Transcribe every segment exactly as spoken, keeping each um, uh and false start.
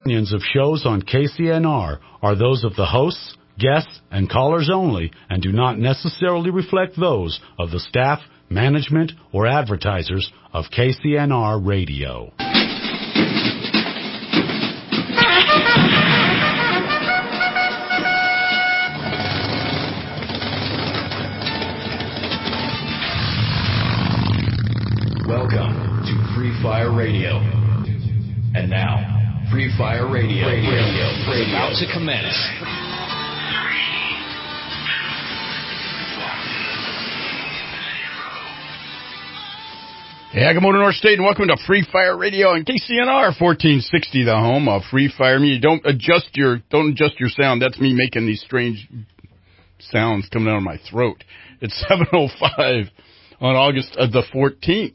opinions of shows on K C N R are those of the hosts, guests, and callers only and do not necessarily reflect those of the staff, management, or advertisers of K C N R Radio. Welcome to Free Fire Radio. And now, Free Fire Radio, radio, radio, radio is about to commence. Yeah, good morning, North State, and welcome to Free Fire Radio and K C N R fourteen sixty, the home of Free Fire Media. Don't adjust your, don't adjust your sound. That's me making these strange sounds coming out of my throat. It's seven oh five on August uh, the fourteenth.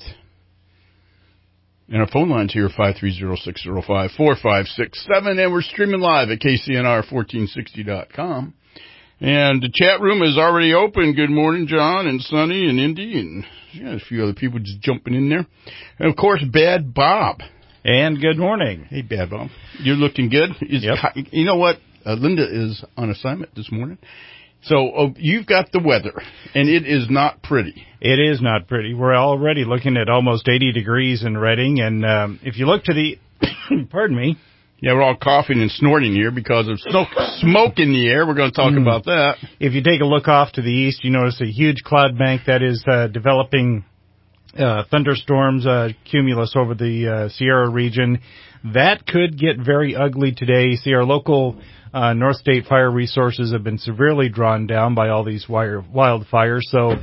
And our phone line's here, five three zero, six zero five, four five six seven, and we're streaming live at K C N R fourteen sixty dot com. And the chat room is already open. Good morning, John and Sonny and Indy, and yeah, a few other people just jumping in there. And, of course, Bad Bob. And good morning. Hey, Bad Bob. You're looking good. Is, yep. You know what? Uh, Linda is on assignment this morning. So uh, you've got the weather, and it is not pretty. It is not pretty. We're already looking at almost eighty degrees in Redding, and um, if you look to the, pardon me. Yeah, we're all coughing and snorting here because of smoke, smoke in the air. We're going to talk mm. about that. If you take a look off to the east, you notice a huge cloud bank that is uh, developing uh, thunderstorms, uh, cumulus over the uh, Sierra region. That could get very ugly today. See, our local uh, North State Fire Resources have been severely drawn down by all these wire, wildfires, so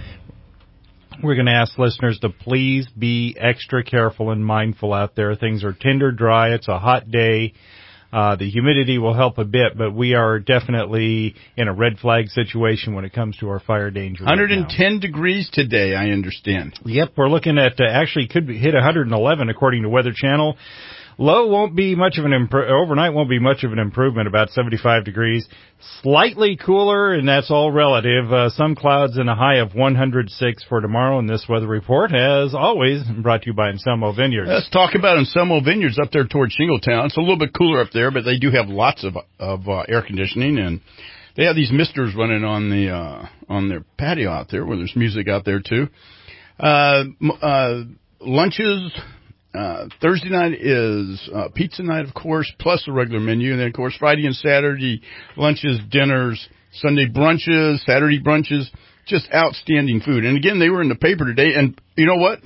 we're going to ask listeners to please be extra careful and mindful out there. Things are tinder dry. It's a hot day. Uh, the humidity will help a bit, but we are definitely in a red flag situation when it comes to our fire danger. one hundred ten right degrees today, I understand. Yep, we're looking at uh, actually could be, hit one hundred eleven according to Weather Channel. Low won't be much of an impro- overnight won't be much of an improvement, about seventy-five degrees. Slightly cooler, and that's all relative. Uh, some clouds and a high of one hundred six for tomorrow. And this weather report, as always, brought to you by Anselmo Vineyards. Let's talk about Anselmo Vineyards up there towards Shingletown. It's a little bit cooler up there, but they do have lots of of uh, air conditioning, and they have these misters running on the uh, on their patio out there, where there's music out there too. Uh, uh, lunches. Uh, Thursday night is uh, pizza night, of course, plus a regular menu. And then, of course, Friday and Saturday, lunches, dinners, Sunday brunches, Saturday brunches, just outstanding food. And, again, they were in the paper today. And you know what?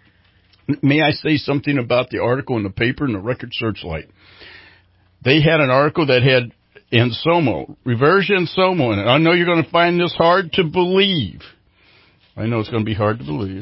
May I say something about the article in the paper in the Record Searchlight? They had an article that had Anselmo, Reverge Anselmo in it. I know you're going to find this hard to believe. I know it's going to be hard to believe.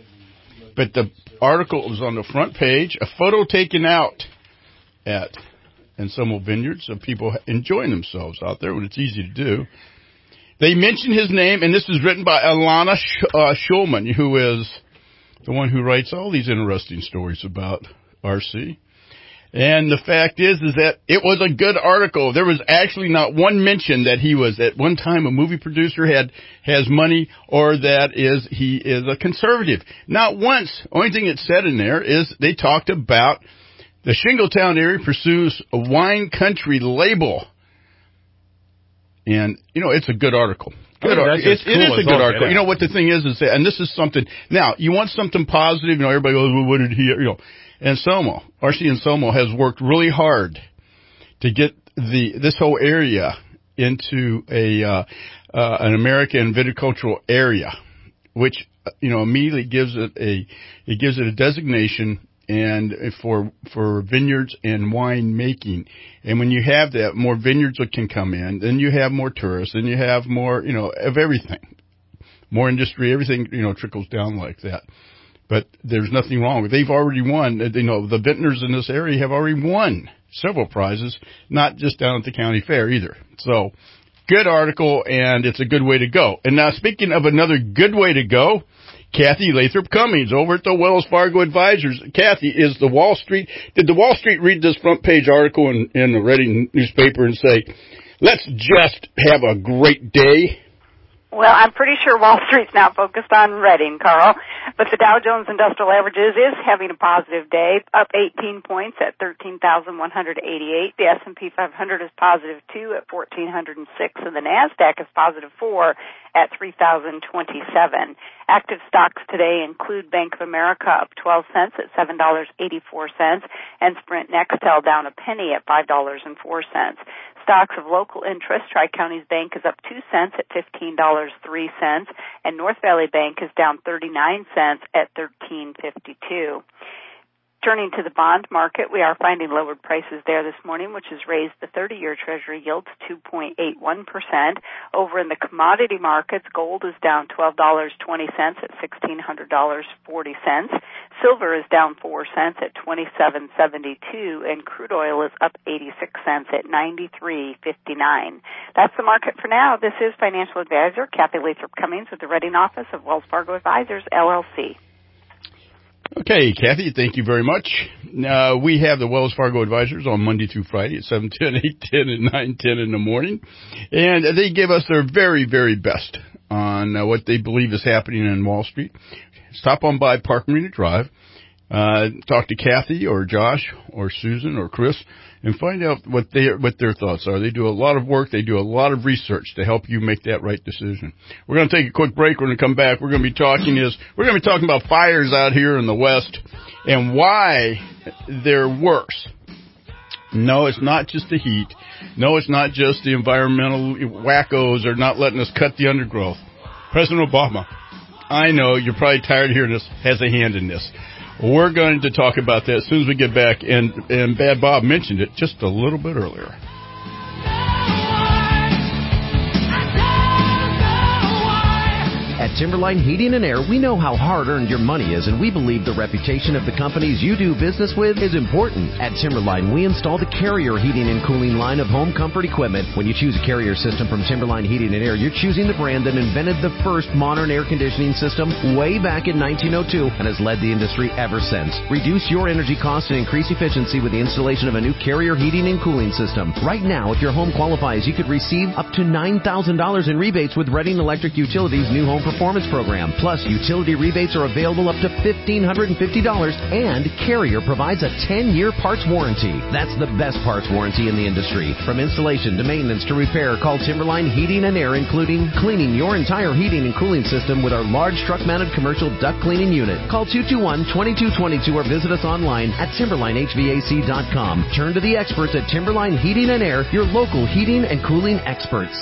But the article was on the front page, a photo taken out at Anselmo Vineyards of people enjoying themselves out there when it's easy to do. They mention his name, and this is written by Alana Sh- uh, Schulman, who is the one who writes all these interesting stories about R C. And the fact is, is that it was a good article. There was actually not one mention that he was at one time a movie producer, had, has money, or that is, he is a conservative. Not once. Only thing it said in there is they talked about the Shingletown area pursues a wine country label. And, you know, it's a good article. Good oh, article. It, cool it is a good article. You know what the thing is, is that, and this is something, now, you want something positive, you know, everybody goes, well, what did he, you know, Anselmo, R C Anselmo has worked really hard to get the this whole area into a uh, uh, an American viticultural area, which you know immediately gives it a it gives it a designation and for for vineyards and wine making. And when you have that, more vineyards can come in, then you have more tourists, then you have more you know of everything, more industry, everything you know trickles down like that. But there's nothing wrong with it. They've already won. You know, the vintners in this area have already won several prizes, not just down at the county fair either. So, good article, and it's a good way to go. And now, speaking of another good way to go, Kathy Lathrop Cummings over at the Wells Fargo Advisors. Kathy, is the Wall Street, did the Wall Street read this front page article in, in the Reading newspaper and say, let's just have a great day? Well, I'm pretty sure Wall Street's now focused on Reading, Carl. But the Dow Jones Industrial Averages is having a positive day, up eighteen points at thirteen thousand one hundred eighty-eight. The S and P five hundred is positive two at fourteen oh six, and the NASDAQ is positive four at three thousand twenty-seven. Active stocks today include Bank of America up twelve cents at seven dollars and eighty-four cents, and Sprint Nextel down a penny at five dollars and four cents. Stocks of local interest, Tri-Counties Bank is up two cents at fifteen dollars and three cents, and North Valley Bank is down thirty-nine cents at thirteen fifty-two. Turning to the bond market, we are finding lowered prices there this morning, which has raised the thirty-year Treasury yield to two point eight one percent. Over in the commodity markets, gold is down twelve dollars and twenty cents at one thousand six hundred dollars and forty cents. Silver is down four cents at twenty-seven seventy-two, and crude oil is up eighty-six cents at ninety-three fifty-nine. That's the market for now. This is financial advisor Kathy Lathrop Cummings with the Reading office of Wells Fargo Advisors, L L C. Okay, Kathy, thank you very much. Uh, we have the Wells Fargo Advisors on Monday through Friday at seven ten, eight ten, and nine ten in the morning. And they give us their very, very best on uh, what they believe is happening in Wall Street. Stop on by Park Marina Drive, uh, talk to Kathy or Josh or Susan or Chris, and find out what they what their thoughts are. They do a lot of work. They do a lot of research to help you make that right decision. We're going to take a quick break. We're going to come back. We're going to be talking is we're going to be talking about fires out here in the West and why they're worse. No, it's not just the heat. No, it's not just the environmental wackos are not letting us cut the undergrowth. President Obama, I know you're probably tired of hearing this, has a hand in this. We're going to talk about that as soon as we get back, and, and Bad Bob mentioned it just a little bit earlier. At Timberline Heating and Air, we know how hard-earned your money is, and we believe the reputation of the companies you do business with is important. At Timberline, we install the Carrier heating and cooling line of home comfort equipment. When you choose a Carrier system from Timberline Heating and Air, you're choosing the brand that invented the first modern air conditioning system way back in nineteen oh two and has led the industry ever since. Reduce your energy costs and increase efficiency with the installation of a new Carrier heating and cooling system. Right now, if your home qualifies, you could receive up to nine thousand dollars in rebates with Reading Electric Utilities' new home performance program. Plus, utility rebates are available up to one thousand five hundred fifty dollars, and Carrier provides a ten-year parts warranty. That's the best parts warranty in the industry. From installation to maintenance to repair, call Timberline Heating and Air, including cleaning your entire heating and cooling system with our large truck-mounted commercial duct cleaning unit. Call two two one, two two two two or visit us online at timberline h v a c dot com. Turn to the experts at Timberline Heating and Air, your local heating and cooling experts.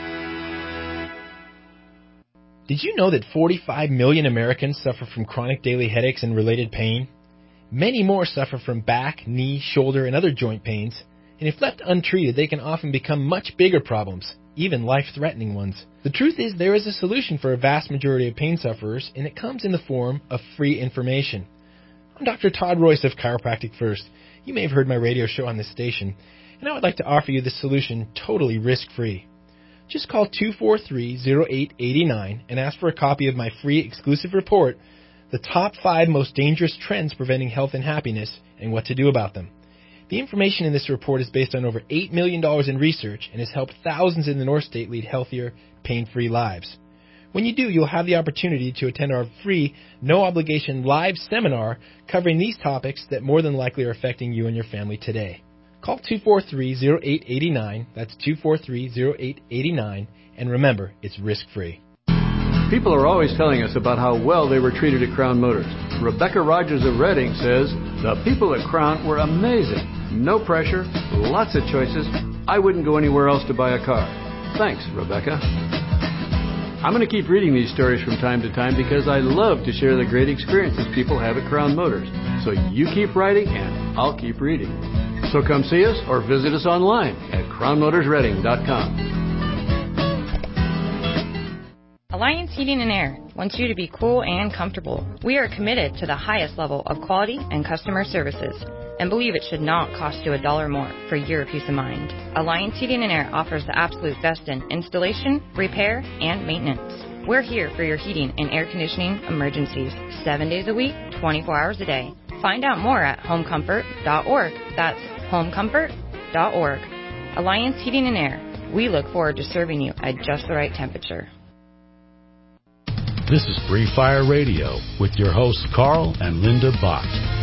Did you know that forty-five million Americans suffer from chronic daily headaches and related pain? Many more suffer from back, knee, shoulder, and other joint pains, and if left untreated, they can often become much bigger problems, even life-threatening ones. The truth is there is a solution for a vast majority of pain sufferers, and it comes in the form of free information. I'm Doctor Todd Royce of Chiropractic First. You may have heard my radio show on this station, and I would like to offer you this solution totally risk-free. Just call two four three, oh eight eight nine and ask for a copy of my free exclusive report, The Top five Most Dangerous Trends Preventing Health and Happiness and What to Do About Them. The information in this report is based on over eight million dollars in research and has helped thousands in the North State lead healthier, pain-free lives. When you do, you'll have the opportunity to attend our free, no-obligation live seminar covering these topics that more than likely are affecting you and your family today. Call two four three, oh eight eight nine, that's two four three, oh eight eight nine, and remember, it's risk-free. People are always telling us about how well they were treated at Crown Motors. Rebecca Rogers of Reading says, the people at Crown were amazing. No pressure, lots of choices. I wouldn't go anywhere else to buy a car. Thanks, Rebecca. I'm going to keep reading these stories from time to time because I love to share the great experiences people have at Crown Motors. So you keep writing and I'll keep reading. So come see us or visit us online at crown motors reading dot com. Alliance Heating and Air wants you to be cool and comfortable. We are committed to the highest level of quality and customer services and believe it should not cost you a dollar more for your peace of mind. Alliance Heating and Air offers the absolute best in installation, repair, and maintenance. We're here for your heating and air conditioning emergencies, seven days a week, twenty-four hours a day. Find out more at home comfort dot org. That's home comfort dot org. Alliance Heating and Air. We look forward to serving you at just the right temperature. This is Free Fire Radio with your hosts Carl and Linda Bott.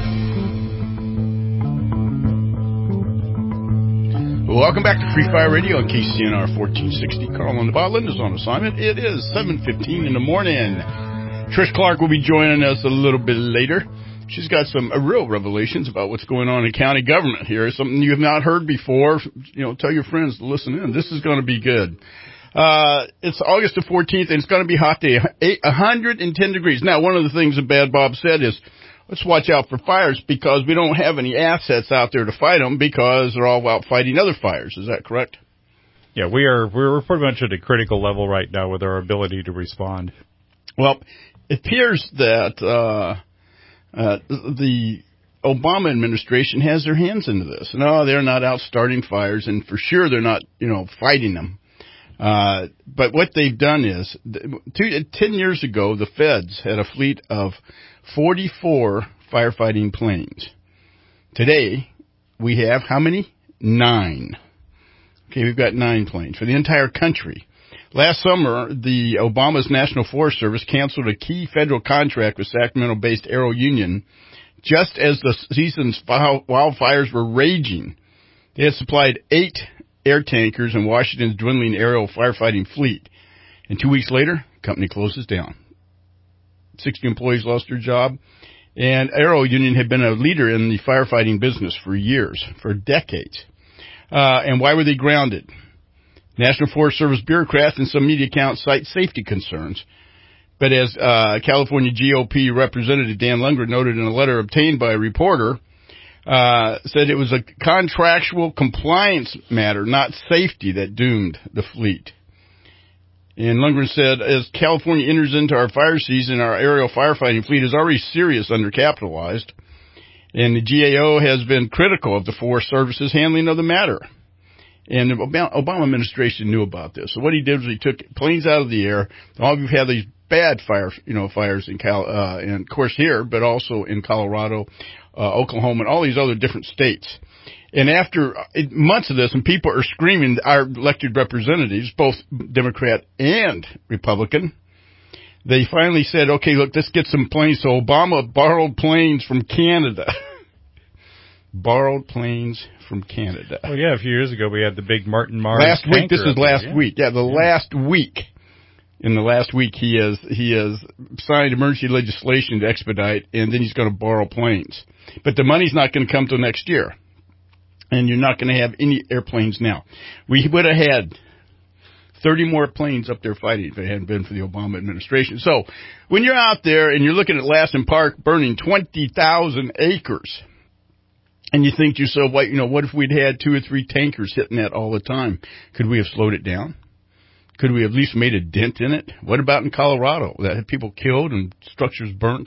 Welcome back to Free Fire Radio on K C N R fourteen sixty. Carl and Bott. Linda's on assignment. It is seven fifteen in the morning. Trish Clark will be joining us a little bit later. She's got some uh, real revelations about what's going on in county government here. Something you have not heard before. You know, tell your friends to listen in. This is going to be good. Uh, it's August the fourteenth, and it's going to be hot day, one hundred ten degrees. Now, one of the things that Bad Bob said is, let's watch out for fires because we don't have any assets out there to fight them because they're all out fighting other fires. Is that correct? Yeah, we are, we're pretty much at a critical level right now with our ability to respond. Well, it appears that, uh, uh, the Obama administration has their hands into this. No, they're not out starting fires, and for sure they're not, you know, fighting them. Uh, but what they've done is, two, ten years ago, the feds had a fleet of forty-four firefighting planes. Today, we have how many? Nine. Okay, we've got nine planes for the entire country. Last summer, the Obama's National Forest Service canceled a key federal contract with Sacramento-based Aero Union just as the season's wildfires were raging. They had supplied eight air tankers in Washington's dwindling aerial firefighting fleet. And two weeks later, the company closes down. sixty employees lost their job. And Aero Union had been a leader in the firefighting business for years, for decades. Uh, and why were they grounded? National Forest Service bureaucrats and some media accounts cite safety concerns. But as uh, California G O P Representative Dan Lundgren noted in a letter obtained by a reporter, Uh, said it was a contractual compliance matter, not safety, that doomed the fleet. And Lundgren said, as California enters into our fire season, our aerial firefighting fleet is already serious undercapitalized, and the G A O has been critical of the Forest Service's handling of the matter. And the Obama administration knew about this. So what he did was he took planes out of the air. All of you have these bad fire, you know, fires in Cal, uh, and of course here, but also in Colorado, uh, Oklahoma, and all these other different states. And after months of this, and people are screaming, our elected representatives, both Democrat and Republican, they finally said, okay, look, let's get some planes. So Obama borrowed planes from Canada. Borrowed planes from Canada. Well, yeah, a few years ago we had the big Martin Mars. Last week, this is last there, yeah. week. Yeah, the yeah. last week. In the last week, he has he has signed emergency legislation to expedite, and then he's going to borrow planes. But the money's not going to come till next year, and you're not going to have any airplanes now. We would have had thirty more planes up there fighting if it hadn't been for the Obama administration. So when you're out there and you're looking at Lassen Park burning twenty thousand acres, and you think to yourself, what, you know, what if we'd had two or three tankers hitting that all the time? Could we have slowed it down? Could we have at least made a dent in it? What about in Colorado that had people killed and structures burnt?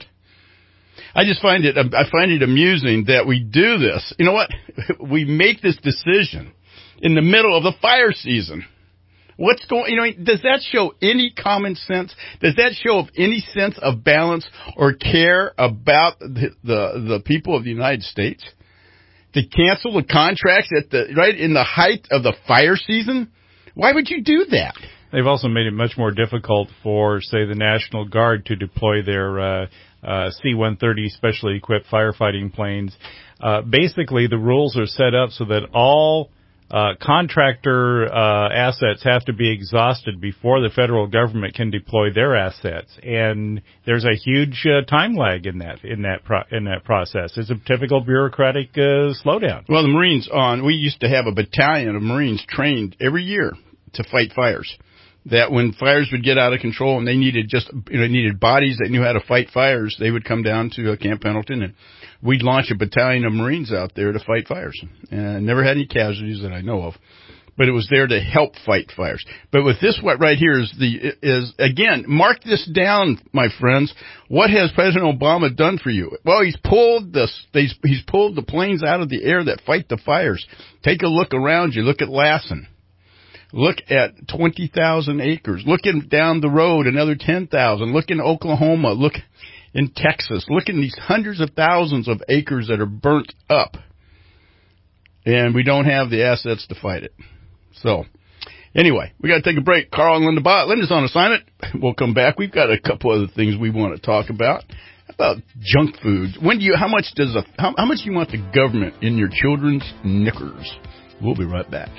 I just find it, I find it amusing that we do this. You know what? We make this decision in the middle of the fire season. What's going, you know, does that show any common sense? Does that show of any sense of balance or care about the, the, the people of the United States? To cancel the contracts at the, right in the height of the fire season? Why would you do that? They've also made it much more difficult for, say, the National Guard to deploy their uh, uh, C one thirty specially equipped firefighting planes. Uh, basically, the rules are set up so that all uh, contractor uh, assets have to be exhausted before the federal government can deploy their assets, and there's a huge uh, time lag in that in that pro- in that process. It's a typical bureaucratic uh, slowdown. Well, the Marines on we used to have a battalion of Marines trained every year to fight fires. That when fires would get out of control and they needed just, you know, needed bodies that knew how to fight fires, they would come down to uh, Camp Pendleton and we'd launch a battalion of Marines out there to fight fires. And never had any casualties that I know of, but it was there to help fight fires. But with this, what right here is the, is again, mark this down, my friends. What has President Obama done for you? Well, he's pulled the, he's, he's pulled the planes out of the air that fight the fires. Take a look around you. Look at Lassen. Look at twenty thousand acres. Looking down the road, another ten thousand. Look in Oklahoma. Look in Texas. Look in these hundreds of thousands of acres that are burnt up. And we don't have the assets to fight it. So, Anyway, we got to take a break. Carl and Linda Bott. Linda's on assignment. We'll come back. We've got a couple other things we want to talk about. How about junk food? When do you? How much does a? How, how much do you want the government in your children's knickers? We'll be right back.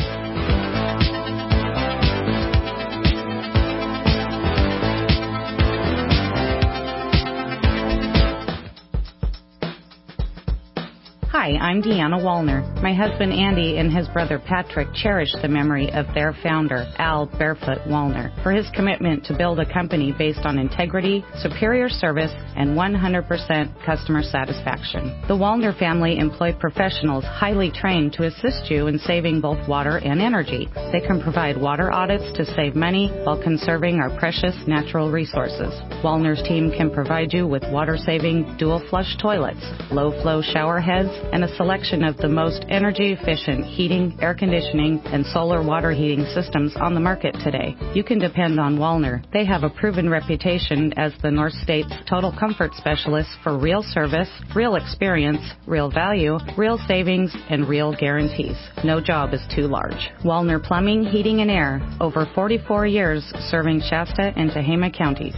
Hi, I'm Deanna Wallner. My husband Andy and his brother Patrick cherish the memory of their founder, Al Barefoot Wallner, for his commitment to build a company based on integrity, superior service, and one hundred percent customer satisfaction. The Wallner family employ professionals highly trained to assist you in saving both water and energy. They can provide water audits to save money while conserving our precious natural resources. Wallner's team can provide you with water-saving dual-flush toilets, low-flow shower heads, and a selection of the most energy-efficient heating, air conditioning, and solar water heating systems on the market today. You can depend on Wallner. They have a proven reputation as the North State's total comfort specialist for real service, real experience, real value, real savings, and real guarantees. No job is too large. Wallner Plumbing, Heating, and Air. Over forty-four years serving Shasta and Tehama counties.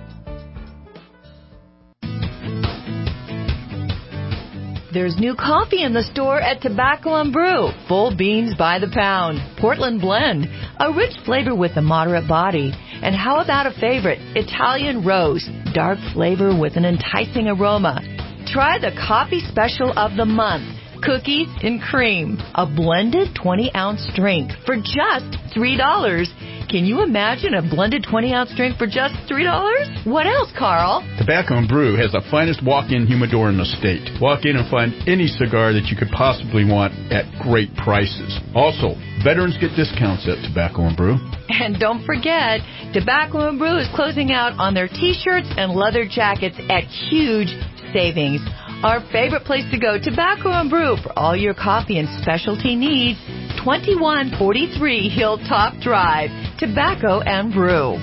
There's new coffee in the store at Tobacco and Brew. Full beans by the pound. Portland Blend. A rich flavor with a moderate body. And how about a favorite? Italian Rose. Dark flavor with an enticing aroma. Try the coffee special of the month. Cookies and cream. A blended twenty ounce drink for just three dollars. Can you imagine a blended twenty ounce drink for just three dollars? What else, Carl? Tobacco and Brew has the finest walk-in humidor in the state. Walk in and find any cigar that you could possibly want at great prices. Also, veterans get discounts at Tobacco and Brew. And don't forget, Tobacco and Brew is closing out on their t-shirts and leather jackets at huge savings. Our favorite place to go, Tobacco and Brew, for all your coffee and specialty needs. twenty-one forty-three Hilltop Drive, Tobacco and Brew.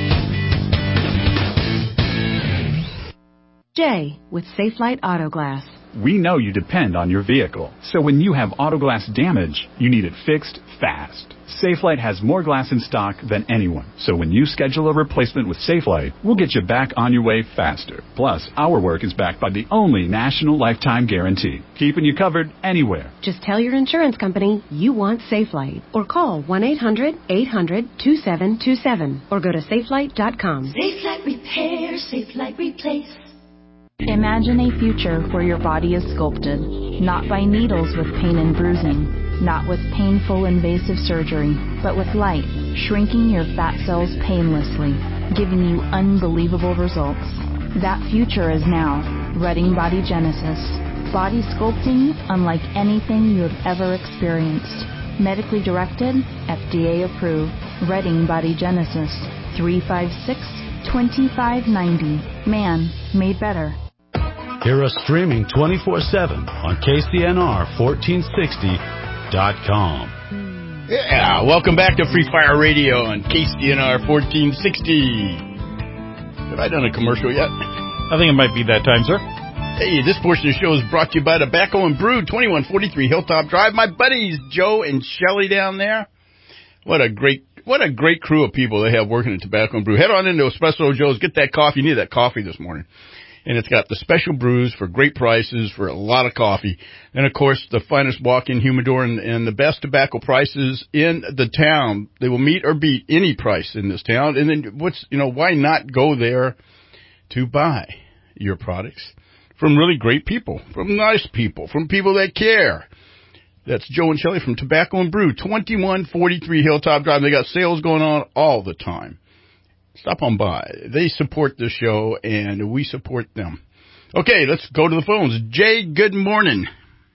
Jay with Safelite Auto Glass. We know you depend on your vehicle, so when you have auto glass damage, you need it fixed fast. Safelite has more glass in stock than anyone, so when you schedule a replacement with Safelite, we'll get you back on your way faster. Plus, our work is backed by the only national lifetime guarantee, keeping you covered anywhere. Just tell your insurance company you want Safelite, or call one eight hundred eight hundred two seven two seven, or go to safelite dot com. Safelite Repair, Safelite Replace. Imagine a future where your body is sculpted, not by needles with pain and bruising, not with painful invasive surgery, but with light, shrinking your fat cells painlessly, giving you unbelievable results. That future is now. Redding Body Genesis. Body sculpting unlike anything you have ever experienced. Medically directed, F D A approved. Redding Body Genesis. three five six, two five nine zero. Man made better. Hear us streaming twenty-four seven on K C N R fourteen sixty dot com. Yeah, welcome back to Free Fire Radio on K C N R fourteen sixty. Have I done a commercial yet? I think it might be that time, sir. Hey, this portion of the show is brought to you by Tobacco and Brew, twenty-one forty-three Hilltop Drive. My buddies Joe and Shelly down there. What a great, what a great crew of people they have working at Tobacco and Brew. Head on into Espresso Joe's, get that coffee. You need that coffee this morning. And it's got the special brews for great prices for a lot of coffee. And, of course, the finest walk-in humidor and, and the best tobacco prices in the town. They will meet or beat any price in this town. And then what's, you know, why not go there to buy your products from really great people, from nice people, from people that care? That's Joe and Shelley from Tobacco and Brew, twenty-one forty-three Hilltop Drive. They got sales going on all the time. Stop on by. They support the show, and we support them. Okay, let's go to the phones. Jay, good morning.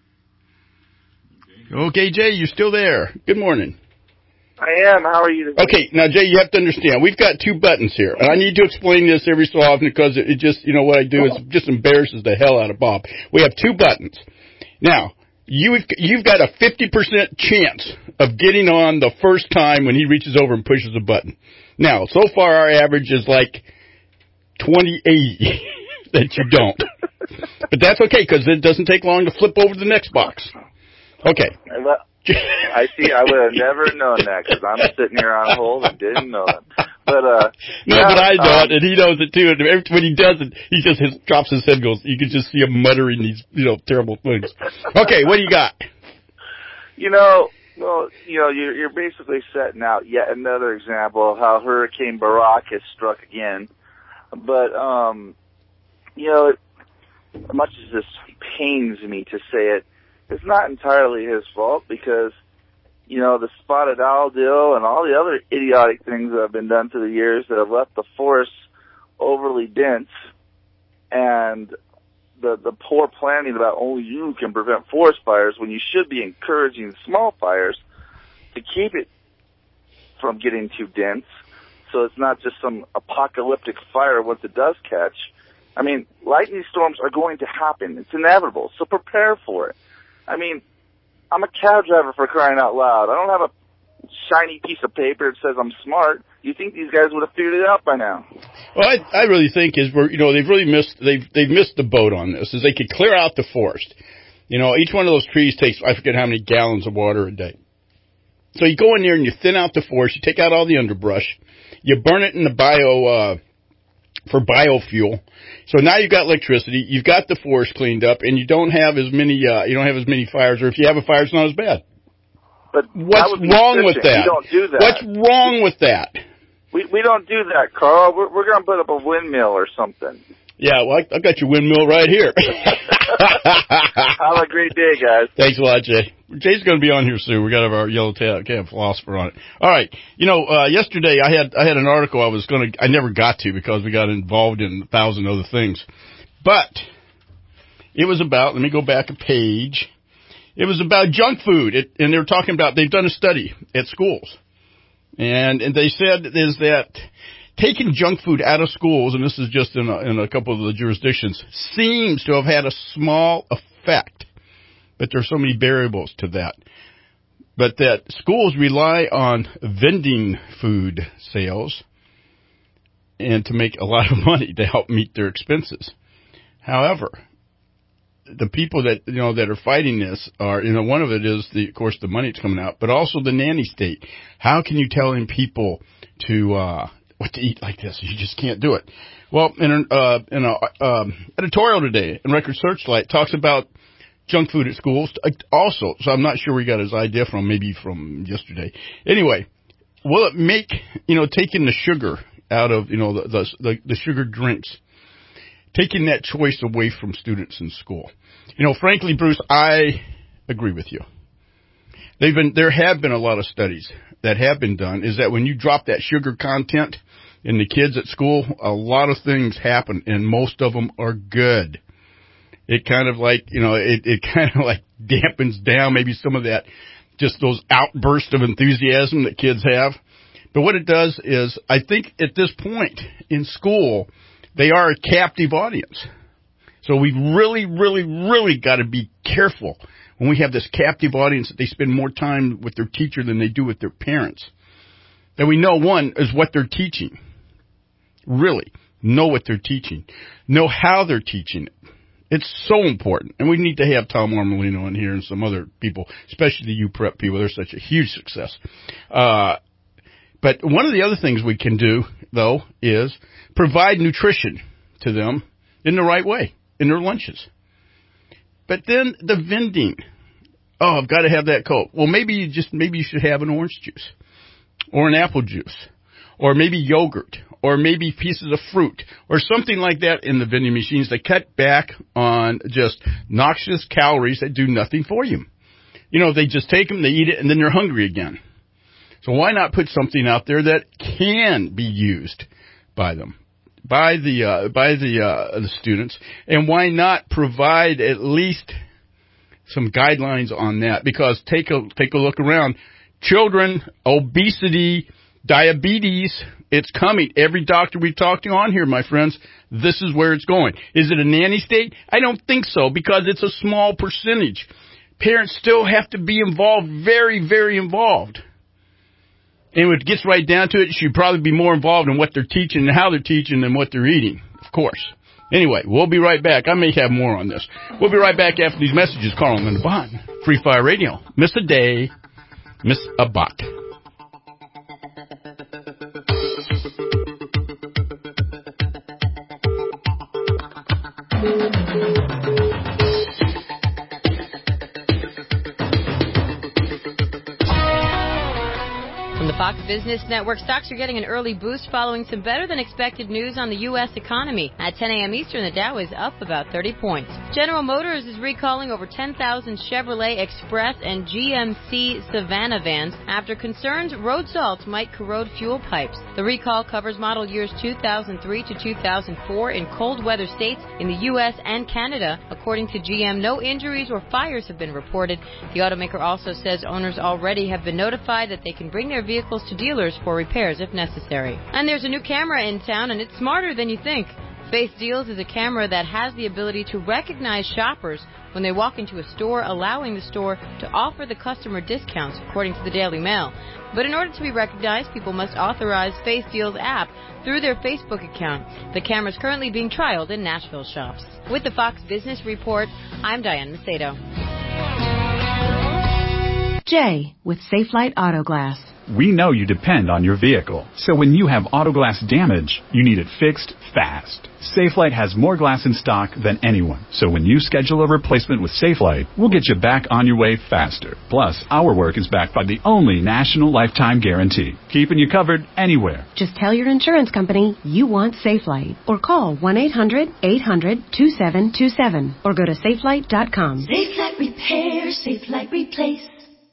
Okay, Jay, you're still there. Good morning. I am. How are you today? Okay, now, Jay, you have to understand. We've got two buttons here. And I need to explain this every so often because it, it just, you know, what I do is it just embarrasses the hell out of Bob. We have two buttons. Now, you've, you've got a fifty percent chance of getting on the first time when he reaches over and pushes a button. Now, so far our average is like twenty-eight that you don't. But that's okay because it doesn't take long to flip over to the next box. Okay. I see. I would have never known that because I'm sitting here on hold and didn't know it. But uh, no, yeah, but I know um, it, and he knows it too. And every, when he does it, he just his, drops his head, and goes. You can just see him muttering these, you know, terrible things. Okay, what do you got? You know, well, you know, you're, you're basically setting out yet another example of how Hurricane Barack has struck again. But um, you know, it, as much as this pains me to say it, it's not entirely his fault because, you know, the spotted owl deal and all the other idiotic things that have been done through the years that have left the forests overly dense, and the the poor planning about only you can prevent forest fires when you should be encouraging small fires to keep it from getting too dense so it's not just some apocalyptic fire once it does catch. I mean, lightning storms are going to happen. It's inevitable, so prepare for it. I mean, I'm a cab driver, for crying out loud. I don't have a shiny piece of paper that says I'm smart. You think these guys would have figured it out by now? Well, I, I really think is we're, you know, they've really missed, they've, they've missed the boat on this, is they could clear out the forest. You know, each one of those trees takes, I forget how many gallons of water a day. So you go in there and you thin out the forest, you take out all the underbrush, you burn it in the bio, uh, for biofuel. So now you've got electricity, you've got the forest cleaned up, and you don't have as many, uh, you don't have as many fires, or if you have a fire, it's not as bad. But what's wrong with that? We don't do that. What's wrong with that? We we don't do that, Carl. We're, we're going to put up a windmill or something. Yeah, well, I, I got your windmill right here. Have a great day, guys. Thanks a lot, Jay. Jay's going to be on here soon. We got to have our yellow tab philosopher on it. All right. You know, uh, yesterday I had I had an article I was going to I never got to because we got involved in a thousand other things, but it was about. Let me go back a page. It was about junk food, it, and they were talking about they've done a study at schools, and and they said is that taking junk food out of schools, and this is just in a, in a couple of the jurisdictions, seems to have had a small effect. But there are so many variables to that. But that schools rely on vending food sales and to make a lot of money to help meet their expenses. However, the people that, you know, that are fighting this are, you know, one of it is the, of course, the money that's coming out, but also the nanny state. How can you tell people to, uh, what to eat like this? You just can't do it. Well, in an, uh, in a, um, editorial today in Record Searchlight talks about junk food at schools also. So I'm not sure where he got his idea from, maybe from yesterday. Anyway, will it make, you know, taking the sugar out of, you know, the, the, the, the sugar drinks, taking that choice away from students in school? You know, frankly, Bruce, I agree with you. They've been, there have been a lot of studies that have been done, is that when you drop that sugar content in the kids at school, a lot of things happen, and most of them are good. It kind of like, you know, it, it kind of like dampens down maybe some of that, just those outbursts of enthusiasm that kids have. But what it does is, I think at this point in school, they are a captive audience. So we've really, really, really got to be careful when we have this captive audience that they spend more time with their teacher than they do with their parents. That we know, one, is what they're teaching. Really know what they're teaching. Know how they're teaching it. It's so important. And we need to have Tom Armolino in here and some other people, especially the U Prep people. They're such a huge success. Uh, but one of the other things we can do, though, is provide nutrition to them in the right way, in their lunches. But then the vending. Oh, I've got to have that Coke. Well, maybe you just, maybe you should have an orange juice or an apple juice or maybe yogurt or maybe pieces of fruit or something like that in the vending machines that cut back on just noxious calories that do nothing for you. You know, they just take them, they eat it, and then they're hungry again. So why not put something out there that can be used by them, by the uh, by the uh, the students, and why not provide at least some guidelines on that? Because take a take a look around, children, obesity, diabetes, it's coming. Every doctor we talked to on here, my friends, this is where it's going. Is it a nanny state? I don't think so, because it's a small percentage. Parents still have to be involved, very, very involved. And when it gets right down to it, you should probably be more involved in what they're teaching and how they're teaching than what they're eating, of course. Anyway, we'll be right back. I may have more on this. We'll be right back after these messages. Carl and Linda Bond, Free Fire Radio. Miss a day. Miss Abbott. The Fox Business Network stocks are getting an early boost following some better-than-expected news on the U S economy. At ten a.m. Eastern, the Dow is up about thirty points. General Motors is recalling over ten thousand Chevrolet Express and G M C Savannah vans after concerns road salt might corrode fuel pipes. The recall covers model years two thousand three to two thousand four in cold weather states in the U S and Canada. According to G M, no injuries or fires have been reported. The automaker also says owners already have been notified that they can bring their vehicles to dealers for repairs if necessary. And there's a new camera in town, and it's smarter than you think. Face Deals is a camera that has the ability to recognize shoppers when they walk into a store, allowing the store to offer the customer discounts, according to the Daily Mail. But in order to be recognized, people must authorize Face Deals app through their Facebook account. The camera is currently being trialed in Nashville shops. With the Fox Business Report, I'm Diane Macedo. Jay with Safelite Auto Glass. We know you depend on your vehicle, so when you have auto glass damage, you need it fixed fast. Safelite has more glass in stock than anyone, so when you schedule a replacement with Safelite, we'll get you back on your way faster. Plus, our work is backed by the only national lifetime guarantee, keeping you covered anywhere. Just tell your insurance company you want Safelite, or call one eight hundred eight hundred two seven two seven, or go to safelite dot com. Safelite Repair, Safelite Replace.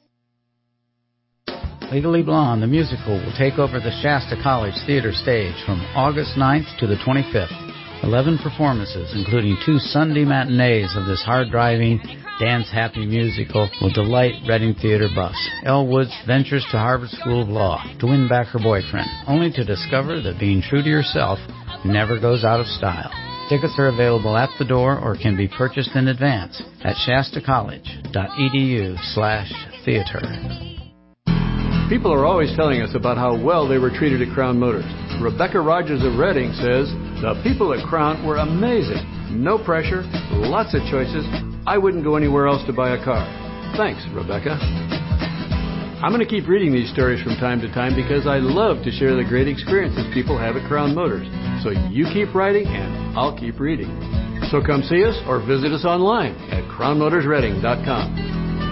Legally Blonde, the musical, will take over the Shasta College Theater stage from August ninth to the twenty-fifth. Eleven performances, including two Sunday matinees of this hard-driving, dance-happy musical, will delight Reading theater buffs. Elle Woods ventures to Harvard School of Law to win back her boyfriend, only to discover that being true to yourself never goes out of style. Tickets are available at the door or can be purchased in advance at shastacollege.edu slash theater. People are always telling us about how well they were treated at Crown Motors. Rebecca Rogers of Reading says, the people at Crown were amazing. No pressure, lots of choices. I wouldn't go anywhere else to buy a car. Thanks, Rebecca. I'm going to keep reading these stories from time to time because I love to share the great experiences people have at Crown Motors. So you keep writing and I'll keep reading. So come see us or visit us online at crown motors reading dot com.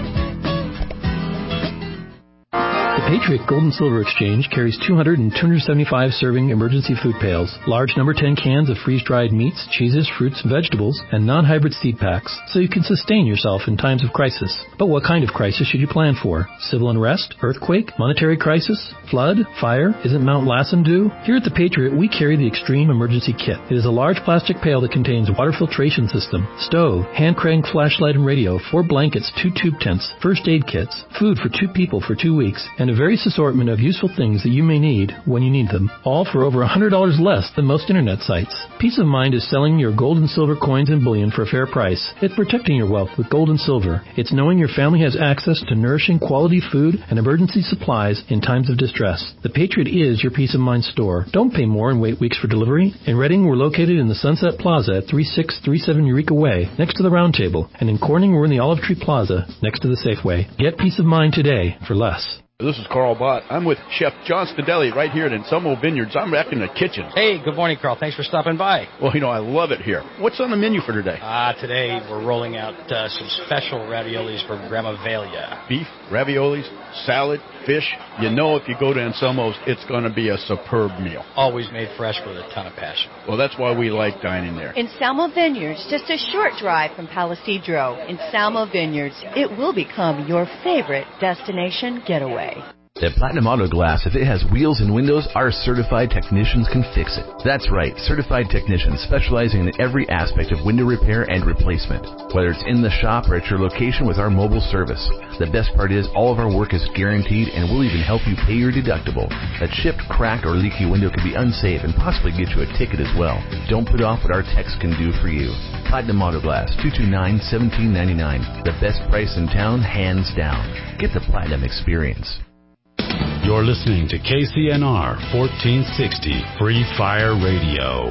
The Patriot Gold and Silver Exchange carries two hundred and two hundred seventy-five serving emergency food pails, large number ten cans of freeze-dried meats, cheeses, fruits, and vegetables, and non-hybrid seed packs, so you can sustain yourself in times of crisis. But what kind of crisis should you plan for? Civil unrest? Earthquake? Monetary crisis? Flood? Fire? Isn't Mount Lassen due? Here at the Patriot, we carry the Extreme Emergency Kit. It is a large plastic pail that contains water filtration system, stove, hand crank flashlight and radio, four blankets, two tube tents, first aid kits, food for two people for two weeks, and a various assortment of useful things that you may need when you need them, all for over one hundred dollars less than most internet sites. Peace of mind is selling your gold and silver coins and bullion for a fair price. It's protecting your wealth with gold and silver. It's knowing your family has access to nourishing quality food and emergency supplies in times of distress. The Patriot is your peace of mind store. Don't pay more and wait weeks for delivery. In Reading, we're located in the Sunset Plaza at thirty-six thirty-seven Eureka Way, next to the Round Table. And in Corning, we're in the Olive Tree Plaza, next to the Safeway. Get peace of mind today for less. This is Carl Bott. I'm with Chef John Stadelli right here at Anselmo Vineyards. I'm back in the kitchen. Hey, good morning, Carl. Thanks for stopping by. Well, you know, I love it here. What's on the menu for today? Ah, uh, today we're rolling out uh, some special raviolis from Grandma Velia. Beef, raviolis, salad, fish. You know if you go to Anselmo's, it's going to be a superb meal. Always made fresh with a ton of passion. Well, that's why we like dining there. Anselmo Vineyards, just a short drive from Palisadro. Anselmo Vineyards, it will become your favorite destination getaway. At Platinum Auto Glass, if it has wheels and windows, our certified technicians can fix it. That's right, certified technicians specializing in every aspect of window repair and replacement. Whether it's in the shop or at your location with our mobile service. The best part is all of our work is guaranteed and we'll even help you pay your deductible. A chipped, cracked, or leaky window can be unsafe and possibly get you a ticket as well. Don't put off what our techs can do for you. Platinum Auto Glass, two two nine, one seven nine nine. The best price in town, hands down. Get the Platinum experience. You're listening to K C N R fourteen sixty Free Fire Radio.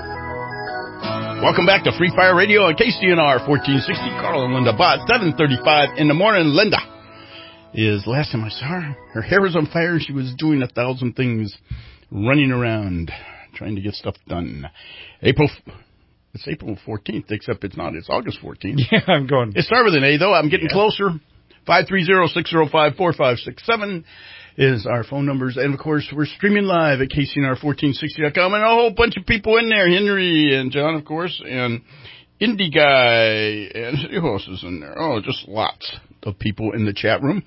Welcome back to Free Fire Radio on K C N R fourteen sixty. Carl and Linda Bott, seven thirty-five in the morning. Linda, is last time I saw her, her hair was on fire and she was doing a thousand things, running around, trying to get stuff done. April, it's April fourteenth, except it's not. It's August fourteenth. Yeah, I'm going. It started with an A, though. I'm getting yeah. closer. five three zero, six zero five, four five six seven is our phone numbers. And, of course, we're streaming live at K C N R fourteen sixty dot com. And a whole bunch of people in there. Henry and John, of course, and Indie Guy. And who else is in there? Oh, just lots of people in the chat room.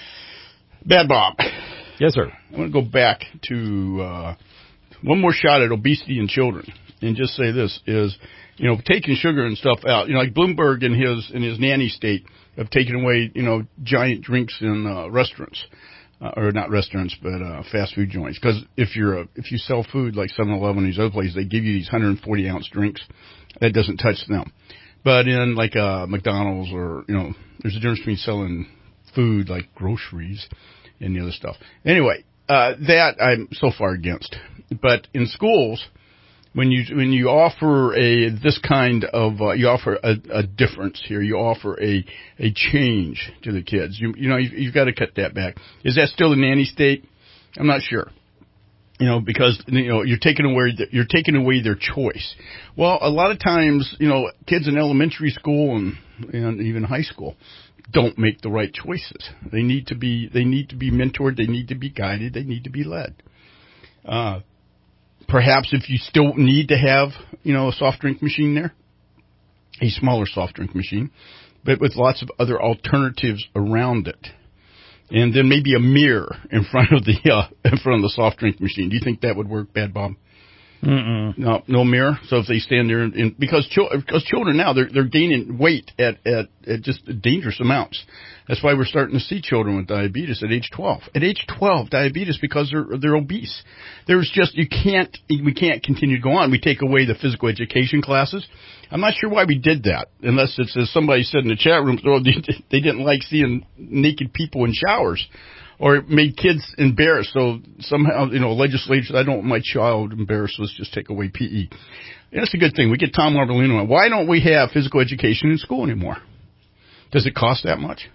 Bad Bob. Yes, sir. I want to go back to uh, one more shot at obesity in children. And just say this is, you know, taking sugar and stuff out. You know, like Bloomberg in his in his nanny state have taken away, you know, giant drinks in uh, restaurants, uh, or not restaurants, but uh, fast food joints. Because if you're a, if you sell food like seven eleven and these other places, they give you these one hundred forty ounce drinks. That doesn't touch them. But in like uh, McDonald's or, you know, there's a difference between selling food like groceries and the other stuff. Anyway, uh, that I'm so far against. But in schools, When you when you offer a this kind of uh, you offer a, a difference here, you offer a a change to the kids. You you know you've, you've got to cut that back. Is that still the nanny state? I'm not sure. You know, because you know you're taking away you're taking away their choice. Well, a lot of times, you know, kids in elementary school and and even high school don't make the right choices. They need to be they need to be mentored. They need to be guided. They need to be led. Uh, Perhaps if you still need to have, you know, a soft drink machine there, a smaller soft drink machine, but with lots of other alternatives around it. And then maybe a mirror in front of the uh, in front of the soft drink machine. Do you think that would work, Bad Bob? Mm-mm. No, no mirror. So if they stand there, and, and because chil- because children now they're they're gaining weight at, at at just dangerous amounts. That's why we're starting to see children with diabetes at age twelve. At age twelve, diabetes because they're they're obese. There's just you can't we can't continue to go on. We take away the physical education classes. I'm not sure why we did that, unless it's as somebody said in the chat room, oh, they didn't like seeing naked people in showers. Or it made kids embarrassed. So somehow, you know, legislators, I don't want my child embarrassed, let's just take away P E. And that's a good thing. We get Tom Marbolino on. Why don't we have physical education in school anymore? Does it cost that much?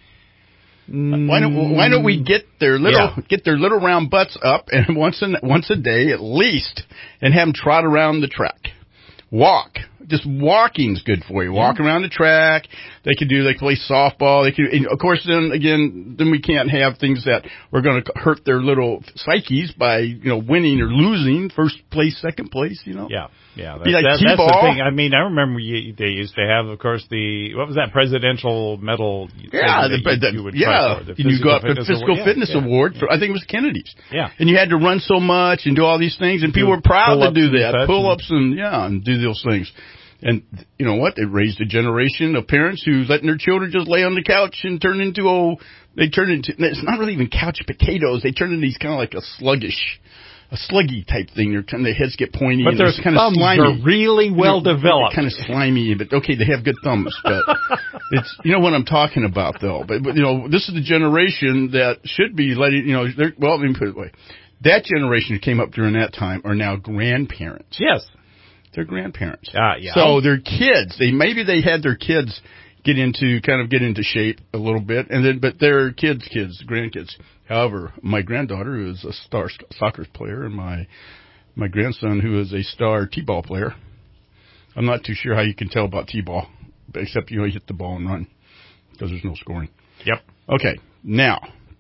Mm, why don't Why don't we get their little yeah. get their little round butts up and once a, once a day at least, and have them trot around the track, walk. Just walking's good for you. Walk yeah. around the track. They could do, they could play softball. They could, and of course, then again, then we can't have things that we're going to hurt their little psyches by, you know, winning or losing, first place, second place, you know. Yeah, yeah. Be like that, T-ball. That's the thing. I mean, I remember you, they used to have, of course, the, what was that presidential medal? Yeah, the, you, the, you would yeah. For, the and you go up the fitness physical award. fitness yeah, yeah. award for, I think it was Kennedy's. Yeah. And you had to run so much and do all these things, and people were proud to do that. Pull ups and, yeah, and do those things. And you know what? It raised a generation of parents who letting their children just lay on the couch and turn into, oh, they turn into, it's not really even couch potatoes. They turn into these kind of like a sluggish, a sluggy type thing. Their their heads get pointy. But and their kind of slimy. Are really well they're, developed. They're kind of slimy, but okay, they have good thumbs. But it's, you know what I'm talking about though. But, but you know, this is the generation that should be letting, you know, they're, well, let me put it away. That generation who came up during that time are now grandparents. Yes. They're grandparents. Ah, yeah. So their kids, they maybe they had their kids get into kind of get into shape a little bit, and then but their kids, kids, grandkids. However, my granddaughter who is a star soccer player, and my my grandson who is a star t-ball player. I'm not too sure how you can tell about t-ball, except you know you hit the ball and run because there's no scoring. Yep. Okay. Now.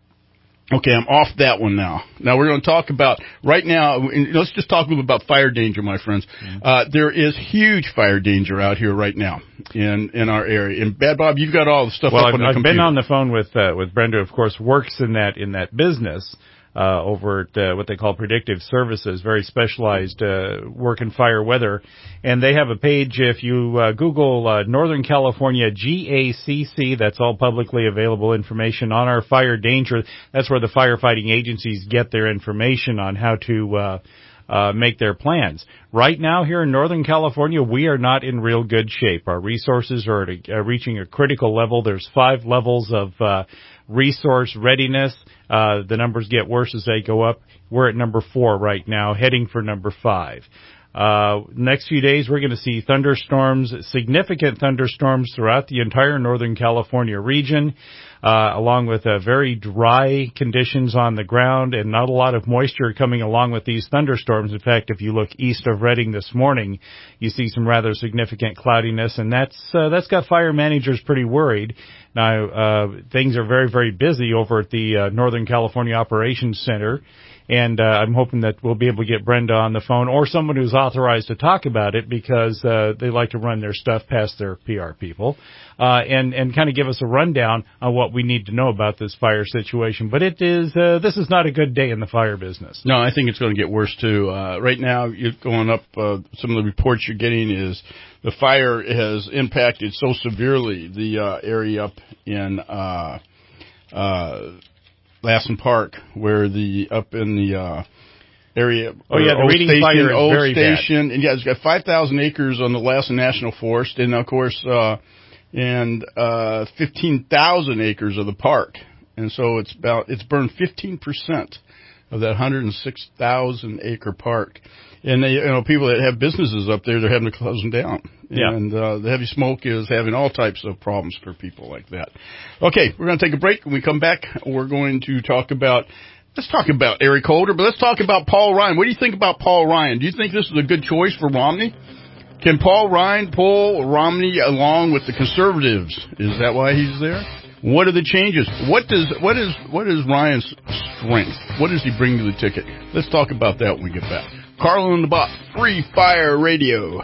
Okay, I'm off that one now. Now we're going to talk about, right now, let's just talk a little bit about fire danger, my friends. Mm-hmm. Uh, there is huge fire danger out here right now in, in our area. And Bad Bob, you've got all the stuff well, up I've, on the I've computer. I've been on the phone with, uh, with Brenda, of course, works in that, in that business. Uh, over at uh, what they call Predictive Services, very specialized uh, work in fire weather. And they have a page, if you uh, Google uh, Northern California G A C C, that's all publicly available information on our fire danger. That's where the firefighting agencies get their information on how to uh, uh, make their plans. Right now here in Northern California, we are not in real good shape. Our resources are at a, uh, reaching a critical level. There's five levels of uh, resource readiness. Uh, the numbers get worse as they go up. We're at number four right now, heading for number five. Uh, next few days, we're going to see thunderstorms, significant thunderstorms throughout the entire Northern California region. uh, along with uh, very dry conditions on the ground and not a lot of moisture coming along with these thunderstorms. In fact, if you look east of Reading this morning, you see some rather significant cloudiness, and that's uh, that's got fire managers pretty worried. Now, uh, things are very, very busy over at the uh, Northern California Operations Center, and uh, I'm hoping that we'll be able to get Brenda on the phone or someone who's authorized to talk about it, because uh, they like to run their stuff past their P R people, uh, and, and kind of give us a rundown on what we need to know about this fire situation. But it is uh, this is not a good day in the fire business. No, I think it's going to get worse, too. Uh, right now, you're going up, uh, some of the reports you're getting is the fire has impacted so severely the uh, area up in uh, uh, Lassen Park, where the up in the uh, area. Oh yeah, the Old Reading Station, fire is Old very Station, bad. and yeah, it's got five thousand acres on the Lassen National Forest, and of course, uh, and uh, fifteen thousand acres of the park, and so it's about it's burned fifteen percent of that one hundred six thousand acre park. And they, you know, people that have businesses up there, they're having to close them down. Yeah. And uh, the heavy smoke is having all types of problems for people like that. Okay, we're going to take a break. When we come back, we're going to talk about, let's talk about Eric Holder, but let's talk about Paul Ryan. What do you think about Paul Ryan? Do you think this is a good choice for Romney? Can Paul Ryan pull Romney along with the conservatives? Is that why he's there? What are the changes? What does what is what is Ryan's strength? What does he bring to the ticket? Let's talk about that when we get back. Carl and the Bot, Free Fire Radio.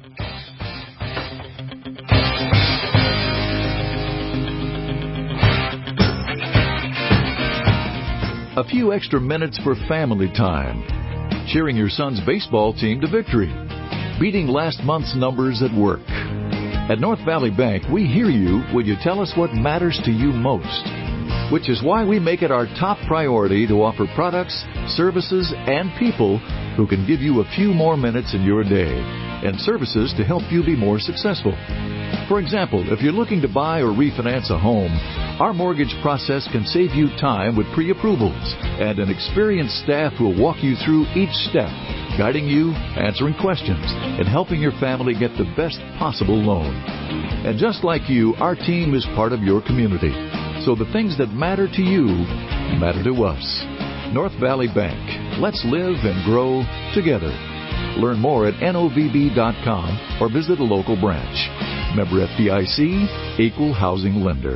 A few extra minutes for family time. Cheering your son's baseball team to victory. Beating last month's numbers at work. At North Valley Bank, we hear you when you tell us what matters to you most, which is why we make it our top priority to offer products, services, and people who can give you a few more minutes in your day, and services to help you be more successful. For example, if you're looking to buy or refinance a home, our mortgage process can save you time with pre-approvals and an experienced staff who will walk you through each step, guiding you, answering questions, and helping your family get the best possible loan. And just like you, our team is part of your community. So the things that matter to you matter to us. North Valley Bank. Let's live and grow together. Learn more at N O V B dot com or visit a local branch. Member F D I C, Equal Housing Lender.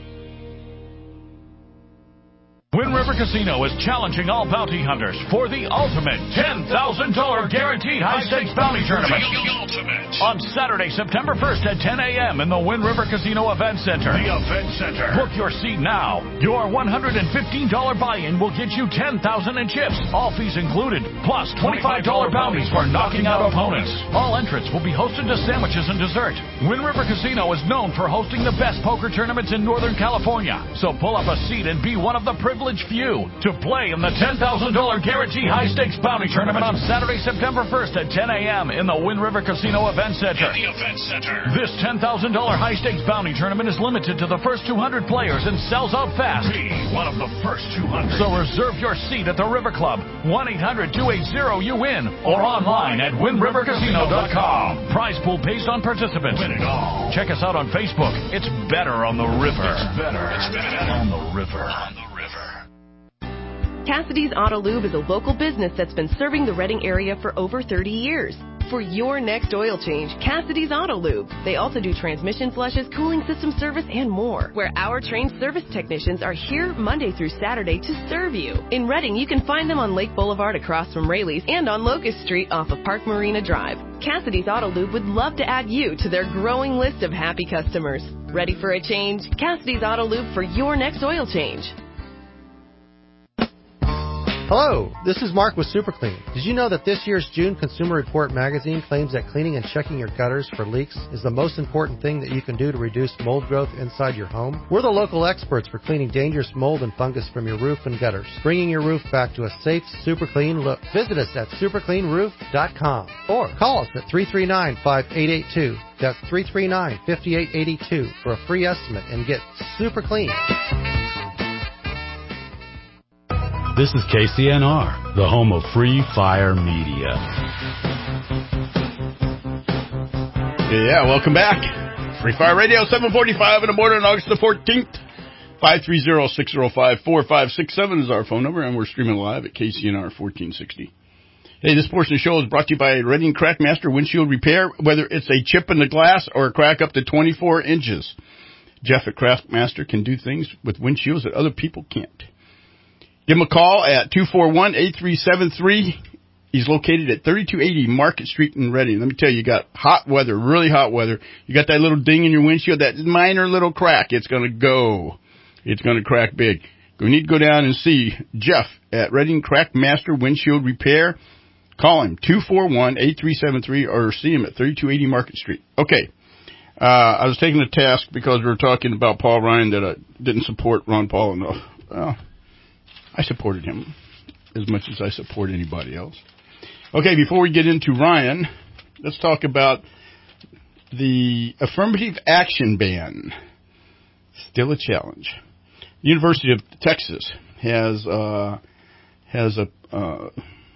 Wind River Casino is challenging all bounty hunters for the ultimate ten thousand dollars guaranteed high-stakes bounty tournament. On Saturday, September first at ten a.m. in the Wind River Casino Event Center. The Event Center. Book your seat now. Your one hundred fifteen dollars buy-in will get you ten thousand dollars in chips, all fees included, plus twenty-five dollars bounties for knocking out opponents. All entrants will be hosted to sandwiches and dessert. Wind River Casino is known for hosting the best poker tournaments in Northern California. So pull up a seat and be one of the privileged few to play in the ten thousand dollars guaranteed high-stakes bounty tournament on Saturday, September first at ten a.m. in the Wind River Casino Event Center. The Event Center. This ten thousand dollars high-stakes bounty tournament is limited to the first two hundred players and sells out fast. Be one of the first two hundred. So reserve your seat at the River Club, one eight hundred two eight zero you win, or online at wind river casino dot com. Prize pool based on participants. Win it all. Check us out on Facebook. It's better on the river. It's better. It's better on the river. On the river. Cassidy's Auto Lube is a local business that's been serving the Reading area for over thirty years. For your next oil change, Cassidy's Auto Lube. They also do transmission flushes, cooling system service, and more, where our trained service technicians are here Monday through Saturday to serve you. In Reading, you can find them on Lake Boulevard across from Rayleigh's and on Locust Street off of Park Marina Drive. Cassidy's Auto Lube would love to add you to their growing list of happy customers. Ready for a change? Cassidy's Auto Lube for your next oil change. Hello, this is Mark with SuperClean. Did you know that this year's June Consumer Report magazine claims that cleaning and checking your gutters for leaks is the most important thing that you can do to reduce mold growth inside your home? We're the local experts for cleaning dangerous mold and fungus from your roof and gutters, bringing your roof back to a safe, super clean look. Visit us at super clean roof dot com or call us at three three nine, five eight eight two. That's three three nine, five eight eight two for a free estimate and get super clean. This is K C N R, the home of Free Fire Media. Yeah, welcome back. Free Fire Radio, seven forty-five in the morning on August the fourteenth. five three zero, six zero five, four five six seven is our phone number, and we're streaming live at K C N R fourteen sixty. Hey, this portion of the show is brought to you by Redding Crackmaster Windshield Repair, whether it's a chip in the glass or a crack up to twenty-four inches. Jeff at Crackmaster can do things with windshields that other people can't. Give him a call at two four one, eight three seven three. He's located at thirty-two eighty Market Street in Redding. Let me tell you, you got hot weather, really hot weather. You got that little ding in your windshield, that minor little crack. It's going to go. It's going to crack big. We need to go down and see Jeff at Redding Crackmaster Windshield Repair. Call him, two four one, eight three seven three, or see him at thirty-two eighty Market Street. Okay. Uh, I was taking a task because we were talking about Paul Ryan that I didn't support Ron Paul enough. Well, I supported him as much as I support anybody else. Okay, before we get into Ryan, let's talk about the affirmative action ban. Still a challenge. The University of Texas has uh, has a uh,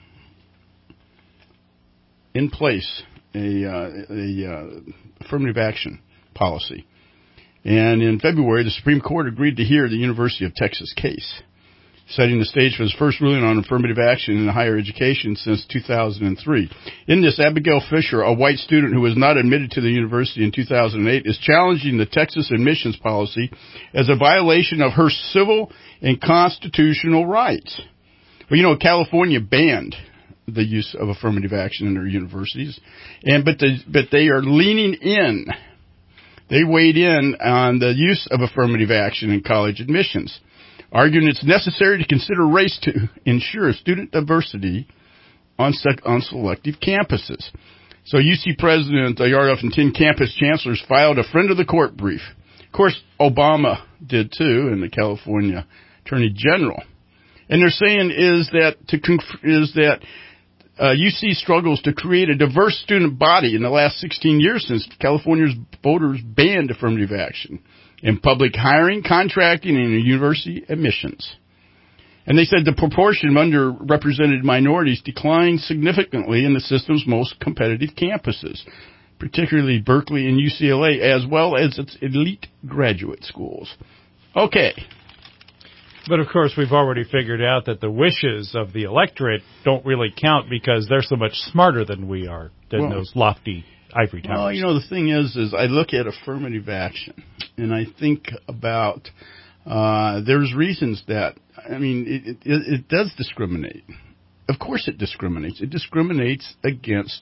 in place a, uh, a uh, affirmative action policy, and in February, the Supreme Court agreed to hear the University of Texas case, setting the stage for his first ruling on affirmative action in higher education since two thousand three. In this, Abigail Fisher, a white student who was not admitted to the university in two thousand eight, is challenging the Texas admissions policy as a violation of her civil and constitutional rights. Well, you know, California banned the use of affirmative action in their universities, and but the, but they are leaning in. They weighed in on the use of affirmative action in college admissions, arguing it's necessary to consider race to ensure student diversity on, sec- on selective campuses. So U C President Yardoff and ten campus chancellors filed a friend of the court brief. Of course, Obama did too, and the California Attorney General. And they're saying is that to conf- is that uh, U C struggles to create a diverse student body in the last sixteen years since California's voters banned affirmative action in public hiring, contracting, and university admissions. And they said the proportion of underrepresented minorities declined significantly in the system's most competitive campuses, particularly Berkeley and U C L A, as well as its elite graduate schools. Okay. But, of course, we've already figured out that the wishes of the electorate don't really count because they're so much smarter than we are, than well, those lofty ivory towers. Well, you know, the thing is, is I look at affirmative action, and I think about uh, there's reasons that, I mean, it, it, it does discriminate. Of course it discriminates. It discriminates against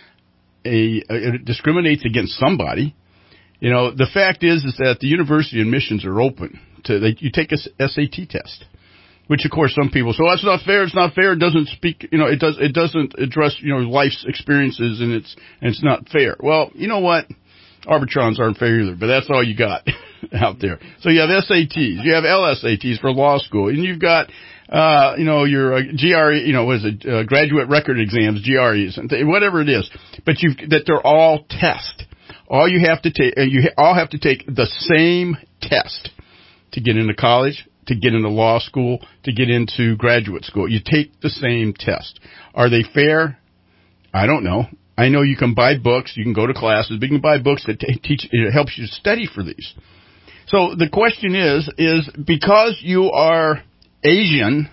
a, it discriminates against somebody. You know, the fact is, is that the university admissions are open. To, they, you take a S A T test, which of course some people say, well, that's not fair. It's not fair. It doesn't speak, you know, it does, it doesn't address, you know, life's experiences, and it's, and it's not fair. Well, you know what? Arbitrons aren't fair either, but that's all you got out there. So you have S A Ts, you have L S A Ts for law school, and you've got, uh, you know, your uh, G R E, you know, what is it, uh, graduate record exams, G R Es, and th- whatever it is. But you've, that they're all test. All you have to take, uh, you ha- all have to take the same test to get into college, to get into law school, to get into graduate school. You take the same test. Are they fair? I don't know. I know you can buy books, you can go to classes, but you can buy books that t- teach, it helps you study for these. So the question is, is because you are Asian,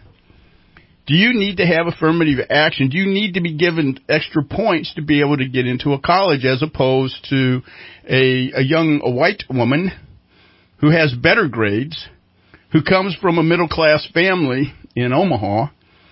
do you need to have affirmative action? Do you need to be given extra points to be able to get into a college as opposed to a, a young a white woman who has better grades, who comes from a middle-class family in Omaha?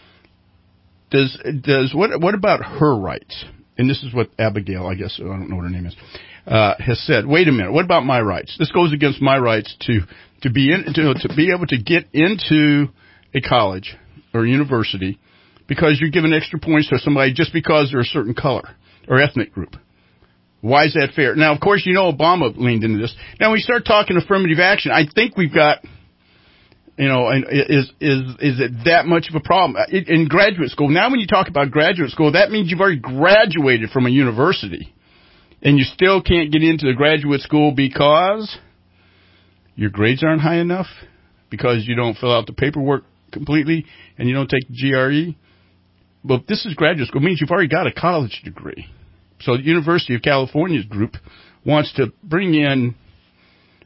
Does does what what about her rights? And this is what Abigail, I guess, I don't know what her name is, uh, has said. Wait a minute, what about my rights? This goes against my rights to to be in, to to be able to get into a college or university because you're giving extra points to somebody just because they're a certain color or ethnic group. Why is that fair? Now, of course, you know Obama leaned into this. Now, when we start talking affirmative action, I think we've got, you know, and is is is it that much of a problem in graduate school? Now, when you talk about graduate school, that means you've already graduated from a university, and you still can't get into the graduate school because your grades aren't high enough, because you don't fill out the paperwork completely, and you don't take the G R E. But this is graduate school. It means you've already got a college degree. So the University of California's group wants to bring in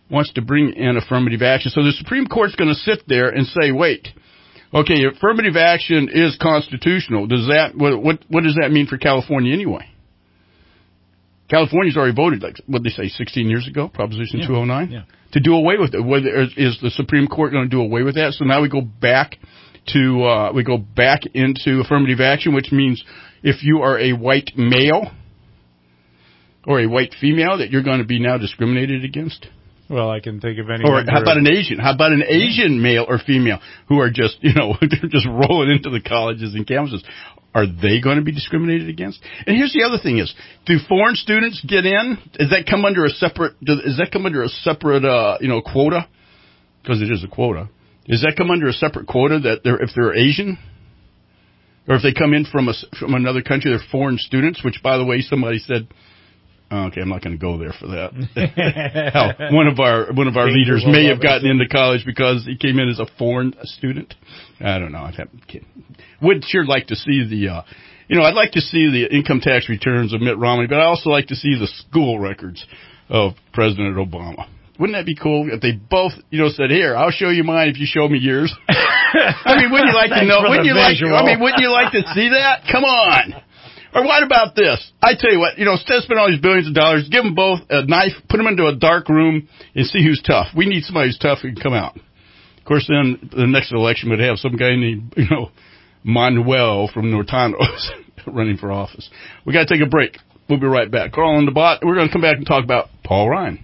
wants to bring in affirmative action. So the Supreme Court's going to sit there and say, wait, okay, affirmative action is constitutional. Does that, what, what, what does that mean for California anyway? California's already voted, like, what did they say, sixteen years ago, Proposition yeah. two oh nine? Yeah. To do away with it. Whether, is the Supreme Court going to do away with that? So now we go back to, uh, we go back into affirmative action, which means if you are a white male or a white female, that you're going to be now discriminated against? Well, I can think of any. Or how about an Asian? How about an Asian male or female who are just, you know, they're just rolling into the colleges and campuses? Are they going to be discriminated against? And here's the other thing: is do foreign students get in? Does that come under a separate? Does that come under a separate, uh, you know, quota? Because it is a quota. Does that come under a separate quota that they're if they're Asian, or if they come in from a from another country, they're foreign students? Which, by the way, somebody said. Okay, I'm not going to go there for that. Hell, one of our one of our leaders may have gotten into college because he came in as a foreign student. I don't know. I would sure like to see the, uh, you know, I'd like to see the income tax returns of Mitt Romney, but I also like to see the school records of President Obama. Wouldn't that be cool if they both, you know, said, "Here, I'll show you mine if you show me yours." I mean, wouldn't you like to know? Wouldn't you like? I mean, wouldn't you like to see that? Come on. Or what about this? I tell you what, you know, instead of spending all these billions of dollars, give them both a knife, put them into a dark room, and see who's tough. We need somebody who's tough who can come out. Of course, then the next election would have some guy named, you know, Manuel from Nortanos running for office. We got to take a break. We'll be right back. Carl on the bot. We're going to come back and talk about Paul Ryan.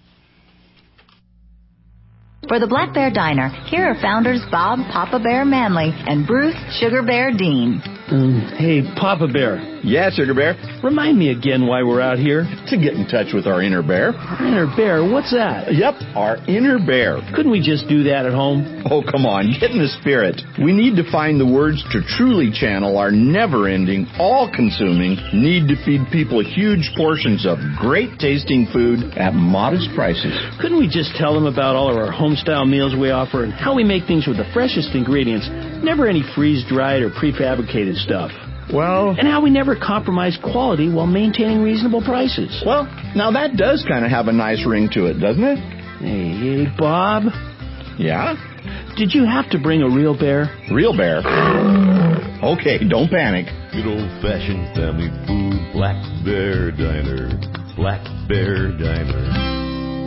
For the Black Bear Diner, here are founders Bob Papa Bear Manley and Bruce Sugar Bear Dean. Um, hey, Papa Bear. Yeah, Sugar Bear? Remind me again why we're out here. To get in touch with our inner bear. Our inner bear? What's that? Yep, our inner bear. Couldn't we just do that at home? Oh, come on, get in the spirit. We need to find the words to truly channel our never-ending, all-consuming need to feed people huge portions of great-tasting food at modest prices. Couldn't we just tell them about all of our home-style meals we offer and how we make things with the freshest ingredients, never any freeze-dried or prefabricated stuff? Well... And how we never compromise quality while maintaining reasonable prices. Well, now that does kind of have a nice ring to it, doesn't it? Hey, hey, Bob? Yeah? Did you have to bring a real bear? Real bear? Okay, don't panic. Good old-fashioned family food, Black Bear Diner. Black Bear Diner.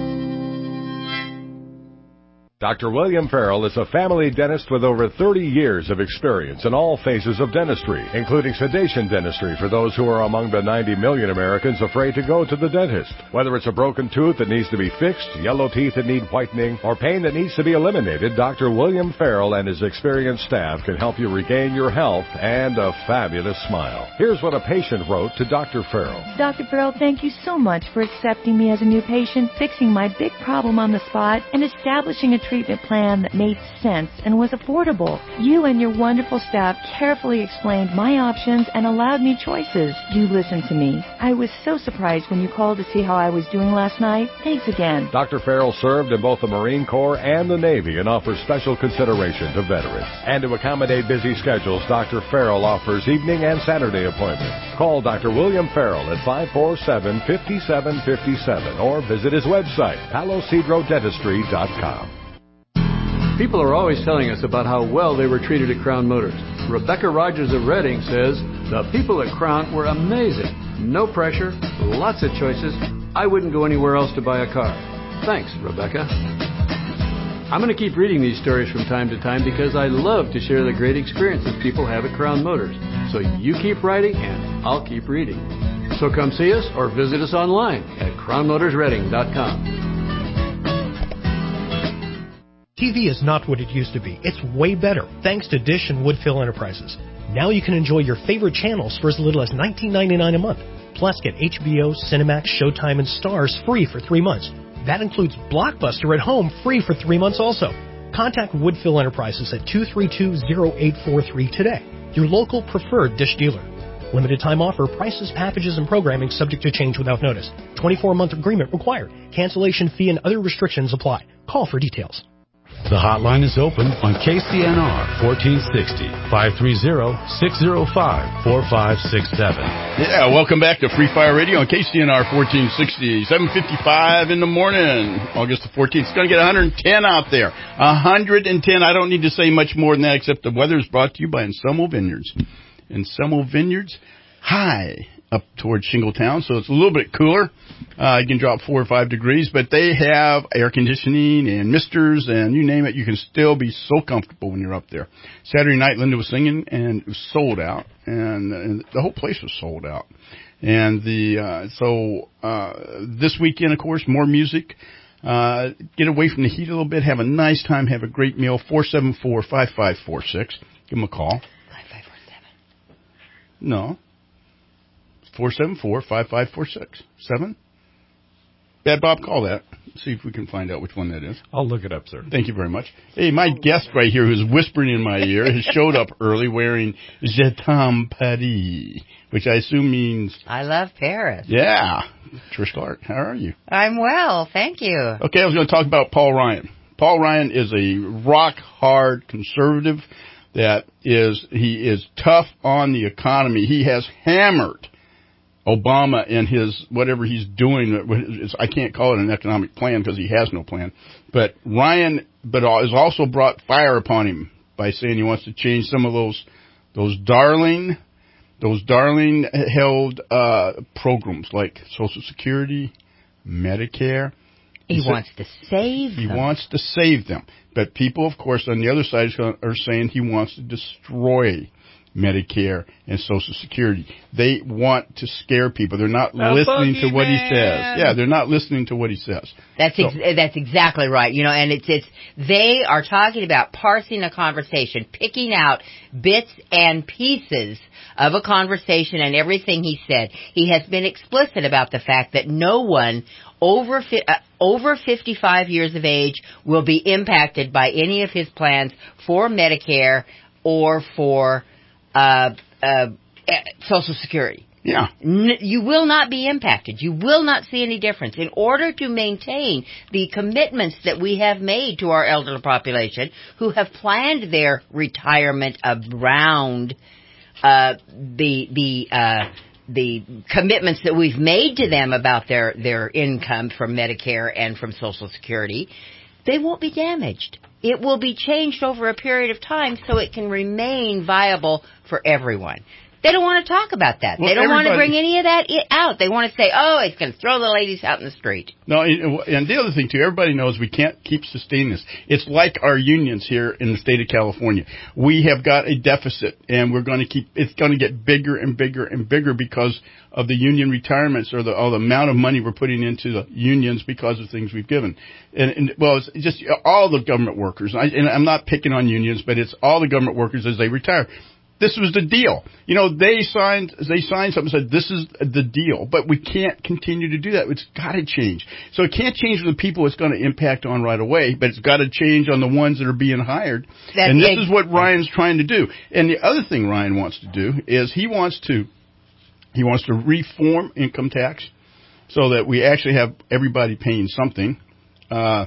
Doctor William Farrell is a family dentist with over thirty years of experience in all phases of dentistry, including sedation dentistry for those who are among the ninety million Americans afraid to go to the dentist. Whether it's a broken tooth that needs to be fixed, yellow teeth that need whitening, or pain that needs to be eliminated, Doctor William Farrell and his experienced staff can help you regain your health and a fabulous smile. Here's what a patient wrote to Doctor Farrell. Doctor Farrell, thank you so much for accepting me as a new patient, fixing my big problem on the spot, and establishing a treatment plan that made sense and was affordable. You and your wonderful staff carefully explained my options and allowed me choices. You listened to me. I was so surprised when you called to see how I was doing last night. Thanks again. Doctor Farrell served in both the Marine Corps and the Navy and offers special consideration to veterans. And to accommodate busy schedules, Doctor Farrell offers evening and Saturday appointments. Call Doctor William Farrell at five four seven, five seven five seven or visit his website, palo cedro dentistry dot com. People are always telling us about how well they were treated at Crown Motors. Rebecca Rogers of Reading says, the people at Crown were amazing. No pressure, lots of choices. I wouldn't go anywhere else to buy a car. Thanks, Rebecca. I'm going to keep reading these stories from time to time because I love to share the great experiences people have at Crown Motors. So you keep writing and I'll keep reading. So come see us or visit us online at crown motors reading dot com. T V is not what it used to be. It's way better, thanks to Dish and Woodfill Enterprises. Now you can enjoy your favorite channels for as little as nineteen ninety-nine a month. Plus, get H B O, Cinemax, Showtime, and Starz free for three months. That includes Blockbuster at home free for three months also. Contact Woodfill Enterprises at two three two, zero eight four three today. Your local preferred Dish dealer. Limited time offer, prices, packages, and programming subject to change without notice. twenty-four month agreement required. Cancellation fee and other restrictions apply. Call for details. The hotline is open on K C N R fourteen sixty, five three zero, six zero five, four five six seven. Yeah, welcome back to Free Fire Radio on K C N R fourteen sixty, seven fifty-five in the morning, August the fourteenth. It's going to get one hundred ten out there. one hundred ten. I don't need to say much more than that, except the weather is brought to you by Anselmo Vineyards. Anselmo Vineyards, high up towards Shingletown, so it's a little bit cooler. Uh, it can drop four or five degrees, but they have air conditioning and misters and you name it. You can still be so comfortable when you're up there. Saturday night, Linda was singing, and it was sold out, and, and the whole place was sold out. And the uh, so uh, this weekend, of course, more music. Uh, get away from the heat a little bit. Have a nice time. Have a great meal. four seven four, five five four six. Give them a call. five five four seven. No. four seven four, five five four six. Seven? Bad Bob, call that. See if we can find out which one that is. I'll look it up, sir. Thank you very much. Hey, my guest right here who's whispering in my ear has showed up early wearing Je t'aime Paris, which I assume means... I love Paris. Yeah. Trish Clark, how are you? I'm well, thank you. Okay, I was going to talk about Paul Ryan. Paul Ryan is a rock-hard conservative that is, he is tough on the economy. He has hammered Obama and his, whatever he's doing, I can't call it an economic plan because he has no plan. But Ryan, but has also brought fire upon him by saying he wants to change some of those, those darling, those darling held, uh, programs like Social Security, Medicare. He, he wants said, to save He them. wants to save them. But people, of course, on the other side are saying he wants to destroy Medicare and Social Security. They want to scare people. They're not A listening to what he boogeyman. says. Yeah, they're not listening to what he says. That's so, ex- that's exactly right. You know, and it's it's they are talking about parsing a conversation, picking out bits and pieces of a conversation and everything he said. He has been explicit about the fact that no one over fi- uh, over fifty-five years of age will be impacted by any of his plans for Medicare or for Uh, uh, Social Security. Yeah. N- you will not be impacted. You will not see any difference. In order to maintain the commitments that we have made to our elderly population who have planned their retirement around uh, the the uh, the commitments that we've made to them about their, their income from Medicare and from Social Security, they won't be damaged. It will be changed over a period of time so it can remain viable for everyone. They don't want to talk about that. Well, they don't want to everybody- bring any of that i- out. They want to say, oh, it's going to throw the ladies out in the street. No, and and the other thing, too, everybody knows we can't keep sustaining this. It's like our unions here in the state of California. We have got a deficit, and we're going to keep, it's going to get bigger and bigger and bigger because of the union retirements or the, or the amount of money we're putting into the unions because of things we've given. And, and well, it's just all the government workers, I, and I'm not picking on unions, but it's all the government workers as they retire. This was the deal. You know, they signed, they signed something and said, this is the deal. But we can't continue to do that. It's got to change. So it can't change for the people it's going to impact on right away, but it's got to change on the ones that are being hired. That and this ex- is what Ryan's trying to do. And the other thing Ryan wants to do is he wants to, he wants to reform income tax so that we actually have everybody paying something. Uh,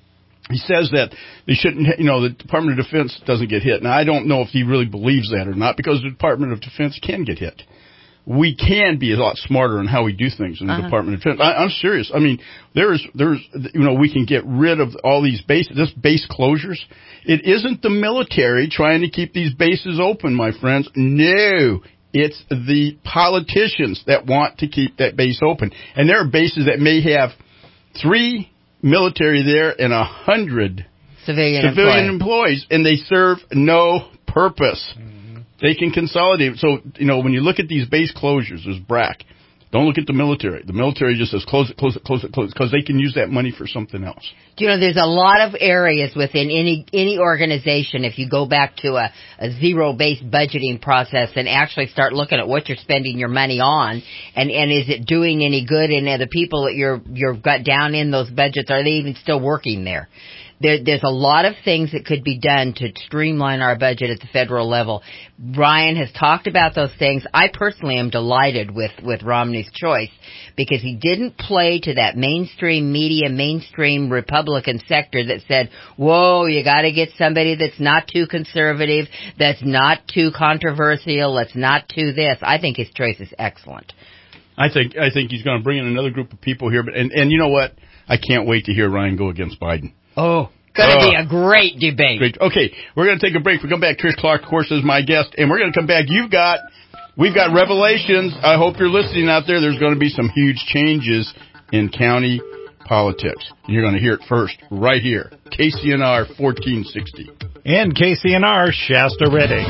He says that they shouldn't, you know, the Department of Defense doesn't get hit. Now, I don't know if he really believes that or not, because the Department of Defense can get hit. We can be a lot smarter on how we do things in the Uh-huh. Department of Defense. I, I'm serious. I mean, there's, there's, you know, we can get rid of all these bases, this base closures. It isn't the military trying to keep these bases open, my friends. No. It's the politicians that want to keep that base open. And there are bases that may have three military there and a hundred civilian, civilian employees. employees, and they serve no purpose. Mm-hmm. They can consolidate. So, you know, when you look at these base closures, there's B R A C. Don't look at the military. The military just says close it, close it, close it, close it, because they can use that money for something else. You know, there's a lot of areas within any any organization, if you go back to a, a zero-based budgeting process and actually start looking at what you're spending your money on, and, and is it doing any good, and are the people that you're, you've got down in those budgets, are they even still working there? There, there's a lot of things that could be done to streamline our budget at the federal level. Ryan has talked about those things. I personally am delighted with, with Romney's choice because he didn't play to that mainstream media, mainstream Republican sector that said, whoa, you got to get somebody that's not too conservative, that's not too controversial, that's not too this. I think his choice is excellent. I think I think he's going to bring in another group of people here. But and, and you know what? I can't wait to hear Ryan go against Biden. Oh, going to uh, be a great debate. Great. Okay, we're going to take a break. We come back. Trish Clark, of course, is my guest, and we're going to come back. You've got, we've got revelations. I hope you're listening out there. There's going to be some huge changes in county politics. You're going to hear it first right here. K C N R fourteen sixty. And K C N R Shasta Redding.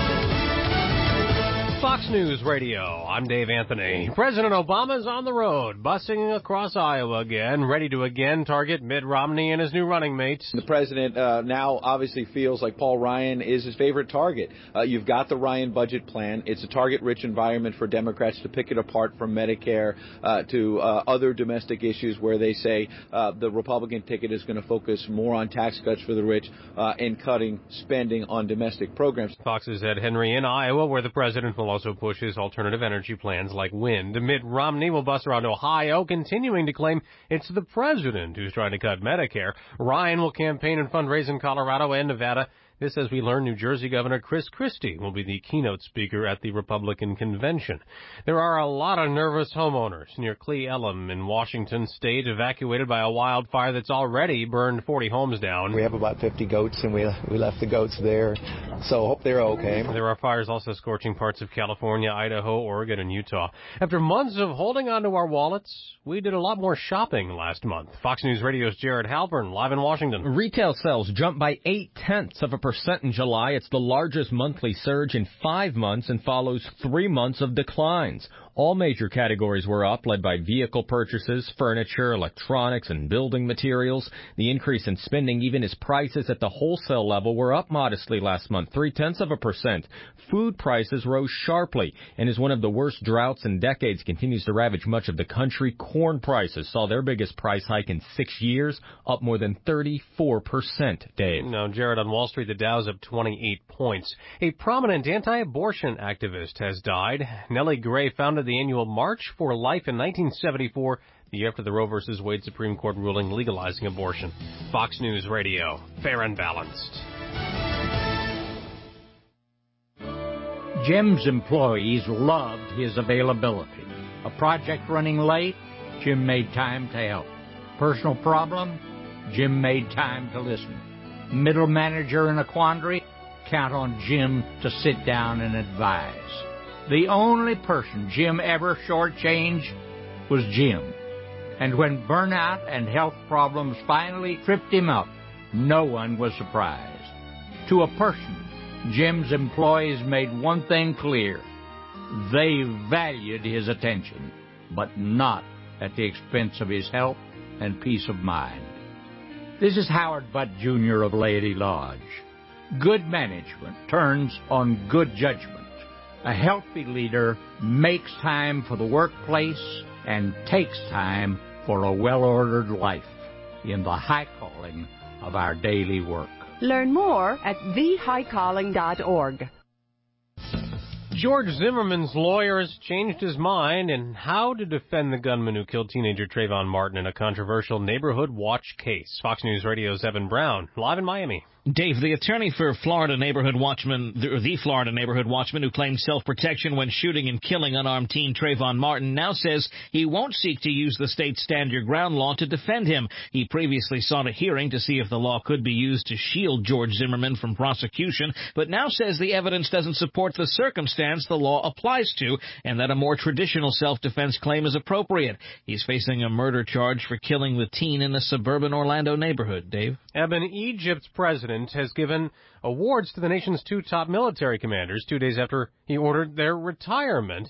Fox News Radio, I'm Dave Anthony. President Obama's on the road, busing across Iowa again, ready to again target Mitt Romney and his new running mates. The president uh, now obviously feels like Paul Ryan is his favorite target. Uh, you've got the Ryan budget plan. It's a target-rich environment for Democrats to pick it apart from Medicare uh, to uh, other domestic issues where they say uh, the Republican ticket is going to focus more on tax cuts for the rich uh, and cutting spending on domestic programs. Fox's Ed Henry in Iowa, where the president will also push his alternative energy plans like wind. Mitt Romney will bust around Ohio, continuing to claim it's the president who's trying to cut Medicare. Ryan will campaign and fundraise in Colorado and Nevada. This, as we learn, New Jersey Governor Chris Christie will be the keynote speaker at the Republican convention. There are a lot of nervous homeowners near Cle Elum in Washington state, evacuated by a wildfire that's already burned forty homes down. We have about fifty goats, and we we left the goats there, so hope they're okay. There are fires also scorching parts of California, Idaho, Oregon, and Utah. After months of holding onto our wallets, we did a lot more shopping last month. Fox News Radio's Jared Halpern, live in Washington. Retail sales jumped by eight-tenths of a percent in July. It's the largest monthly surge in five months and follows three months of declines. All major categories were up, led by vehicle purchases, furniture, electronics, and building materials. The increase in spending, even as prices at the wholesale level were up modestly last month, three-tenths of a percent. Food prices rose sharply, and as one of the worst droughts in decades continues to ravage much of the country, corn prices saw their biggest price hike in six years, up more than thirty-four percent, Dave. Now, Jared, on Wall Street, the Dow's up twenty-eight points. A prominent anti-abortion activist has died. Nellie Gray founded the annual March for Life in nineteen seventy-four, the year after the Roe versus Wade Supreme Court ruling legalizing abortion. Fox News Radio, fair and balanced. Jim's employees loved his availability. A project running late, Jim made time to help. Personal problem, Jim made time to listen. Middle manager in a quandary, count on Jim to sit down and advise. The only person Jim ever shortchanged was Jim. And when burnout and health problems finally tripped him up, no one was surprised. To a person, Jim's employees made one thing clear. They valued his attention, but not at the expense of his health and peace of mind. This is Howard Butt, Junior of Laity Lodge. Good management turns on good judgment. A healthy leader makes time for the workplace and takes time for a well-ordered life in the high calling of our daily work. Learn more at the high calling dot org. George Zimmerman's lawyer has changed his mind in how to defend the gunman who killed teenager Trayvon Martin in a controversial Neighborhood Watch case. Fox News Radio's Evan Brown, live in Miami. Dave, the attorney for Florida neighborhood watchman, the, the Florida neighborhood watchman who claimed self-protection when shooting and killing unarmed teen Trayvon Martin, now says he won't seek to use the state's stand your ground law to defend him. He previously sought a hearing to see if the law could be used to shield George Zimmerman from prosecution, but now says the evidence doesn't support the circumstance the law applies to, and that a more traditional self-defense claim is appropriate. He's facing a murder charge for killing the teen in a suburban Orlando neighborhood. Dave? Eben, Egypt's president has given awards to the nation's two top military commanders two days after he ordered their retirement.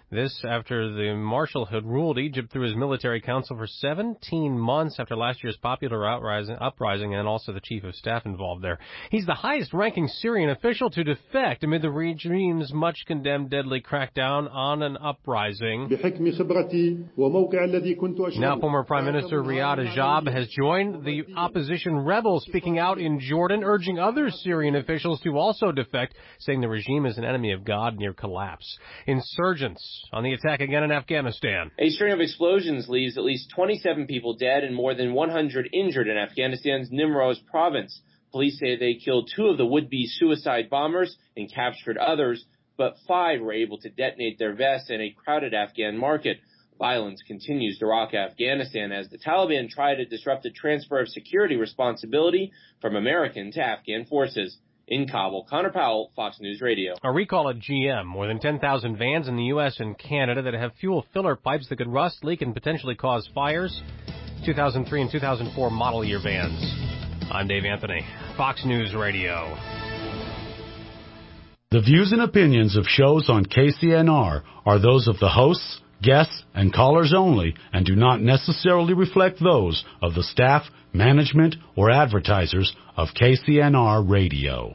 This after the Marshal had ruled Egypt through his military council for seventeen months after last year's popular uprising, uprising and also the chief of staff involved there. He's the highest-ranking Syrian official to defect amid the regime's much-condemned deadly crackdown on an uprising. Now former Prime Minister Riyad Ajab has joined the opposition rebels, speaking out in Jordan, urging other Syrian officials to also defect, saying the regime is an enemy of God near collapse. Insurgents on the attack again in Afghanistan. A string of explosions leaves at least twenty-seven people dead and more than one hundred injured in Afghanistan's Nimroz province. Police say they killed two of the would-be suicide bombers and captured others, but five were able to detonate their vests in a crowded Afghan market. Violence continues to rock Afghanistan as the Taliban try to disrupt the transfer of security responsibility from American to Afghan forces. In Kabul, Connor Powell, Fox News Radio. A recall at G M. More than ten thousand vans in the U S and Canada that have fuel filler pipes that could rust, leak, and potentially cause fires. two thousand three and two thousand four model year vans. I'm Dave Anthony, Fox News Radio. The views and opinions of shows on K C N R are those of the hosts, guests, and callers only and do not necessarily reflect those of the staff, management, or advertisers of K C N R Radio.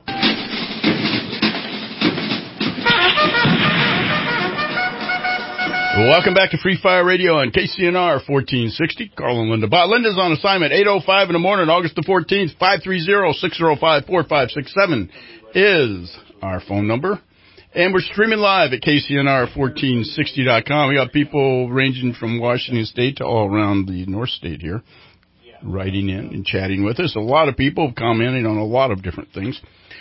Welcome back to Free Fire Radio on K C N R fourteen sixty. Carl and Linda Bott. Linda's on assignment eight oh five in the morning, August the fourteenth. five three zero, six oh five, four five six seven is our phone number. And we're streaming live at K C N R fourteen sixty dot com. We got people ranging from Washington State to all around the North State here writing in and chatting with us. A lot of people commenting on a lot of different things.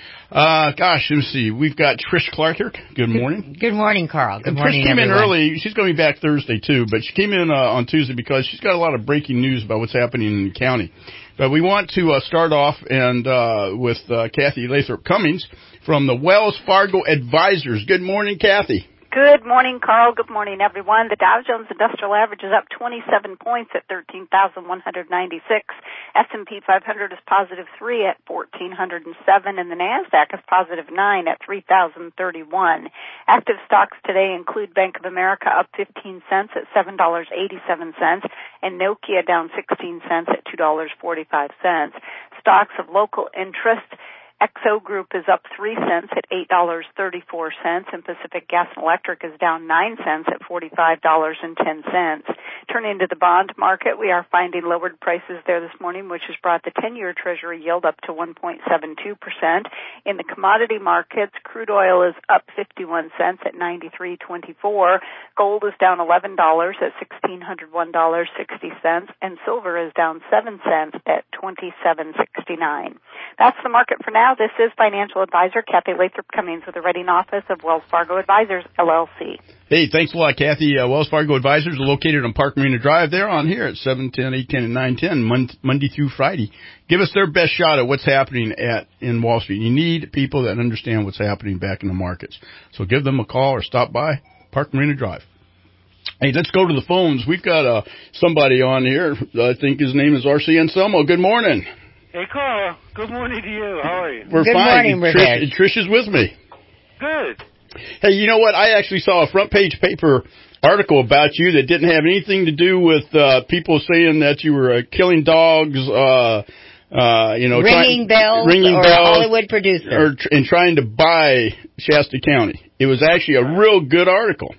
Uh, gosh, let me see. We've got Trish Clark here. Good morning. Good morning, Carl. Good and morning, Trish came everyone. in early. She's going to be back Thursday, too, but she came in uh, on Tuesday because she's got a lot of breaking news about what's happening in the county. But we want to uh, start off and uh, with uh, Kathy Lathrop Cummings from the Wells Fargo Advisors. Good morning, Kathy. Good morning, Carl. Good morning, everyone. The Dow Jones Industrial Average is up twenty-seven points at thirteen thousand one hundred ninety-six. S and P five hundred is positive three at fourteen oh seven, and the NASDAQ is positive nine at three thousand thirty-one. Active stocks today include Bank of America up fifteen cents at seven dollars and eighty-seven cents, and Nokia down sixteen cents at two dollars and forty-five cents. Stocks of local interest: X O Group is up three cents at eight dollars and thirty-four cents, and Pacific Gas and Electric is down nine cents at forty-five dollars and ten cents. Turning to the bond market, we are finding lowered prices there this morning, which has brought the ten-year Treasury yield up to one point seven two percent. In the commodity markets, crude oil is up fifty-one cents at ninety-three twenty-four. Gold is down eleven dollars at one thousand six hundred one dollars and sixty cents, and silver is down seven cents at twenty-seven sixty-nine. That's the market for now. This is financial advisor Kathy Lathrop Cummings with the Reading Office of Wells Fargo Advisors, L L C. Hey, thanks a lot, Kathy. Uh, Wells Fargo Advisors are located on Park Marina Drive. They're on here at seven ten, eight ten, and nine ten, Mon- Monday through Friday. Give us their best shot at what's happening at in Wall Street. You need people that understand what's happening back in the markets. So give them a call or stop by Park Marina Drive. Hey, let's go to the phones. We've got uh, somebody on here. I think his name is R C Anselmo. Good morning. Hey, Carl. Good morning to you. How are you? We're Good fine. morning, Trish, Trish is with me. Good. Hey, you know what? I actually saw a front page paper article about you that didn't have anything to do with uh, people saying that you were uh, killing dogs, uh, uh, you know, ringing trying, bells, ringing or bells, a Hollywood producer, or tr- and trying to buy Shasta County. It was actually a real good article.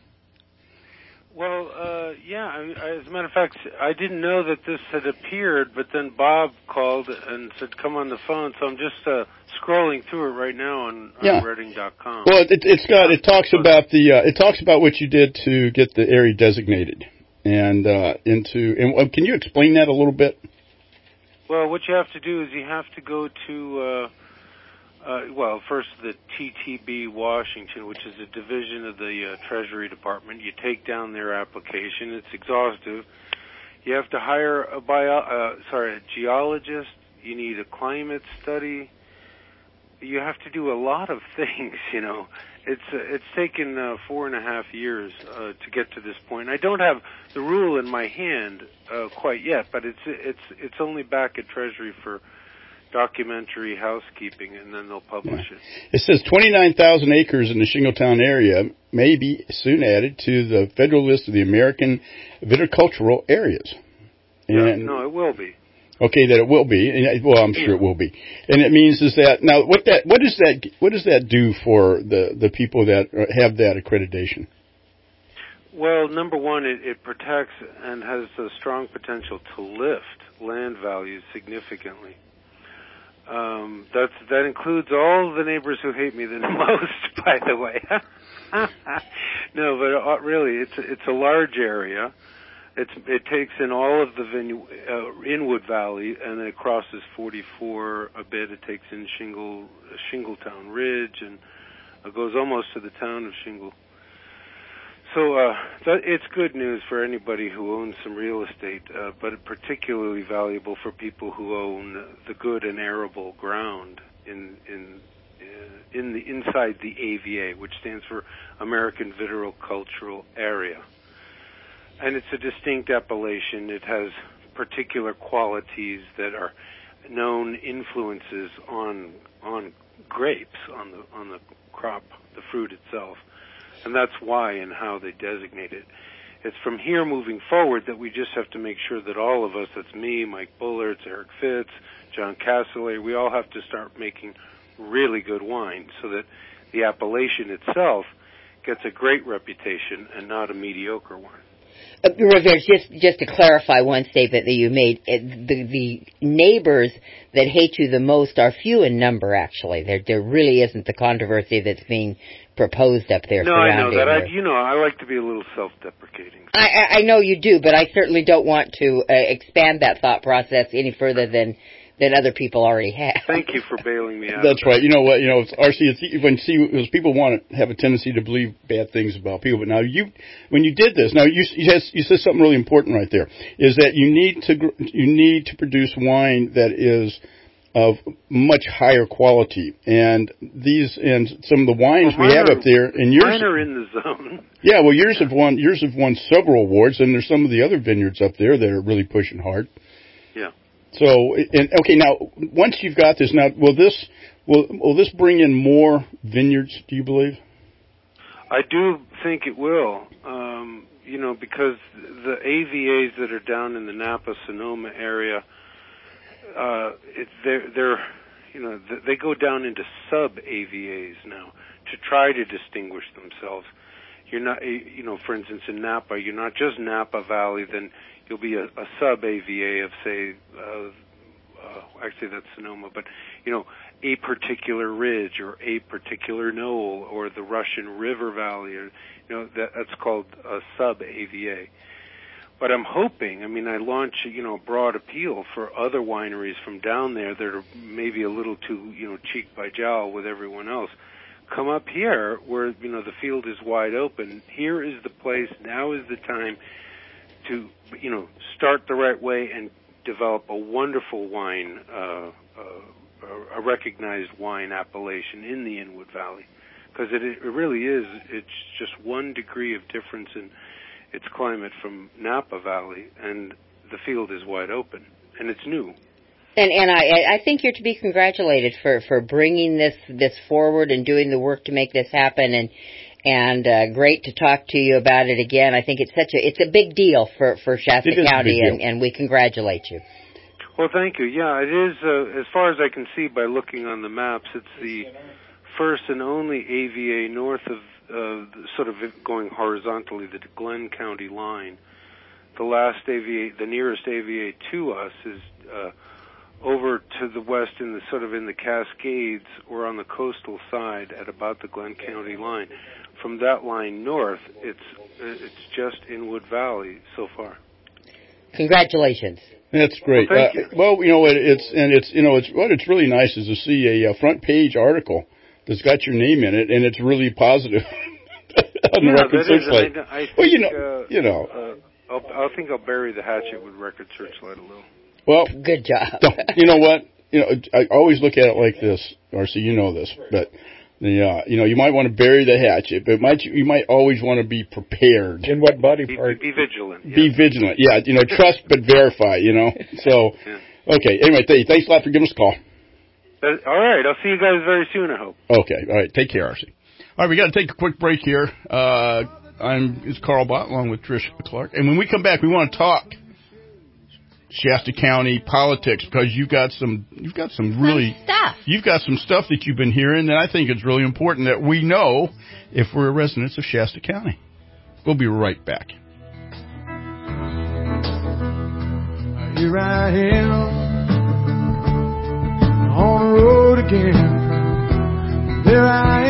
Well, uh, yeah, I, as a matter of fact, I didn't know that this had appeared, but then Bob called and said, come on the phone, so I'm just uh, scrolling through it right now on, on Yeah. Reading dot com. Well, it, it's got, it talks about the, uh, it talks about what you did to get the area designated and, uh, into, and uh, can you explain that a little bit? Well, what you have to do is you have to go to, uh, uh, well, first the T T B Washington, which is a division of the uh, Treasury Department. You take down their application. It's exhaustive. You have to hire a bio, uh, sorry, a geologist. You need a climate study. You have to do a lot of things, you know. It's uh, it's taken uh, four and a half years uh, to get to this point. I don't have the rule in my hand uh, quite yet, but it's it's it's only back at Treasury for documentary housekeeping, and then they'll publish Yeah. it. It says twenty-nine thousand acres in the Shingletown area, may be soon added to the federal list of the American viticultural areas. And, yeah, no, it will be. Okay, that it will be. And, well, I'm sure it will be. And it means is that now what that what does that what does that do for the the people that have that accreditation? Well, number one, it, it protects and has a strong potential to lift land values significantly. Um, that's that includes all the neighbors who hate me the most, by the way. No, but uh, really, it's it's a large area. It's it takes in all of the Vinu, uh, Inwood Valley, and then it crosses forty-four a bit. It takes in Shingle Shingletown Ridge, and it goes almost to the town of Shingle. So uh, that, it's good news for anybody who owns some real estate, uh, but particularly valuable for people who own the good and arable ground in in uh, in the inside the A V A, which stands for American Viticultural Area. And it's a distinct appellation. It has particular qualities that are known influences on on grapes, on the on the crop, the fruit itself. And that's why and how they designate it. It's from here moving forward that we just have to make sure that all of us, that's me, Mike Bullards, Eric Fitz, John Casselaar, we all have to start making really good wine so that the appellation itself gets a great reputation and not a mediocre one. Uh, Rivers, just just to clarify one statement that you made, it, the, the neighbors that hate you the most are few in number, actually. There there really isn't the controversy that's being proposed up there. No, I know that. I, you know, I like to be a little self-deprecating. I, I, I know you do, but I certainly don't want to uh, expand that thought process any further than than other people already have. Thank you for bailing me out. That's right. You know what? You know, R C. It's, when see, because people want to have a tendency to believe bad things about people, but now you, when you did this, now you you, has, you said something really important right there. Is that you need to you need to produce wine that is of much higher quality, and these and some of the wines well, we have are, up there, and yours mine are in the zone. Yeah, well, yours have won yours have won several awards, and there's some of the other vineyards up there that are really pushing hard. Yeah. So, and, okay, now once you've got this, now will this will will this bring in more vineyards? Do you believe? I do think it will. Um, you know, because the A V As that are down in the Napa Sonoma area, uh, it, they're they're you know they go down into sub A V As now to try to distinguish themselves. You're not, you know, for instance, in Napa, you're not just Napa Valley, then you'll be a, a sub-A V A of, say, uh, uh, actually that's Sonoma, but, you know, a particular ridge or a particular knoll or the Russian River Valley, or, you know, that, that's called a sub-A V A. But I'm hoping, I mean, I launch, you know, a broad appeal for other wineries from down there that are maybe a little too, you know, cheek by jowl with everyone else. Come up here where, you know, the field is wide open. Here is the place, now is the time to, you know, start the right way and develop a wonderful wine, uh, uh, a recognized wine appellation in the Inwood Valley. Because it, it really is, it's just one degree of difference in its climate from Napa Valley, and the field is wide open, and it's new. And and I I think you're to be congratulated for, for bringing this this forward and doing the work to make this happen, and and uh, great to talk to you about it again. I think it's such a it's a big deal for for Shasta County, and, and we congratulate you. Well, thank you. Yeah, it is. Uh, as far as I can see by looking on the maps, it's the first and only A V A north of uh, sort of going horizontally the Glenn County line. The last A V A, the nearest A V A to us is. Uh, over to the west in the sort of in the Cascades or on the coastal side at about the Glenn County line. From that line north, it's it's just Inwood Valley so far. Congratulations. That's great. Well, thank uh, you. well, you know, it, it's and it's you know, it's what it's really nice is to see a, a front page article that's got your name in it, and it's really positive on yeah, the Record Searchlight. I, I think, well, you know, uh, you know. Uh, I'll, I think I'll bury the hatchet with Record Searchlight a little. Well, good job. You know what? You know, I always look at it like this, R C. You know this, but the uh, you know, you might want to bury the hatchet, but might you might always want to be prepared. In what body be, part? Be vigilant. Yeah. Be vigilant. Yeah, you know, trust but verify. You know. So, yeah. Okay. Anyway, th- thanks a lot for giving us a call. Uh, all right. I'll see you guys very soon, I hope. Okay. All right. Take care, R C. All right, we got to take a quick break here. Uh, I'm it's Carl Bott along with Trish Clark, and when we come back, we want to talk Shasta County politics because you've got some you've got some really some stuff. You've got some stuff that you've been hearing that I think is really important that we know if we're residents of Shasta County. We'll be right back. Here I am on the road again. There I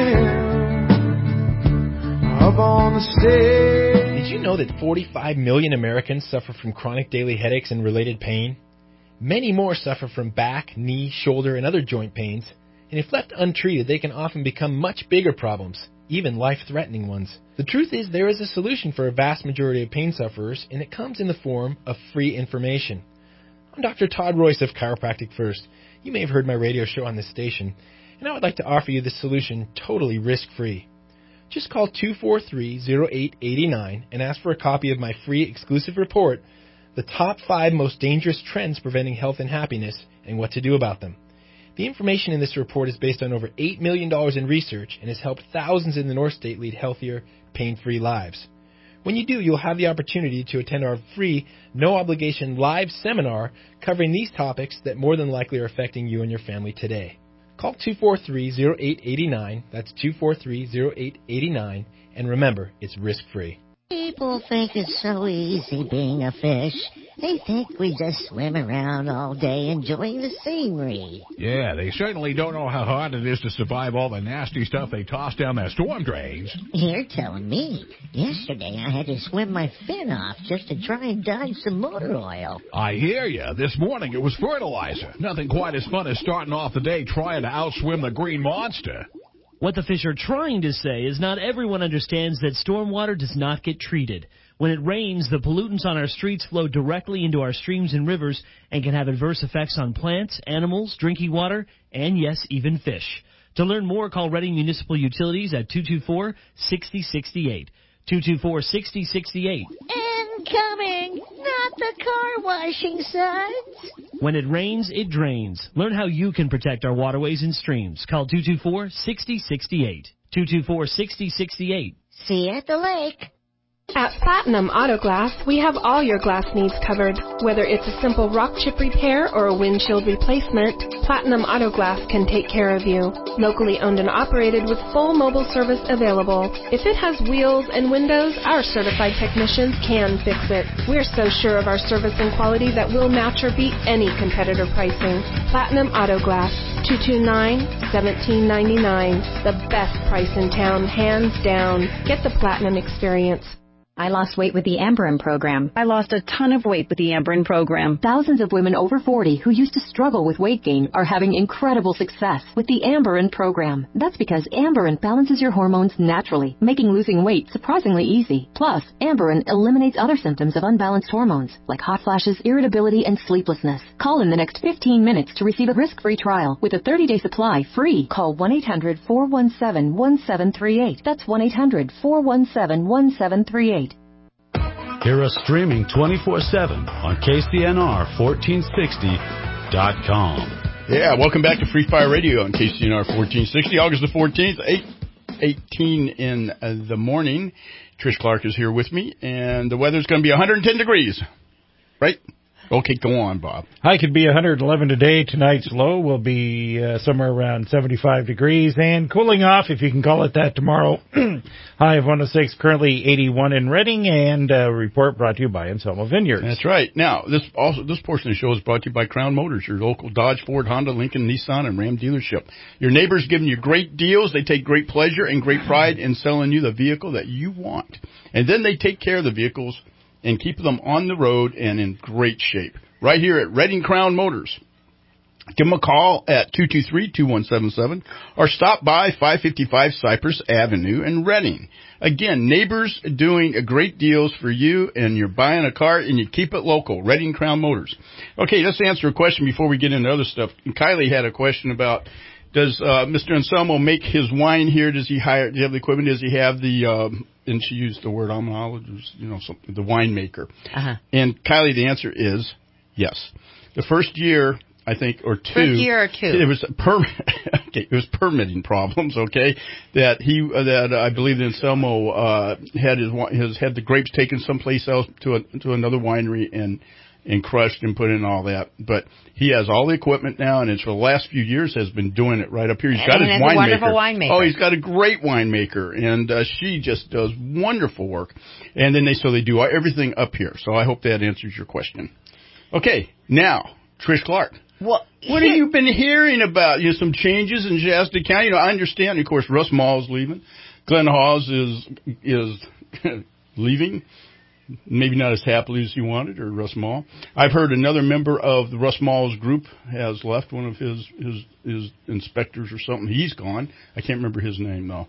am up on the stage. Did you know that forty-five million Americans suffer from chronic daily headaches and related pain? Many more suffer from back, knee, shoulder, and other joint pains, and if left untreated, they can often become much bigger problems, even life-threatening ones. The truth is there is a solution for a vast majority of pain sufferers, and it comes in the form of free information. I'm Doctor Todd Royce of Chiropractic First. You may have heard my radio show on this station, and I would like to offer you this solution totally risk-free. Just call two four three, zero eight eight nine and ask for a copy of my free exclusive report, The Top five Most Dangerous Trends Preventing Health and Happiness and What to Do About Them. The information in this report is based on over eight million dollars in research and has helped thousands in the North State lead healthier, pain-free lives. When you do, you'll have the opportunity to attend our free, no-obligation live seminar covering these topics that more than likely are affecting you and your family today. Call two four three, zero eight eight nine, that's two four three, zero eight eight nine, and remember, it's risk-free. People think it's so easy being a fish. They think we just swim around all day enjoying the scenery. Yeah, they certainly don't know how hard it is to survive all the nasty stuff they toss down their storm drains. You're telling me. Yesterday I had to swim my fin off just to try and dodge some motor oil. I hear you. This morning it was fertilizer. Nothing quite as fun as starting off the day trying to outswim the green monster. What the fish are trying to say is not everyone understands that stormwater does not get treated. When it rains, the pollutants on our streets flow directly into our streams and rivers and can have adverse effects on plants, animals, drinking water, and yes, even fish. To learn more, call Reading Municipal Utilities at two two four, six zero six eight. two two four, six zero six eight. Incoming! Not the car washing suds! When it rains, it drains. Learn how you can protect our waterways and streams. Call two two four, six zero six eight. two two four, six zero six eight. See you at the lake. At Platinum Auto Glass, we have all your glass needs covered. Whether it's a simple rock chip repair or a windshield replacement, Platinum Auto Glass can take care of you. Locally owned and operated with full mobile service available. If it has wheels and windows, our certified technicians can fix it. We're so sure of our service and quality that we'll match or beat any competitor pricing. Platinum Auto Glass, two two nine, one seven nine nine. The best price in town, hands down. Get the Platinum experience. I lost weight with the Amberin program. I lost a ton of weight with the Amberin program. Thousands of women over forty who used to struggle with weight gain are having incredible success with the Amberin program. That's because Amberin balances your hormones naturally, making losing weight surprisingly easy. Plus, Amberin eliminates other symptoms of unbalanced hormones, like hot flashes, irritability, and sleeplessness. Call in the next fifteen minutes to receive a risk-free trial with a thirty-day supply free. Call one eight hundred, four one seven, one seven three eight. That's one eight hundred, four one seven, one seven three eight. Hear us streaming twenty-four seven on K C N R fourteen sixty dot com. Yeah, welcome back to Free Fire Radio on K C N R fourteen sixty, August the fourteenth, eight eighteen in uh, the morning. Trish Clark is here with me, and the weather's going to be one hundred ten degrees, right? Okay, go on, Bob. High could be one hundred eleven today. Tonight's low will be uh, somewhere around seventy-five degrees and cooling off, if you can call it that, tomorrow. High of one oh six, currently eighty-one in Reading, and a report brought to you by Anselmo Vineyards. That's right. Now, this also this portion of the show is brought to you by Crown Motors, your local Dodge, Ford, Honda, Lincoln, Nissan, and Ram dealership. Your neighbors giving you great deals. They take great pleasure and great pride in selling you the vehicle that you want. And then they take care of the vehicles and keep them on the road and in great shape. Right here at Reading Crown Motors. Give them a call at two two three, two one seven seven or stop by five fifty-five Cypress Avenue in Reading. Again, neighbors doing great deals for you, and you're buying a car and you keep it local. Reading Crown Motors. Okay, let's answer a question before we get into other stuff. And Kylie had a question about, does uh, Mister Anselmo make his wine here? Does he hire? Does he have the equipment? Does he have the? Um, and she used the word omnologist, you know, something, the winemaker. Uh-huh. And Kylie, the answer is yes. The first year, I think, or two. First year or two. It was per okay, it was permitting problems, okay, that he, uh, that uh, I believe that Anselmo, uh, had his, his, had the grapes taken someplace else to a, to another winery and, and crushed and put in all that. But he has all the equipment now, and it's for the last few years has been doing it right up here. He's got and his winemaker. wonderful winemaker. Oh, he's got a great winemaker, and uh, she just does wonderful work. And then they so they do everything up here. So I hope that answers your question. Okay, now Trish Clark. Well, what have you been hearing about? You know, some changes in Shasta County. You know, I understand. Of course, Russ Mall is leaving. Glenn Hawes is is leaving. Maybe not as happily as he wanted, or Russ Mall. I've heard another member of the Russ Mall's group has left, one of his, his, his inspectors or something. He's gone. I can't remember his name, though.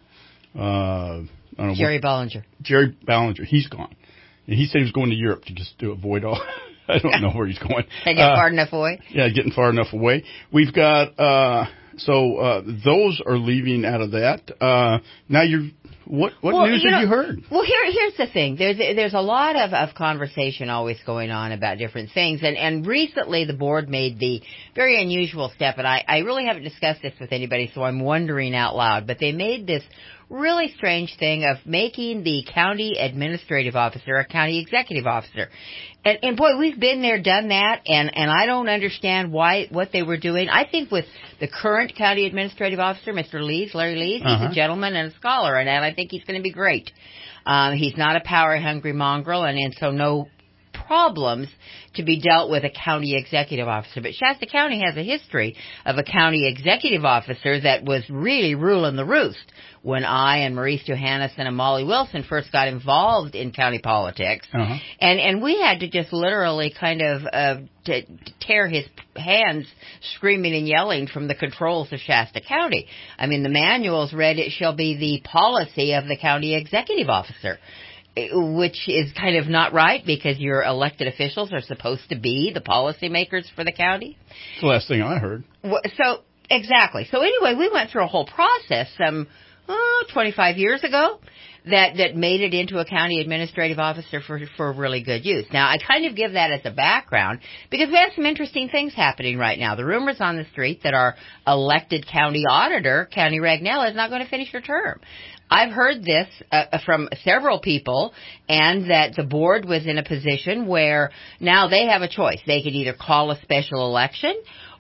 Uh, I don't know Jerry what, Ballinger. Jerry Ballinger. He's gone. And he said he was going to Europe to just to avoid all. I don't know where he's going. They get uh, far enough away? Yeah, getting far enough away. We've got, uh, so, uh, those are leaving out of that. Uh, now you're, What what well, news you have know, you heard? Well, here here's the thing. There's there's a lot of, of conversation always going on about different things, and and recently the board made the very unusual step, and I I really haven't discussed this with anybody, so I'm wondering out loud. But they made this really strange thing of making the county administrative officer a county executive officer. And, and boy, we've been there, done that, and, and I don't understand why, what they were doing. I think with the current county administrative officer, Mister Lees, Larry Lees, he's uh-huh. a gentleman and a scholar, and, and I think he's going to be great. Um, he's not a power-hungry mongrel, and, and so no problems to be dealt with a county executive officer. But Shasta County has a history of a county executive officer that was really ruling the roost. When I and Maurice Johannesson and Molly Wilson first got involved in county politics, uh-huh. and and we had to just literally kind of uh, to, to tear his hands screaming and yelling from the controls of Shasta County. I mean, the manuals read, "It shall be the policy of the county executive officer," which is kind of not right because your elected officials are supposed to be the policymakers for the county. It's the last thing I heard. So, exactly. So anyway, we went through a whole process some, oh, twenty-five years ago that, that made it into a county administrative officer for, for really good use. Now, I kind of give that as a background because we have some interesting things happening right now. The rumors on the street that our elected county auditor, County Ragnell, is not going to finish her term. I've heard this uh, from several people, and that the board was in a position where now they have a choice. They can either call a special election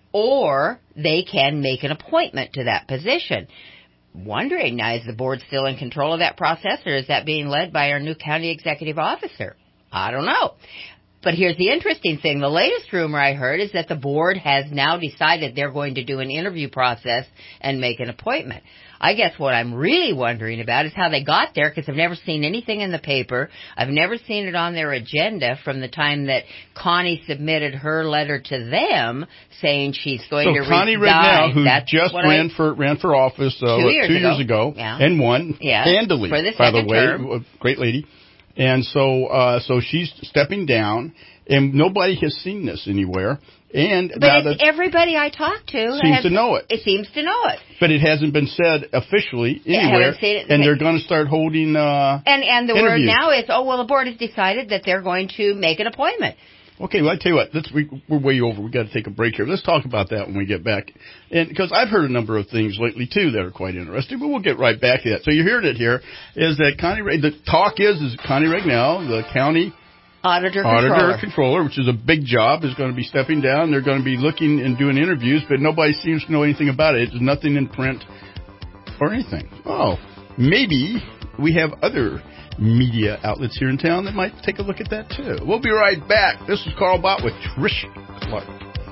or they can make an appointment to that position. Wondering, now, is the board still in control of that process, or is that being led by our new county executive officer? I don't know. But here's the interesting thing. The latest rumor I heard is that the board has now decided they're going to do an interview process and make an appointment. I guess what I'm really wondering about is how they got there, because I've never seen anything in the paper. I've never seen it on their agenda from the time that Connie submitted her letter to them saying she's going so to resign. So Connie Ragnell, who That's just ran I, for ran for office uh, two years two ago, years ago yeah. and won yeah. handily, for the by the second way, term. a great lady. And so, uh, so she's stepping down, and nobody has seen this anywhere. And but now it's everybody I talk to seems has, to know it. It seems to know it. But it hasn't been said officially anywhere. It, and they're going to start holding uh And and the interviews. word now is, oh well, the board has decided that they're going to make an appointment. Okay, well, I tell you what, let's, we, we're way over. We've got to take a break here. Let's talk about that when we get back. And because I've heard a number of things lately, too, that are quite interesting, but we'll get right back to that. So you heard it here, is that Connie, the talk is, is Connie Ragnell, the county auditor, auditor controller. controller, which is a big job, is going to be stepping down. They're going to be looking and doing interviews, but nobody seems to know anything about it. There's nothing in print or anything. Oh, maybe we have other media outlets here in town that might take a look at that too. We'll be right back. This is Carl Bott with Trish Clark.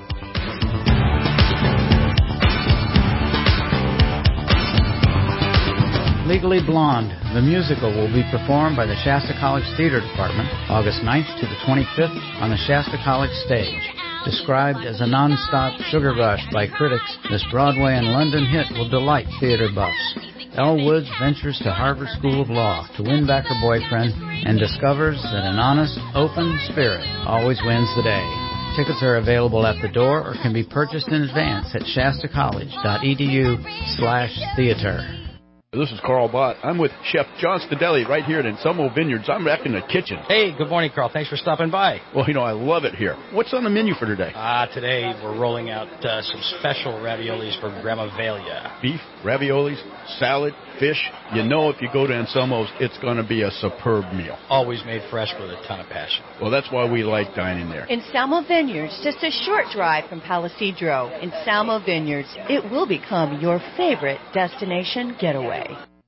Legally Blonde, the musical, will be performed by the Shasta College Theater Department August ninth to the twenty-fifth on the Shasta College stage. Described as a non-stop sugar rush by critics, this Broadway and London hit will delight theater buffs. Elle Woods ventures to Harvard School of Law to win back her boyfriend and discovers that an honest, open spirit always wins the day. Tickets are available at the door or can be purchased in advance at shastacollege.edu slash theater. This is Carl Bott. I'm with Chef John Stadelli right here at Anselmo Vineyards. I'm back in the kitchen. Hey, good morning, Carl. Thanks for stopping by. Well, you know, I love it here. What's on the menu for today? Ah, uh, today we're rolling out uh, some special raviolis for Grandma Velia. Beef, raviolis, salad, fish. You know if you go to Anselmo's, it's going to be a superb meal. Always made fresh with a ton of passion. Well, that's why we like dining there. Anselmo Vineyards, just a short drive from Palisadro. Anselmo Vineyards, it will become your favorite destination getaway.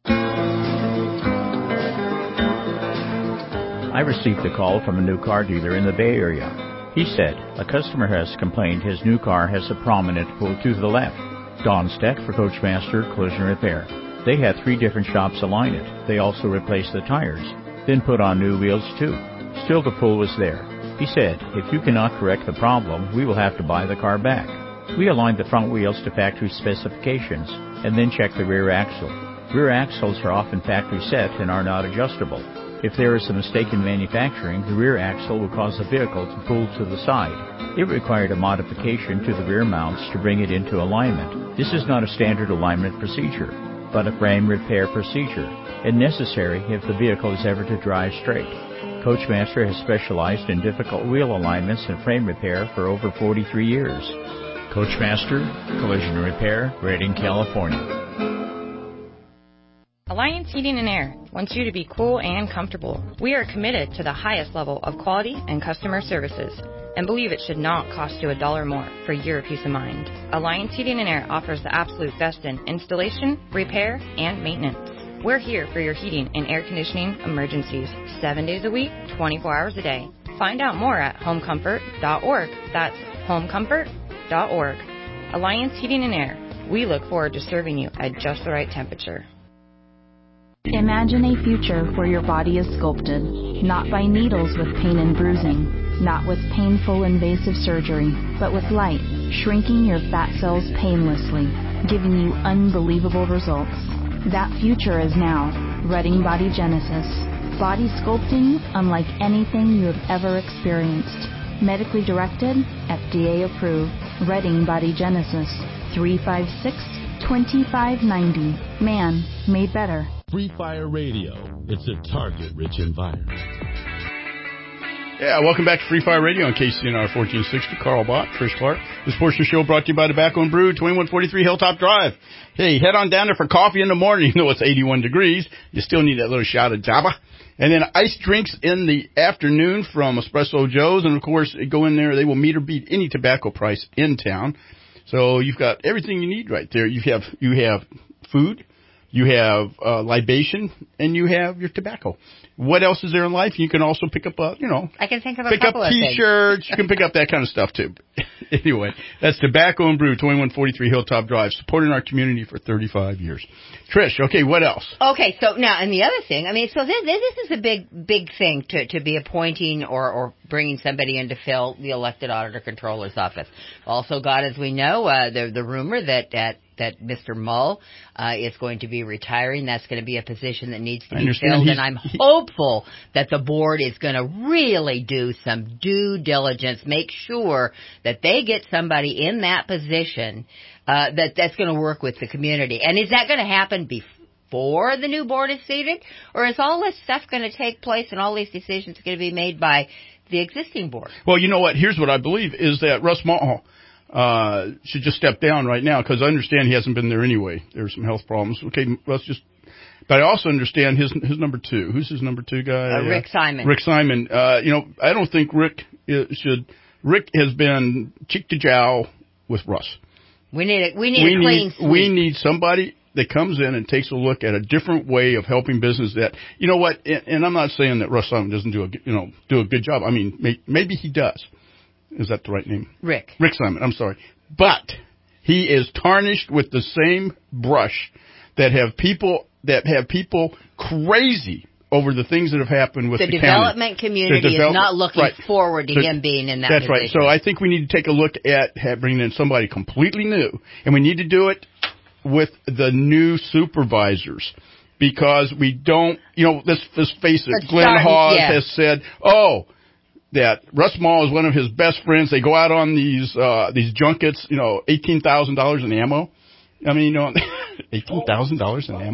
I received a call from a new car dealer in the Bay Area. He said a customer has complained his new car has a prominent pull to the left. Don Steck for Coachmaster Collision Repair. They had three different shops align it. They also replaced the tires, then put on new wheels too. Still the pull was there. He said, if you cannot correct the problem, we will have to buy the car back. We aligned the front wheels to factory specifications and then checked the rear axle. Rear axles are often factory set and are not adjustable. If there is a mistake in manufacturing, the rear axle will cause the vehicle to pull to the side. It required a modification to the rear mounts to bring it into alignment. This is not a standard alignment procedure, but a frame repair procedure, and necessary if the vehicle is ever to drive straight. Coachmaster has specialized in difficult wheel alignments and frame repair for over forty-three years. Coachmaster Collision Repair, Redding, California. Alliance Heating and Air wants you to be cool and comfortable. We are committed to the highest level of quality and customer services and believe it should not cost you a dollar more for your peace of mind. Alliance Heating and Air offers the absolute best in installation, repair, and maintenance. We're here for your heating and air conditioning emergencies, seven days a week, twenty-four hours a day. Find out more at home comfort dot org. That's home comfort dot org. Alliance Heating and Air. We look forward to serving you at just the right temperature. Imagine a future where your body is sculpted, not by needles with pain and bruising, not with painful invasive surgery, but with light, shrinking your fat cells painlessly, giving you unbelievable results. That future is now. Redding Body Genesis. Body sculpting unlike anything you have ever experienced. Medically directed, F D A approved. Redding Body Genesis. three five six, two five nine zero. Man made better. Free Fire Radio. It's a target-rich environment. Yeah, welcome back to Free Fire Radio on K C N R fourteen sixty. Carl Bott, Trish Clark. This portion of the show brought to you by Tobacco and Brew, twenty-one forty-three Hilltop Drive. Hey, head on down there for coffee in the morning. You know it's eighty-one degrees. You still need that little shot of Java. And then ice drinks in the afternoon from Espresso Joe's. And, of course, go in there. They will meet or beat any tobacco price in town. So you've got everything you need right there. You have you have food. You have uh, libation, and you have your tobacco. What else is there in life? You can also pick up, a, you know, I can think of a pick up couple of T-shirts. things. You can pick up that kind of stuff too. Anyway, that's Tobacco and Brew, twenty-one forty-three Hilltop Drive, supporting our community for thirty-five years. Trish, okay, what else? Okay, so now, and the other thing, I mean, so this, this is a big, big thing to, to be appointing or, or bringing somebody in to fill the elected auditor controller's office. Also got, as we know, uh, the, the rumor that, that that Mister Mull uh, is going to be retiring. That's going to be a position that needs to be filled, and I'm hopeful that the board is going to really do some due diligence, make sure that they get somebody in that position uh, that that's going to work with the community. And is that going to happen before the new board is seated, or is all this stuff going to take place and all these decisions going to be made by the existing board? Well, you know what? Here's what I believe is that Russ Mull Uh, should just step down right now, because I understand he hasn't been there anyway. There's some health problems. Okay, Russ just, but I also understand his his number two. Who's his number two guy? Uh, Rick Simon. Rick Simon. Uh, you know, I don't think Rick should. Rick has been cheek to jowl with Russ. We need a, we need we a clean need, sweep. We need somebody that comes in and takes a look at a different way of helping business. That, you know what? And, and I'm not saying that Russ Simon doesn't do a you know do a good job. I mean, may, maybe he does. Is that the right name? Rick. Rick Simon. I'm sorry. But he is tarnished with the same brush that have people that have people crazy over the things that have happened with the, the development county. community the develop- is not looking right. forward to the, him being in that that's position. That's right. So I think we need to take a look at have, bringing in somebody completely new, and we need to do it with the new supervisors. Because we don't, you know, let's, let's face it, Let's Glenn start, Hawes yeah. has said, oh, that Russ Mull is one of his best friends. They go out on these uh these junkets, you know, eighteen thousand dollars in ammo. I mean, you know, eighteen thousand dollars in ammo.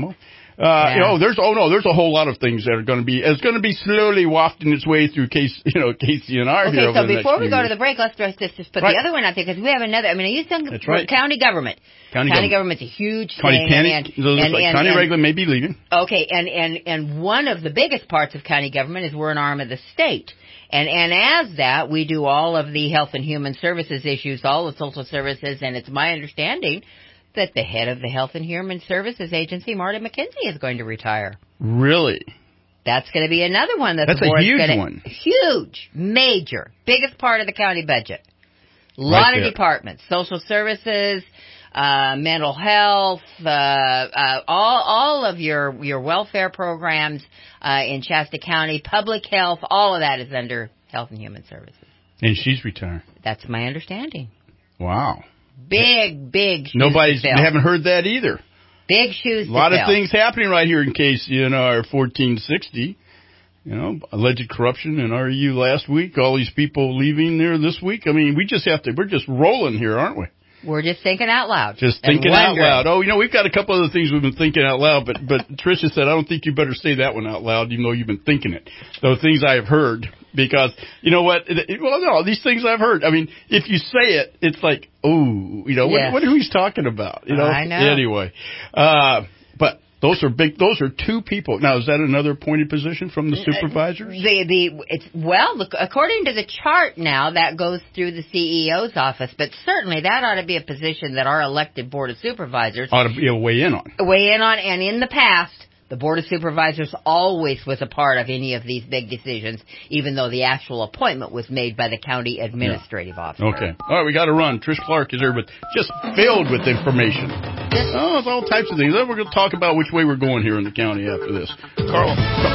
Uh, yeah. you know, there's oh no, there's a whole lot of things that are going to be it's going to be slowly wafting its way through case you know K C N R okay, here. Okay, over so the before next we few go years. to the break, let's just, just put right. the other one out there because we have another. I mean, you think That's right. county government. County, county government. government's a huge county, thing. County, and, and, and, like and, county and, regular may be leaving. Okay, and, and, and one of the biggest parts of county government is we're an arm of the state. And, and as that, we do all of the health and human services issues, all the social services, and it's my understanding that the head of the Health and Human Services Agency, Marty McKenzie, is going to retire. Really? That's going to be another one that That's the board's a huge gonna, one. Huge, major, biggest part of the county budget. A lot right of there. departments, social services, uh, mental health, uh, uh, all all of your your welfare programs uh, in Shasta County, public health, all of that is under Health and Human Services. And she's retiring. That's my understanding. Wow. Big, big shoes Nobody's to fill. haven't heard that either. Big shoes to A lot fill. of things happening right here in case you know our fourteen sixty. You know, alleged corruption in R E U last week. All these people leaving there this week. I mean, we just have to. We're just rolling here, aren't we? We're just thinking out loud. Just thinking out loud. Oh, you know, we've got a couple other things we've been thinking out loud, but but Tricia said, I don't think you better say that one out loud, even though you've been thinking it. So things I have heard, because, you know what, it, it, well, no, these things I've heard. I mean, if you say it, it's like, oh, you know, yes. what, what are we talking about? You know, I know. Anyway, uh, but those are big, those are two people. Now, is that another appointed position from the supervisors? The, the, it's, well, look, according to the chart now, that goes through the C E O's office, but certainly that ought to be a position that our elected Board of Supervisors ought to be able to weigh in on. Weigh in on, and in the past, the Board of Supervisors always was a part of any of these big decisions, even though the actual appointment was made by the county administrative yeah. officer. Okay. All right, we got to run. Trish Clark is there, but just filled with information. Oh, it's all types of things. Then we're going to talk about which way we're going here in the county after this. Carl.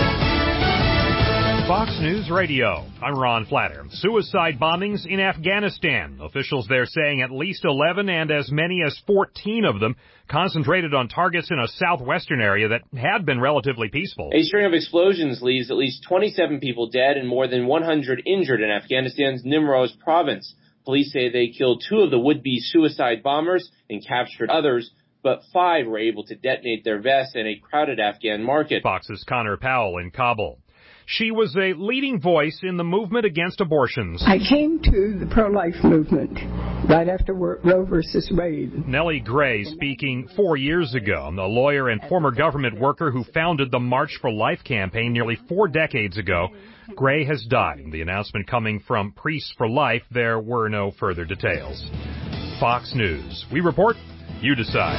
Fox News Radio. I'm Ron Flatter. Suicide bombings in Afghanistan. Officials there saying at least eleven and as many as fourteen of them concentrated on targets in a southwestern area that had been relatively peaceful. A string of explosions leaves at least twenty-seven people dead and more than one hundred injured in Afghanistan's Nimroz province. Police say they killed two of the would-be suicide bombers and captured others, but five were able to detonate their vests in a crowded Afghan market. Fox's Connor Powell in Kabul. She was a leading voice in the movement against abortions. I came to the pro-life movement right after Roe versus Wade. Nellie Gray speaking four years ago, the lawyer and former government worker who founded the March for Life campaign nearly four decades ago. Gray has died. The announcement coming from Priests for Life. There were no further details. Fox News. We report, you decide.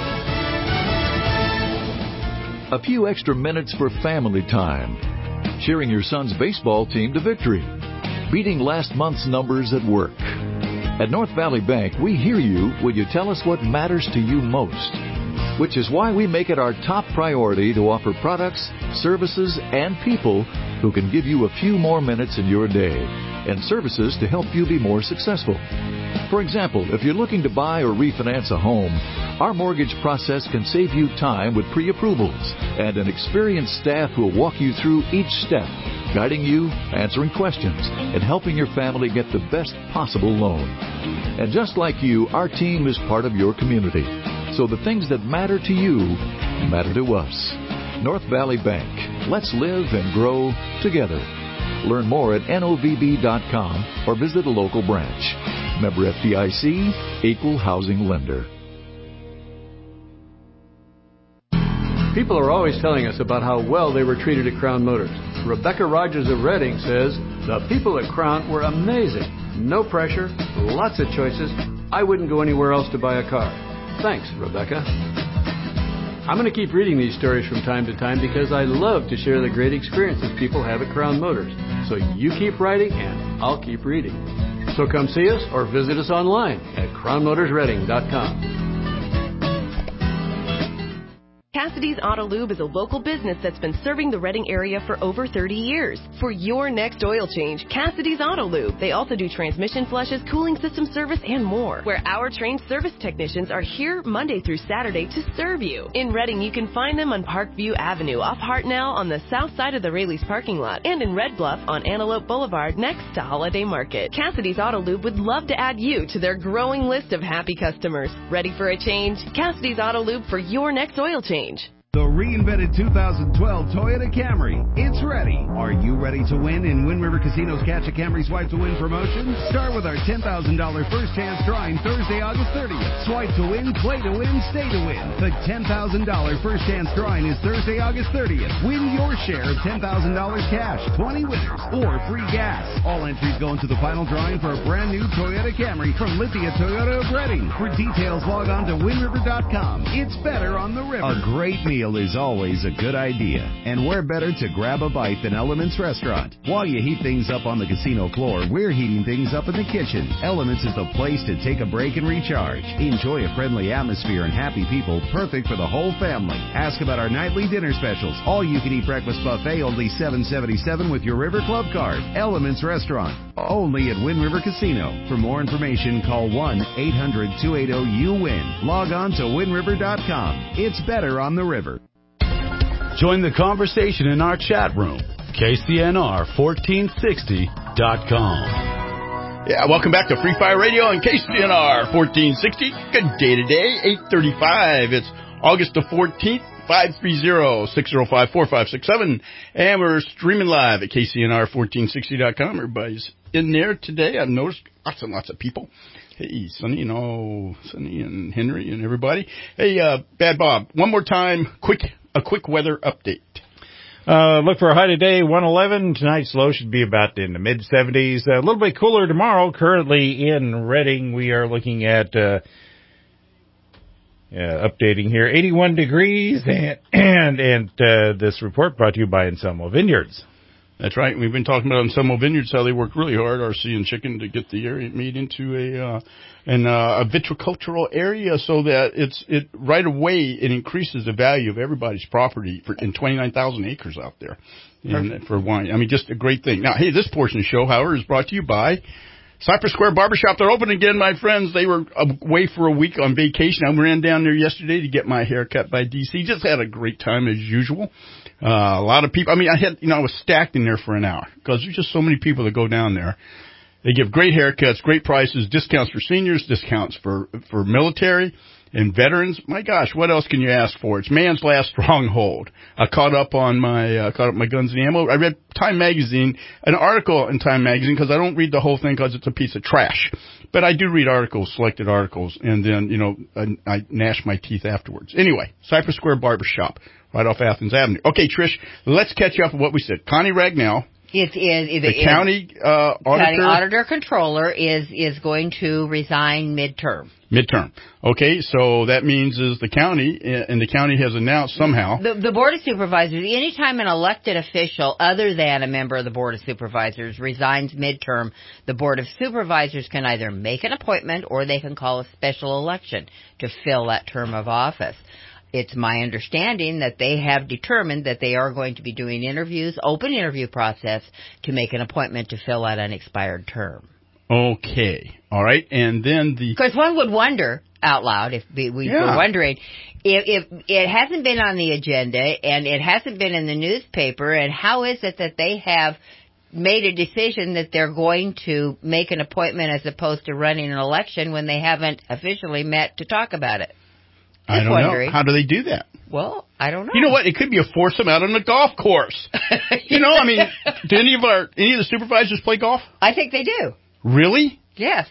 A few extra minutes for family time. Cheering your son's baseball team to victory. Beating last month's numbers at work. At North Valley Bank, we hear you when you tell us what matters to you most. Which is why we make it our top priority to offer products, services, and people who can give you a few more minutes in your day. And services to help you be more successful. For example, if you're looking to buy or refinance a home, our mortgage process can save you time with pre-approvals and an experienced staff who will walk you through each step, guiding you, answering questions, and helping your family get the best possible loan. And just like you, our team is part of your community. So the things that matter to you matter to us. North Valley Bank. Let's live and grow together. Learn more at N O V B dot com or visit a local branch. Member F D I C, Equal Housing Lender. People are always telling us about how well they were treated at Crown Motors. Rebecca Rogers of Reading says, the people at Crown were amazing. No pressure, lots of choices. I wouldn't go anywhere else to buy a car. Thanks, Rebecca. I'm going to keep reading these stories from time to time because I love to share the great experiences people have at Crown Motors. So you keep writing and I'll keep reading. So come see us or visit us online at crown motors reading dot com. Cassidy's Auto Lube is a local business that's been serving the Reading area for over thirty years. For your next oil change, Cassidy's Auto Lube. They also do transmission flushes, cooling system service, and more. Where our trained service technicians are here Monday through Saturday to serve you. In Reading, you can find them on Parkview Avenue off Hartnell on the south side of the Raley's parking lot, and in Red Bluff on Antelope Boulevard next to Holiday Market. Cassidy's Auto Lube would love to add you to their growing list of happy customers. Ready for a change? Cassidy's Auto Lube for your next oil change. The reinvented two thousand twelve Toyota Camry. It's ready. Are you ready to win in Wind River Casino's Catch a Camry Swipe to Win promotion? Start with our ten thousand dollars first chance drawing Thursday, August thirtieth. Swipe to win, play to win, stay to win. The ten thousand dollars first chance drawing is Thursday, August thirtieth. Win your share of ten thousand dollars cash, twenty winners, or free gas. All entries go into the final drawing for a brand new Toyota Camry from Lithia Toyota of Reading. For details, log on to wind river dot com. It's better on the river. A great meal is always a good idea, and where better to grab a bite than Elements Restaurant. While you heat things up on the casino floor, we're heating things up in the kitchen. Elements is the place to take a break and recharge. Enjoy a friendly atmosphere and happy people, perfect for the whole family. Ask about our nightly dinner specials. All you can eat breakfast buffet, only seven seventy-seven with your River Club card. Elements Restaurant, only at Wind River Casino. For more information, call one eight hundred two eight zero U W I N. Log on to wind river dot com. It's better on the river. Join the conversation in our chat room, K C N R fourteen sixty dot com. Yeah, welcome back to Free Fire Radio on K C N R fourteen sixty. Good day today, eight thirty-five. It's August the fourteenth, five three zero, six zero five, four five six seven. And we're streaming live at K C N R fourteen sixty dot com. Everybody's in there today. I've noticed lots and lots of people. Hey, Sonny and all, Sonny and Henry and everybody. Hey, uh, Bad Bob, one more time, quick, a quick weather update. Uh, look for a high today, one eleven. Tonight's low should be about in the mid seventies. A little bit cooler tomorrow. Currently in Reading, we are looking at, uh, uh updating here, eighty-one degrees. And, and, and, uh, this report brought to you by Anselmo Vineyards. That's right. We've been talking about Anselmo Vineyards, how they work really hard, R C and Chicken, to get the area made into a uh, an uh, a viticultural area, so that it's it right away it increases the value of everybody's property for in twenty-nine thousand acres out there, and for wine. I mean, just a great thing. Now, hey, this portion of the show, however, is brought to you by Cypress Square Barbershop. They're open again, my friends. They were away for a week on vacation. I ran down there yesterday to get my hair cut by D C. Just had a great time as usual. Uh, a lot of people. I mean, I had, you know, I was stacked in there for an hour because there's just so many people that go down there. They give great haircuts, great prices, discounts for seniors, discounts for, for military and veterans. My gosh, what else can you ask for? It's man's last stronghold. I caught up on my, uh, caught up my guns and ammo. I read Time Magazine, an article in Time Magazine, because I don't read the whole thing because it's a piece of trash. But I do read articles, selected articles, and then, you know, I, I gnash my teeth afterwards. Anyway, Cypress Square Barbershop, right off Athens Avenue. Okay, Trish, let's catch up with what we said. Connie Ragnell, It is the it, county uh, auditor, county auditor controller is is going to resign midterm. Midterm. Okay, so that means is the county, and the county has announced somehow. The, the Board of Supervisors, anytime an elected official other than a member of the Board of Supervisors resigns midterm, the Board of Supervisors can either make an appointment or they can call a special election to fill that term of office. It's my understanding that they have determined that they are going to be doing interviews, open interview process, to make an appointment to fill out an expired term. Okay. All right. And then the... Because one would wonder out loud, if we yeah. were wondering, if, if it hasn't been on the agenda and it hasn't been in the newspaper, and how is it that they have made a decision that they're going to make an appointment as opposed to running an election when they haven't officially met to talk about it? Just I don't wondering. know. How do they do that? Well, I don't know. You know what? It could be a foursome out on the golf course. You know, I mean, do any of our any of the supervisors play golf? I think they do. Really? Yes.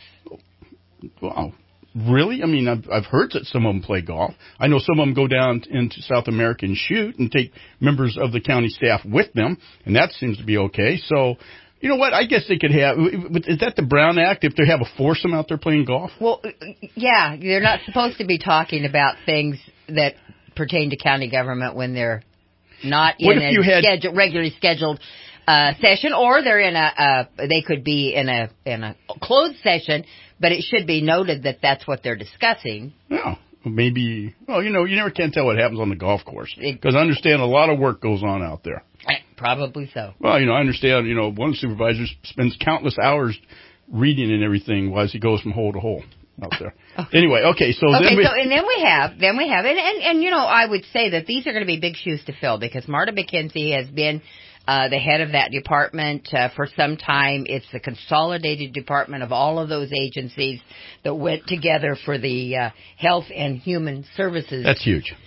Wow. Really? I mean, I've, I've heard that some of them play golf. I know some of them go down into South America and shoot and take members of the county staff with them, and that seems to be okay. So, you know what? I guess they could have. Is that the Brown Act? If they have a foursome out there playing golf? Well, yeah, they're not supposed to be talking about things that pertain to county government when they're not in a had... schedule, regularly scheduled uh, session, or they're in a. Uh, they could be in a in a closed session, but it should be noted that that's what they're discussing. Yeah. Maybe. Well, you know, you never can tell what happens on the golf course because I understand a lot of work goes on out there. Probably so. Well, you know, I understand, you know, one of the supervisors spends countless hours reading and everything while he goes from hole to hole out there. Okay. Anyway, okay, so okay, then we... so, and then we have, then we have, and, and, and, you know, I would say that these are going to be big shoes to fill because Marta McKenzie has been uh, the head of that department uh, for some time. It's the consolidated department of all of those agencies that went together for the uh, Health and Human Services. That's huge.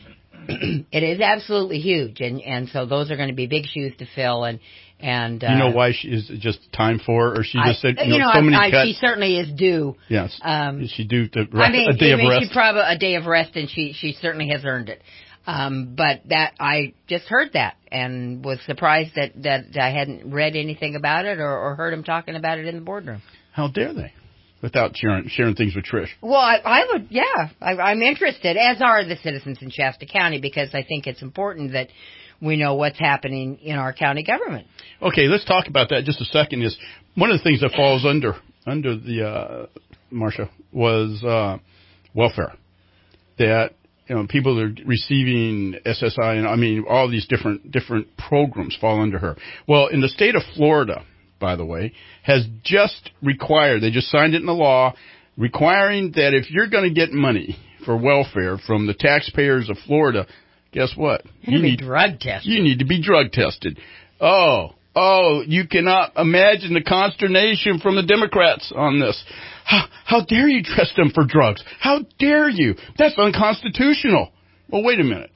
It is absolutely huge, and and so those are going to be big shoes to fill. And and uh, you know why she is it just time for her, or she just I, said you know, you know so many I, cuts. She certainly is due. Yes, um, is she due to rest, I mean, a day I of mean, rest? She probably a day of rest, and she she certainly has earned it. Um, but that I just heard that and was surprised that that I hadn't read anything about it or, or heard him talking about it in the boardroom. How dare they? Without sharing sharing things with Trish. Well, I, I would, yeah, I, I'm interested, as are the citizens in Shasta County, because I think it's important that we know what's happening in our county government. Okay, let's talk about that just a second. Is one of the things that falls under under the uh, Marcia was uh, welfare. That you know people that are receiving S S I and I mean all these different different programs fall under her. Well, in the state of Florida, by the way, has just required, they just signed it in the law, requiring that if you're going to get money for welfare from the taxpayers of Florida, guess what? You need drug tested. You need to be drug tested. Oh, oh, you cannot imagine the consternation from the Democrats on this. How, how dare you test them for drugs? How dare you? That's unconstitutional. Well, wait a minute.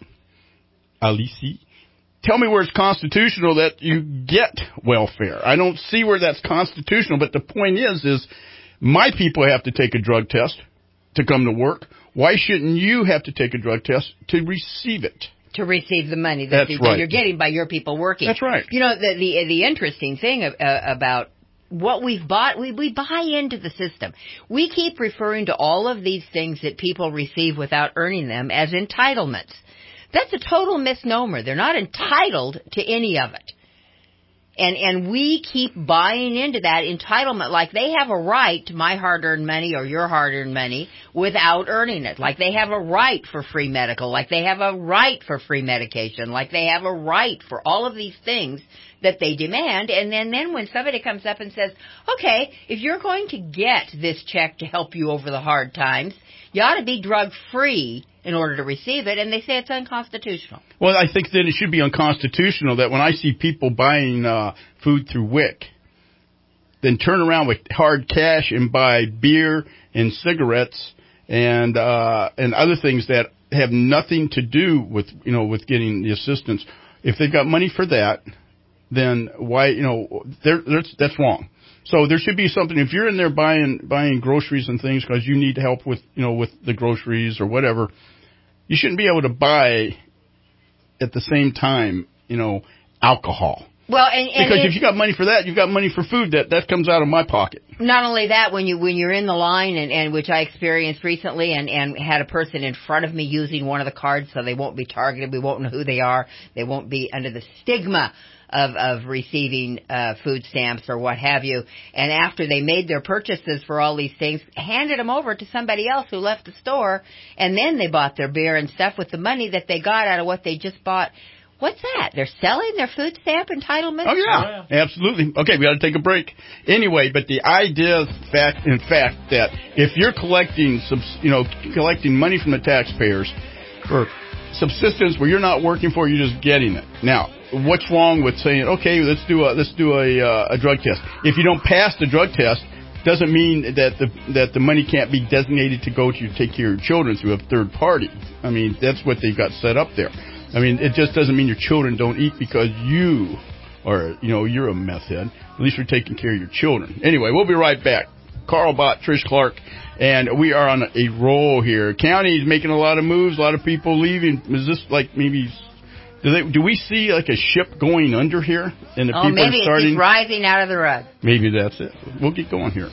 Alici? Tell me where it's constitutional that you get welfare. I don't see where that's constitutional, but the point is, is my people have to take a drug test to come to work. Why shouldn't you have to take a drug test to receive it? To receive the money that, That's you, right. that you're getting by your people working. That's right. You know, the the, the interesting thing uh, about what we've bought, we, we buy into the system. We keep referring to all of these things that people receive without earning them as entitlements. That's a total misnomer. They're not entitled to any of it. And and we keep buying into that entitlement like they have a right to my hard-earned money or your hard-earned money without earning it. Like they have a right for free medical, like they have a right for free medication, like they have a right for all of these things that they demand. And then, then when somebody comes up and says, okay, if you're going to get this check to help you over the hard times, you ought to be drug-free in order to receive it, and they say it's unconstitutional. Well, I think that it should be unconstitutional that when I see people buying uh, food through WIC, then turn around with hard cash and buy beer and cigarettes and uh, and other things that have nothing to do with you know with getting the assistance. If they've got money for that, then why you know that's that's wrong. So there should be something. If you're in there buying buying groceries and things because you need help with you know with the groceries or whatever, you shouldn't be able to buy at the same time you know alcohol. Well, and, and because if you got money for that, you've got money for food. That that comes out of my pocket. Not only that, when you when you're in the line, and, and which I experienced recently, and, and had a person in front of me using one of the cards, so they won't be targeted. We won't know who they are. They won't be under the stigma of of receiving uh, food stamps or what have you. And after they made their purchases for all these things, handed them over to somebody else who left the store, and then they bought their beer and stuff with the money that they got out of what they just bought. What's that? They're selling their food stamp entitlements? Oh, yeah. yeah. Absolutely. Okay, we got to take a break. Anyway, but the idea, fact, in fact, that if you're collecting, you know, collecting money from the taxpayers for subsistence where you're not working for, you're just getting it. Now, what's wrong with saying, okay, let's do a let's do a uh, a drug test? If you don't pass the drug test, doesn't mean that the that the money can't be designated to go to take care of your children through a third party. I mean, that's what they've got set up there. I mean, it just doesn't mean your children don't eat because you are, you know, you're a meth head. At least you're taking care of your children. Anyway, we'll be right back. Carl Bott, Trish Clark, and we are on a roll here. County's making a lot of moves, a lot of people leaving. Is this like maybe, do they, do we see like a ship going under here? And the oh, people maybe are starting? it's rising out of the rug. Maybe that's it. We'll get going here.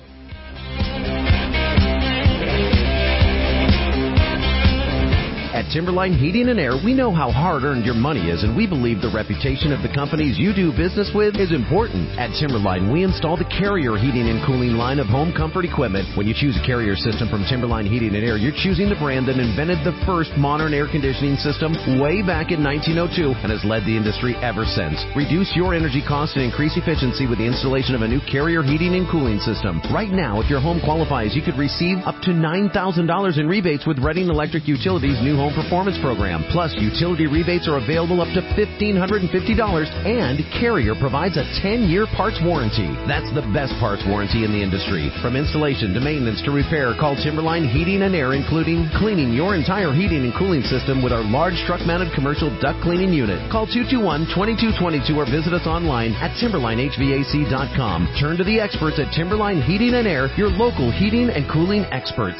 At Timberline Heating and Air, we know how hard-earned your money is, and we believe the reputation of the companies you do business with is important. At Timberline, we install the Carrier heating and cooling line of home comfort equipment. When you choose a Carrier system from Timberline Heating and Air, you're choosing the brand that invented the first modern air conditioning system way back in nineteen oh two and has led the industry ever since. Reduce your energy costs and increase efficiency with the installation of a new Carrier heating and cooling system. Right now, if your home qualifies, you could receive up to nine thousand dollars in rebates with Reading Electric Utilities' new home Performance Program. Plus, utility rebates are available up to fifteen fifty dollars, and Carrier provides a ten-year parts warranty. That's the best parts warranty in the industry. From installation to maintenance to repair, call Timberline Heating and Air, including cleaning your entire heating and cooling system with our large truck-mounted commercial duct cleaning unit. Call two two one, two two two two or visit us online at timberline h v a c dot com. Turn to the experts at Timberline Heating and Air, your local heating and cooling experts.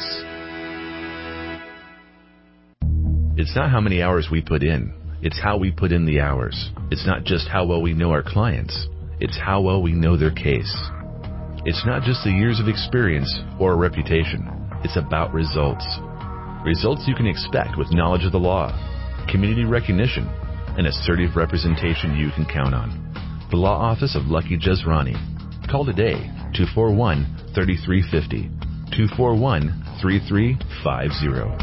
It's not how many hours we put in. It's how we put in the hours. It's not just how well we know our clients. It's how well we know their case. It's not just the years of experience or a reputation. It's about results. Results you can expect with knowledge of the law, community recognition, and assertive representation you can count on. The Law Office of Lucky Jazrani. Call today, two four one, three three five zero, two four one, three three five zero.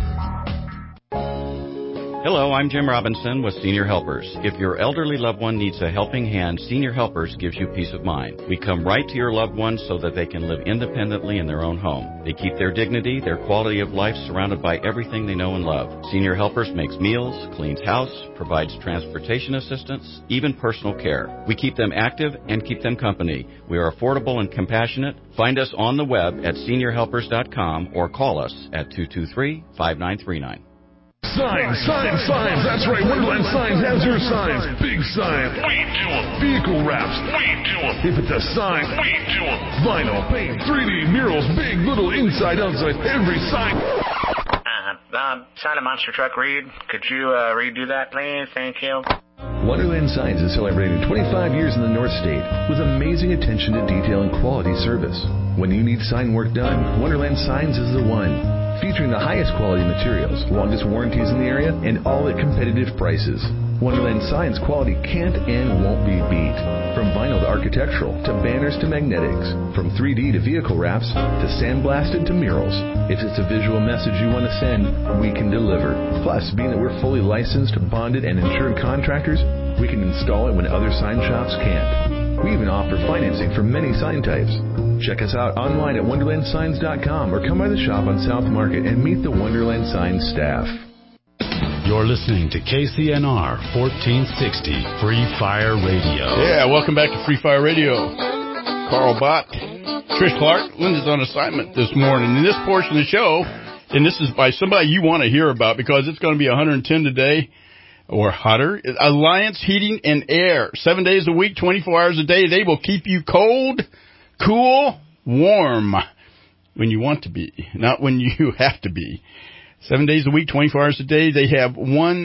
Hello, I'm Jim Robinson with Senior Helpers. If your elderly loved one needs a helping hand, Senior Helpers gives you peace of mind. We come right to your loved ones so that they can live independently in their own home. They keep their dignity, their quality of life surrounded by everything they know and love. Senior Helpers makes meals, cleans house, provides transportation assistance, even personal care. We keep them active and keep them company. We are affordable and compassionate. Find us on the web at senior helpers dot com or call us at two two three, five nine three nine. Signs, signs, signs. That's right. Wonderland Signs has your signs. Big signs. We do them. Vehicle wraps. We do them. If it's a sign, we do them. Vinyl, paint, three D, murals, big, little, inside, outside, every sign. Uh, uh, sign a monster truck read. Could you uh, redo that, please? Thank you. Wonderland Signs is celebrating twenty-five years in the North State with amazing attention to detail and quality service. When you need sign work done, Wonderland Signs is the one. Featuring the highest quality materials, longest warranties in the area, and all at competitive prices. Wonderland Signs quality can't and won't be beat. From vinyl to architectural, to banners to magnetics, from three D to vehicle wraps, to sandblasted to murals. If it's a visual message you want to send, we can deliver. Plus, being that we're fully licensed, bonded, and insured contractors, we can install it when other sign shops can't. We even offer financing for many sign types. Check us out online at wonderland signs dot com or come by the shop on South Market and meet the Wonderland Signs staff. You're listening to K C N R fourteen sixty Free Fire Radio. Yeah, welcome back to Free Fire Radio. Carl Bott, Trish Clark, Linda's on assignment this morning. In this portion of the show, and this is by somebody you want to hear about because it's going to be one hundred ten today or hotter, Alliance Heating and Air. Seven days a week, twenty-four hours a day. They will keep you cold, cool, warm when you want to be, not when you have to be. Seven days a week, twenty-four hours a day. They have one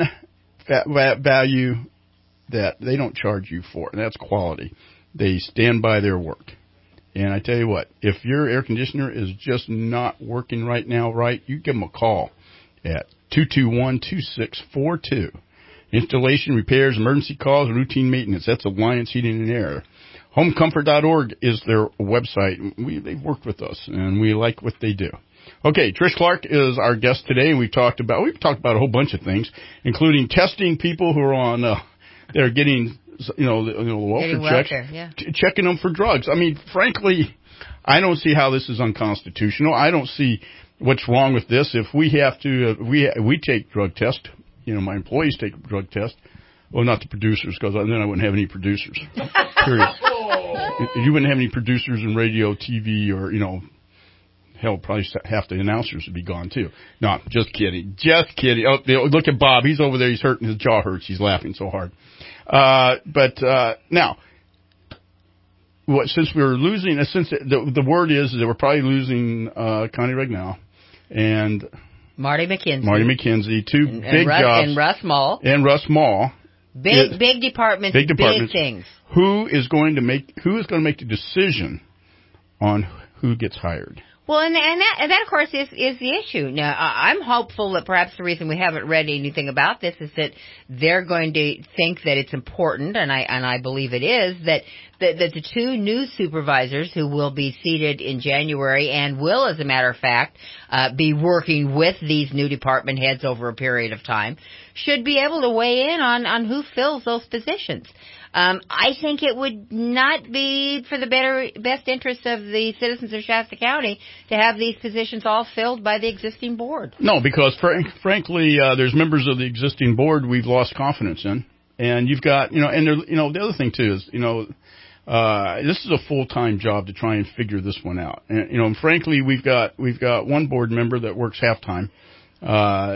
value that they don't charge you for, and that's quality. They stand by their work. And I tell you what, if your air conditioner is just not working right now right, you give them a call at two two one, two six four two. Installation, repairs, emergency calls, routine maintenance. That's Alliance Heating and Air. home comfort dot org is their website. We, they've worked with us, and we like what they do. Okay, Trish Clark is our guest today, and we've talked about we've talked about a whole bunch of things, including testing people who are on uh, they're getting you know the, you know, the welfare checks, welfare, yeah. t- checking them for drugs. I mean, frankly, I don't see how this is unconstitutional. I don't see what's wrong with this. If we have to, uh, we we take drug tests. You know, my employees take a drug test. Well, not the producers, because then I wouldn't have any producers. Period. You wouldn't have any producers in radio, T V, or, you know, hell, probably half the announcers would be gone, too. No, just kidding. Just kidding. Oh, look at Bob. He's over there. He's hurting. His jaw hurts. He's laughing so hard. Uh, but uh, now, what, since we're losing, uh, since the, the word is that we're probably losing uh, Connie Ragnall and Marty McKenzie. Marty McKenzie, two and, big and Russ, jobs. And Russ Mall. And Russ Mall. Big, is, big departments, big departments. Big things. Who is going to make, who is going to make the decision on who gets hired? Well, and, and, that, and that, of course, is, is the issue. Now, I'm hopeful that perhaps the reason we haven't read anything about this is that they're going to think that it's important, and I and I believe it is, that, that, that the two new supervisors who will be seated in January and will, as a matter of fact, uh, be working with these new department heads over a period of time, should be able to weigh in on, on who fills those positions. Um, I think it would not be for the better, best interest of the citizens of Shasta County to have these positions all filled by the existing board. No, because frank, frankly, uh, there's members of the existing board we've lost confidence in, and you've got, you know, and there, you know, the other thing too is, you know, uh, this is a full-time job to try and figure this one out, and you know, and frankly, we've got we've got one board member that works half-time. Uh,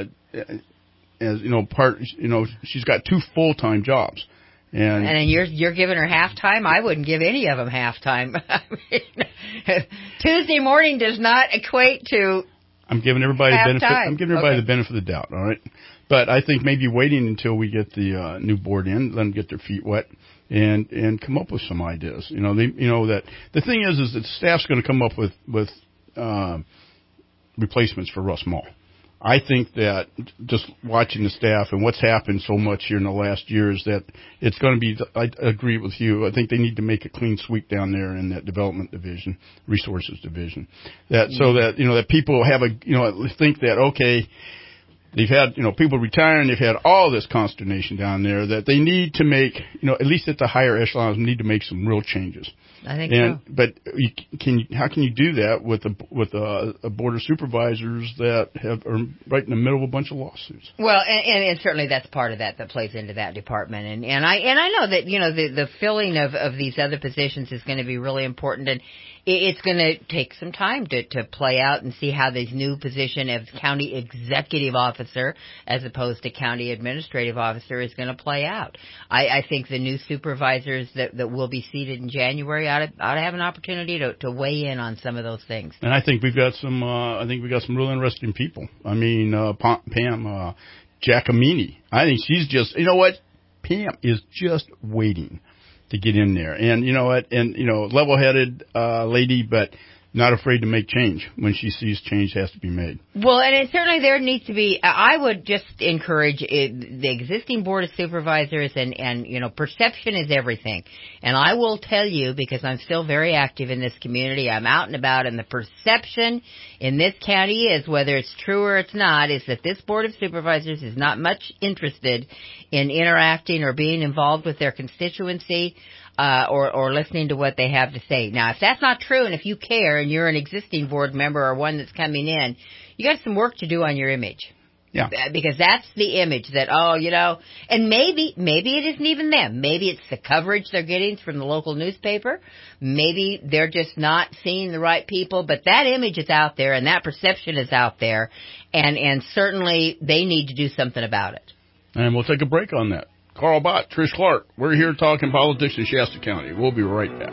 as you know, part, you know, she's got two full-time jobs. And, and you're you're giving her half time. I wouldn't give any of them half time. I mean, Tuesday morning does not equate to. I'm giving everybody the benefit. Time. I'm giving everybody okay. the benefit of the doubt. All right, but I think maybe waiting until we get the uh, new board in, let them get their feet wet, and and come up with some ideas. You know, they you know that the thing is is that the staff's going to come up with with uh, replacements for Russ Mall. I think that just watching the staff and what's happened so much here in the last year is that it's going to be, I agree with you, I think they need to make a clean sweep down there in that development division, resources division. That, so that, you know, that people have a, you know, think that, okay, they've had, you know, people retiring, they've had all this consternation down there, that they need to make, you know, at least at the higher echelons, need to make some real changes. I think and, so. But you, can you, how can you do that with a with a, a board of supervisors that have are right in the middle of a bunch of lawsuits? Well, and, and, and certainly that's part of that that plays into that department. And, and I and I know that you know the the filling of of these other positions is going to be really important, and it's going to take some time to to play out and see how this new position of county executive officer as opposed to county administrative officer is going to play out. I, I think the new supervisors that that will be seated in January ought to, ought to have an opportunity to, to weigh in on some of those things. And I think we've got some. Uh, I think we've got some real interesting people. I mean, uh, Pam uh, Giacomini. I think she's just. You know what? Pam is just waiting to get in there, and you know what? And you know, level-headed uh, lady, but not afraid to make change when she sees change has to be made. Well, and it, certainly there needs to be, I would just encourage it, the existing board of supervisors and, and, you know, perception is everything. And I will tell you, because I'm still very active in this community, I'm out and about, and the perception in this county is, whether it's true or it's not, is that this board of supervisors is not much interested in interacting or being involved with their constituency. Uh, or, or listening to what they have to say. Now, if that's not true, and if you care, and you're an existing board member or one that's coming in, you got some work to do on your image. Yeah. Because that's the image that, oh, you know, and maybe, maybe it isn't even them. Maybe it's the coverage they're getting from the local newspaper. Maybe they're just not seeing the right people, but that image is out there, and that perception is out there, and, and certainly they need to do something about it. And we'll take a break on that. Carl Bott, Trish Clark. We're here talking politics in Shasta County. We'll be right back.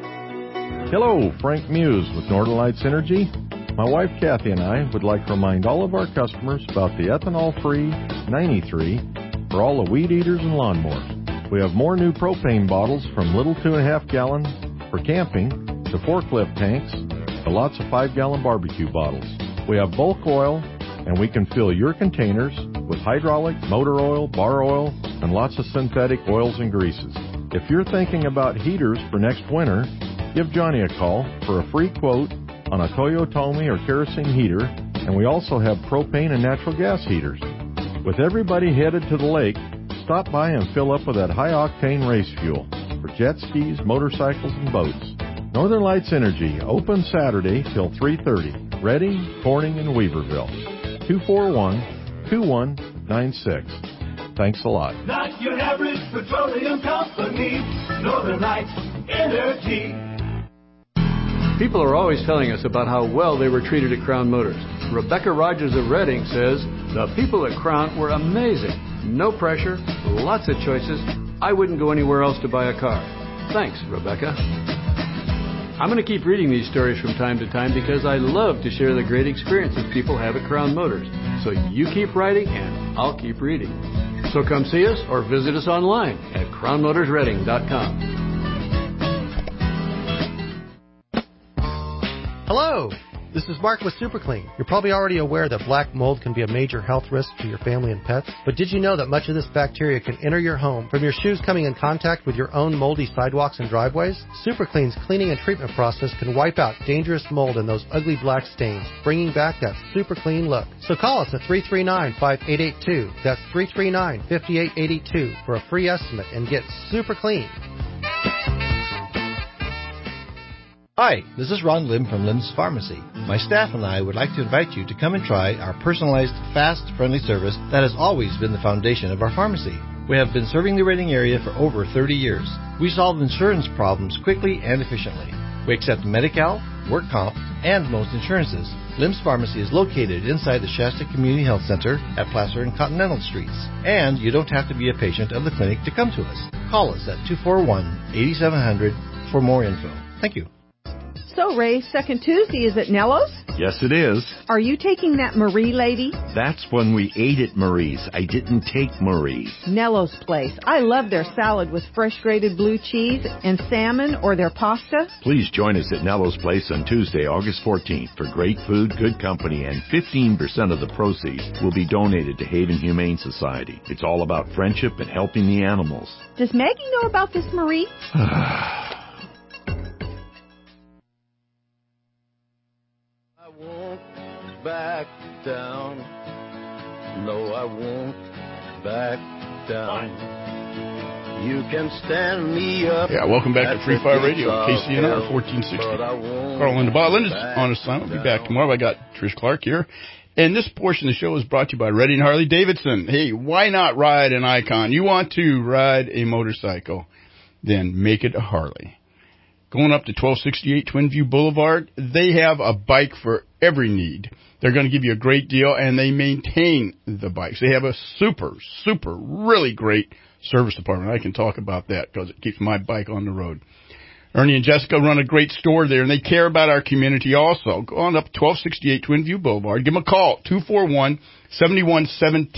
Hello, Frank Muse with Northern Lights Energy. My wife Kathy and I would like to remind all of our customers about the ethanol-free ninety-three for all the weed eaters and lawnmowers. We have more new propane bottles from little two and a half gallon for camping to forklift tanks to lots of five gallon barbecue bottles. We have bulk oil, and we can fill your containers with hydraulic, motor oil, bar oil, and lots of synthetic oils and greases. If you're thinking about heaters for next winter, give Johnny a call for a free quote on a Toyotomi or kerosene heater, and we also have propane and natural gas heaters. With everybody headed to the lake, stop by and fill up with that high-octane race fuel for jet skis, motorcycles, and boats. Northern Lights Energy, open Saturday till three thirty. Reading, Corning, and Weaverville. two four one, two one nine six. Thanks a lot. Not your average petroleum company. Northern Lights Energy. People are always telling us about how well they were treated at Crown Motors. Rebecca Rogers of Reading says, the people at Crown were amazing. No pressure, lots of choices. I wouldn't go anywhere else to buy a car. Thanks, Rebecca. I'm going to keep reading these stories from time to time because I love to share the great experiences people have at Crown Motors. So you keep writing and I'll keep reading. So come see us or visit us online at crown motors reading dot com. Hello, This is Mark with Super Clean. You're probably already aware that black mold can be a major health risk to your family and pets, but did you know that much of this bacteria can enter your home from your shoes coming in contact with your own moldy sidewalks and driveways? Super Clean's cleaning and treatment process can wipe out dangerous mold and those ugly black stains, bringing back that super clean look. So call us at three three nine, five eight eight two. That's three three nine, five eight eight two for a free estimate and get super clean. Hi, this is Ron Lim from Lim's Pharmacy. My staff and I would like to invite you to come and try our personalized, fast, friendly service that has always been the foundation of our pharmacy. We have been serving the Reading area for over thirty years. We solve insurance problems quickly and efficiently. We accept Medi-Cal, work comp, and most insurances. Lim's Pharmacy is located inside the Shasta Community Health Center at Placer and Continental Streets. And you don't have to be a patient of the clinic to come to us. Call us at two four one, eight seven zero zero for more info. Thank you. So, Ray, second Tuesday is at Nello's? Yes, it is. Are you taking that Marie lady? That's when we ate at Marie's. I didn't take Marie. Nello's place. I love their salad with fresh grated blue cheese and salmon or their pasta. Please join us at Nello's Place on Tuesday, August fourteenth for great food, good company, and fifteen percent of the proceeds will be donated to Haven Humane Society. It's all about friendship and helping the animals. Does Maggie know about this, Marie? Back down. No, I won't back down. You can stand me up. Yeah, welcome back to Free Fire Radio, K C N R fourteen sixty. Carl Linda Bob. Linda's on assignment. We'll be back tomorrow. I got Trish Clark here. And this portion of the show is brought to you by Redding Harley Davidson. Hey, why not ride an Icon? You want to ride a motorcycle, then make it a Harley. Going up to twelve sixty-eight Twin View Boulevard, they have a bike for every need. They're going to give you a great deal, and they maintain the bikes. They have a super, super, really great service department. I can talk about that because it keeps my bike on the road. Ernie and Jessica run a great store there, and they care about our community also. Go on up twelve sixty-eight Twin View Boulevard. Give them a call, two four one, seven one one seven.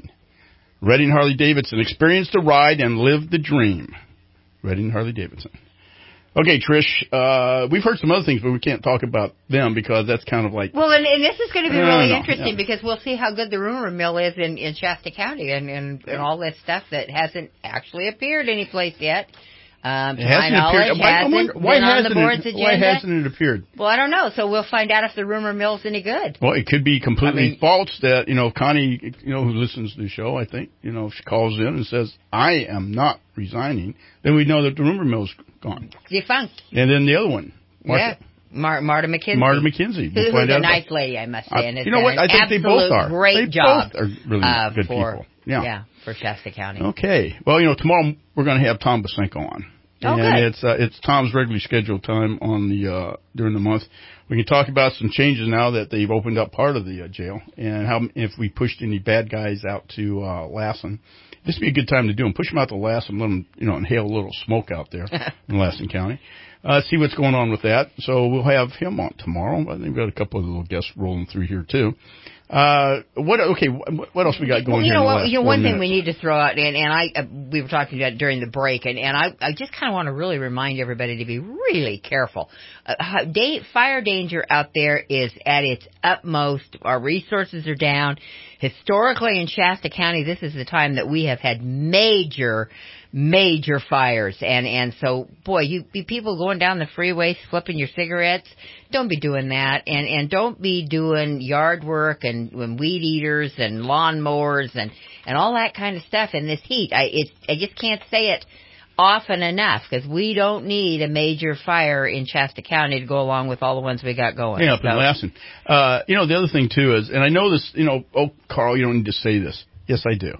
Redding Harley Davidson. Experience the ride and live the dream. Redding Harley Davidson. Okay, Trish, uh, we've heard some other things, but we can't talk about them because that's kind of like... Well, and, and this is going to be no, really no, no, interesting yeah. because we'll see how good the rumor mill is in, in Shasta County and, and, and all this stuff that hasn't actually appeared anyplace yet. Um, to it my hasn't knowledge, appeared. Why, hasn't wonder, why been on hasn't the board's it, agenda. Why hasn't it appeared? Well, I don't know. So we'll find out if the rumor mill's any good. Well, it could be completely I mean, false that, you know, Connie, you know, who listens to the show, I think, you know, if she calls in and says, I am not resigning, then we know that the rumor mill's gone. Defunct. And then the other one. Martha. Yeah. Mar- Marta McKenzie. Marta McKenzie. We'll Who, find who's out a nice about, lady, I must say. Uh, And you know what? I think they both are. Great they job. both are really uh, good for, people. Yeah. yeah, for Shasta County. Okay. Well, you know, tomorrow we're going to have Tom Basenko on. Oh, and good. it's uh, it's Tom's regularly scheduled time on the uh, during the month. We can talk about some changes now that they've opened up part of the uh, jail, and how if we pushed any bad guys out to uh, Lassen. This would be a good time to do them. Push them out to Lassen, let them, you know, inhale a little smoke out there in Lassen County. Uh, see what's going on with that. So we'll have him on tomorrow. I think we've got a couple of little guests rolling through here too. Uh, what, okay, what else we got going well, you here know in the what, last you know, four one minutes? thing we need to throw out, and, and I, uh, we were talking about during the break, and, and I, I just kind of want to really remind everybody to be really careful. Uh, how, day, fire danger out there is at its utmost. Our resources are down. Historically in Shasta County, this is the time that we have had major, major fires, and and so boy, you be people going down the freeways flipping your cigarettes. Don't be doing that, and and don't be doing yard work and, and weed eaters and lawnmowers and and all that kind of stuff in this heat. I it's I just can't say it often enough because we don't need a major fire in Shasta County to go along with all the ones we got going. Yeah, up in so. Lassen. Uh, you know, the other thing too is, and I know this, you know, oh, Carl, you don't need to say this. Yes, I do.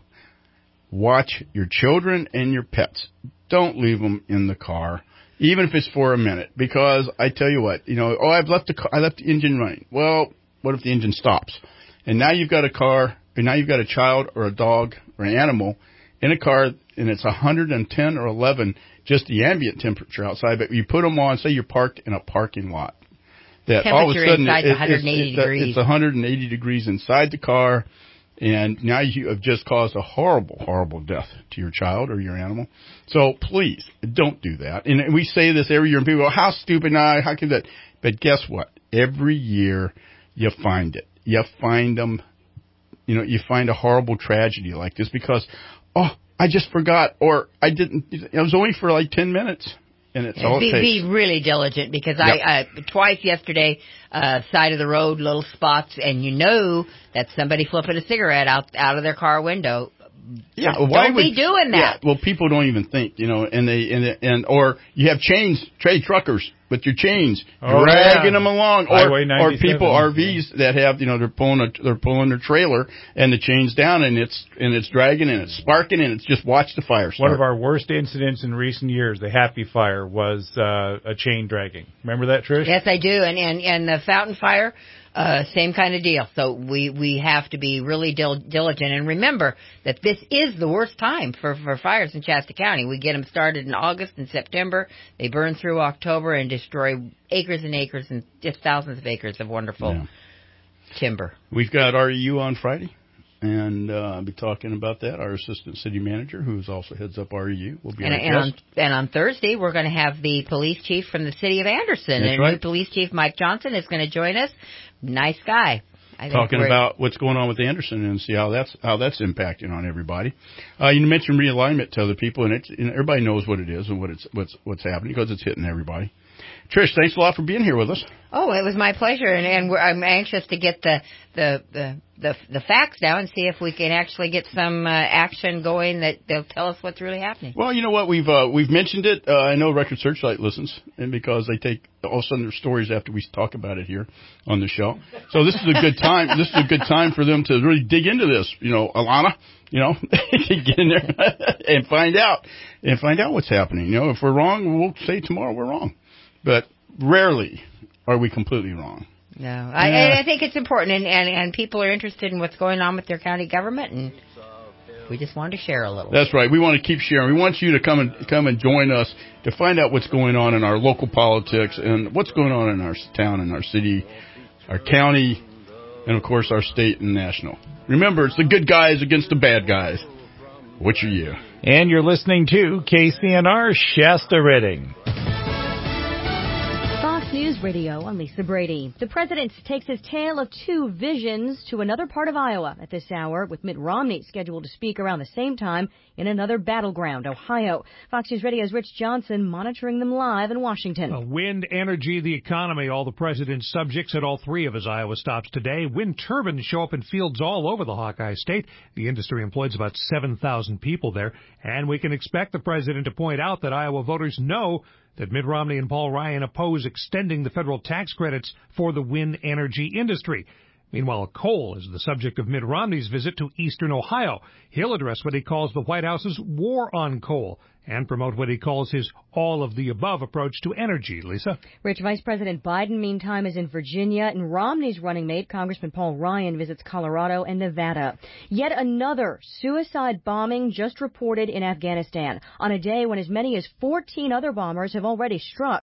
Watch your children and your pets. Don't leave them in the car, even if it's for a minute, because I tell you what, you know, oh, I've left the car, I left the engine running. Well, what if the engine stops? And now you've got a car, and now you've got a child or a dog or an animal in a car, and it's one hundred ten or eleven, just the ambient temperature outside, but you put them on, say you're parked in a parking lot. That all of a sudden inside it, one hundred eighty it's, degrees. It's one hundred eighty degrees inside the car. And now you have just caused a horrible, horrible death to your child or your animal. So please, don't do that. And we say this every year, and people go, how stupid, nah, how can that? But guess what? Every year you find it. You find them, you know, you find a horrible tragedy like this because, oh, I just forgot, or I didn't, it was only for like ten minutes. And it's all be, it takes. be really diligent because Yep. I, I twice yesterday, uh, side of the road, little spots, and you know that somebody flipping a cigarette out out of their car window. Yeah, Just why don't would, be doing that. Yeah, well, people don't even think, you know, and they and and or you have chains, trade truckers with your chains Oh, dragging yeah. them along, Highway or or ninety-seven. people R Vs that have, you know, they're pulling a, they're pulling their trailer and the chain's down and it's and it's dragging and it's sparking and it's just watch the fire start. One of our worst incidents in recent years, the Happy Fire, was uh, a chain dragging. Remember that, Trish? Yes, I do, and and and the fountain fire. Uh, same kind of deal. So we, we have to be really dil- diligent. And remember that this is the worst time for, for fires in Shasta County. We get them started in August and September. They burn through October and destroy acres and acres and just thousands of acres of wonderful Yeah. timber. We've got R E U on Friday, and uh, I'll be talking about that. Our assistant city manager, who's also heads up R E U, will be And, our and, on, guest. and on Thursday, we're going to have the police chief from the city of Anderson. That's and right. new police chief Mike Johnson is going to join us. Nice guy. I think Talking we're- about what's going on with Anderson and see how that's how that's impacting on everybody. Uh, you mentioned realignment to other people, and, it's, and everybody knows what it is and what it's what's what's happening because it's hitting everybody. Trish, thanks a lot for being here with us. Oh, it was my pleasure, and, and we're, I'm anxious to get the, the the the the facts down and see if we can actually get some uh, action going that they'll tell us what's really happening. Well, you know what? We've uh, we've mentioned it. Uh, I know Record Searchlight listens, and because they take all of a sudden their stories after we talk about it here on the show. So this is a good time. This is a good time for them to really dig into this. You know, Alana, you know, get in there and find out and find out what's happening. You know, if we're wrong, we'll say tomorrow we're wrong, but rarely are we completely wrong. No, I, Yeah. I think it's important, and, and and people are interested in what's going on with their county government, and we just wanted to share a little. That's right. We want to keep sharing. We want you to come and come and join us to find out what's going on in our local politics and what's going on in our town and our city, our county, and of course our state and national. Remember, it's the good guys against the bad guys. Which are you? And you're listening to K C N R Shasta Redding. Fox News Radio, I'm Lisa Brady. The president takes his tale of two visions to another part of Iowa at this hour, with Mitt Romney scheduled to speak around the same time in another battleground, Ohio. Fox News Radio's Rich Johnson monitoring them live in Washington. Uh, wind, energy, the economy, all the president's subjects at all three of his Iowa stops today. Wind turbines show up in fields all over the Hawkeye State. The industry employs about seven thousand people there. And we can expect the president to point out that Iowa voters know that Mitt Romney and Paul Ryan oppose extending the federal tax credits for the wind energy industry. Meanwhile, coal is the subject of Mitt Romney's visit to eastern Ohio. He'll address what he calls the White House's war on coal and promote what he calls his all-of-the-above approach to energy. Lisa? Rich, Vice President Biden, meantime, is in Virginia, and Romney's running mate, Congressman Paul Ryan, visits Colorado and Nevada. Yet another suicide bombing just reported in Afghanistan on a day when as many as fourteen other bombers have already struck.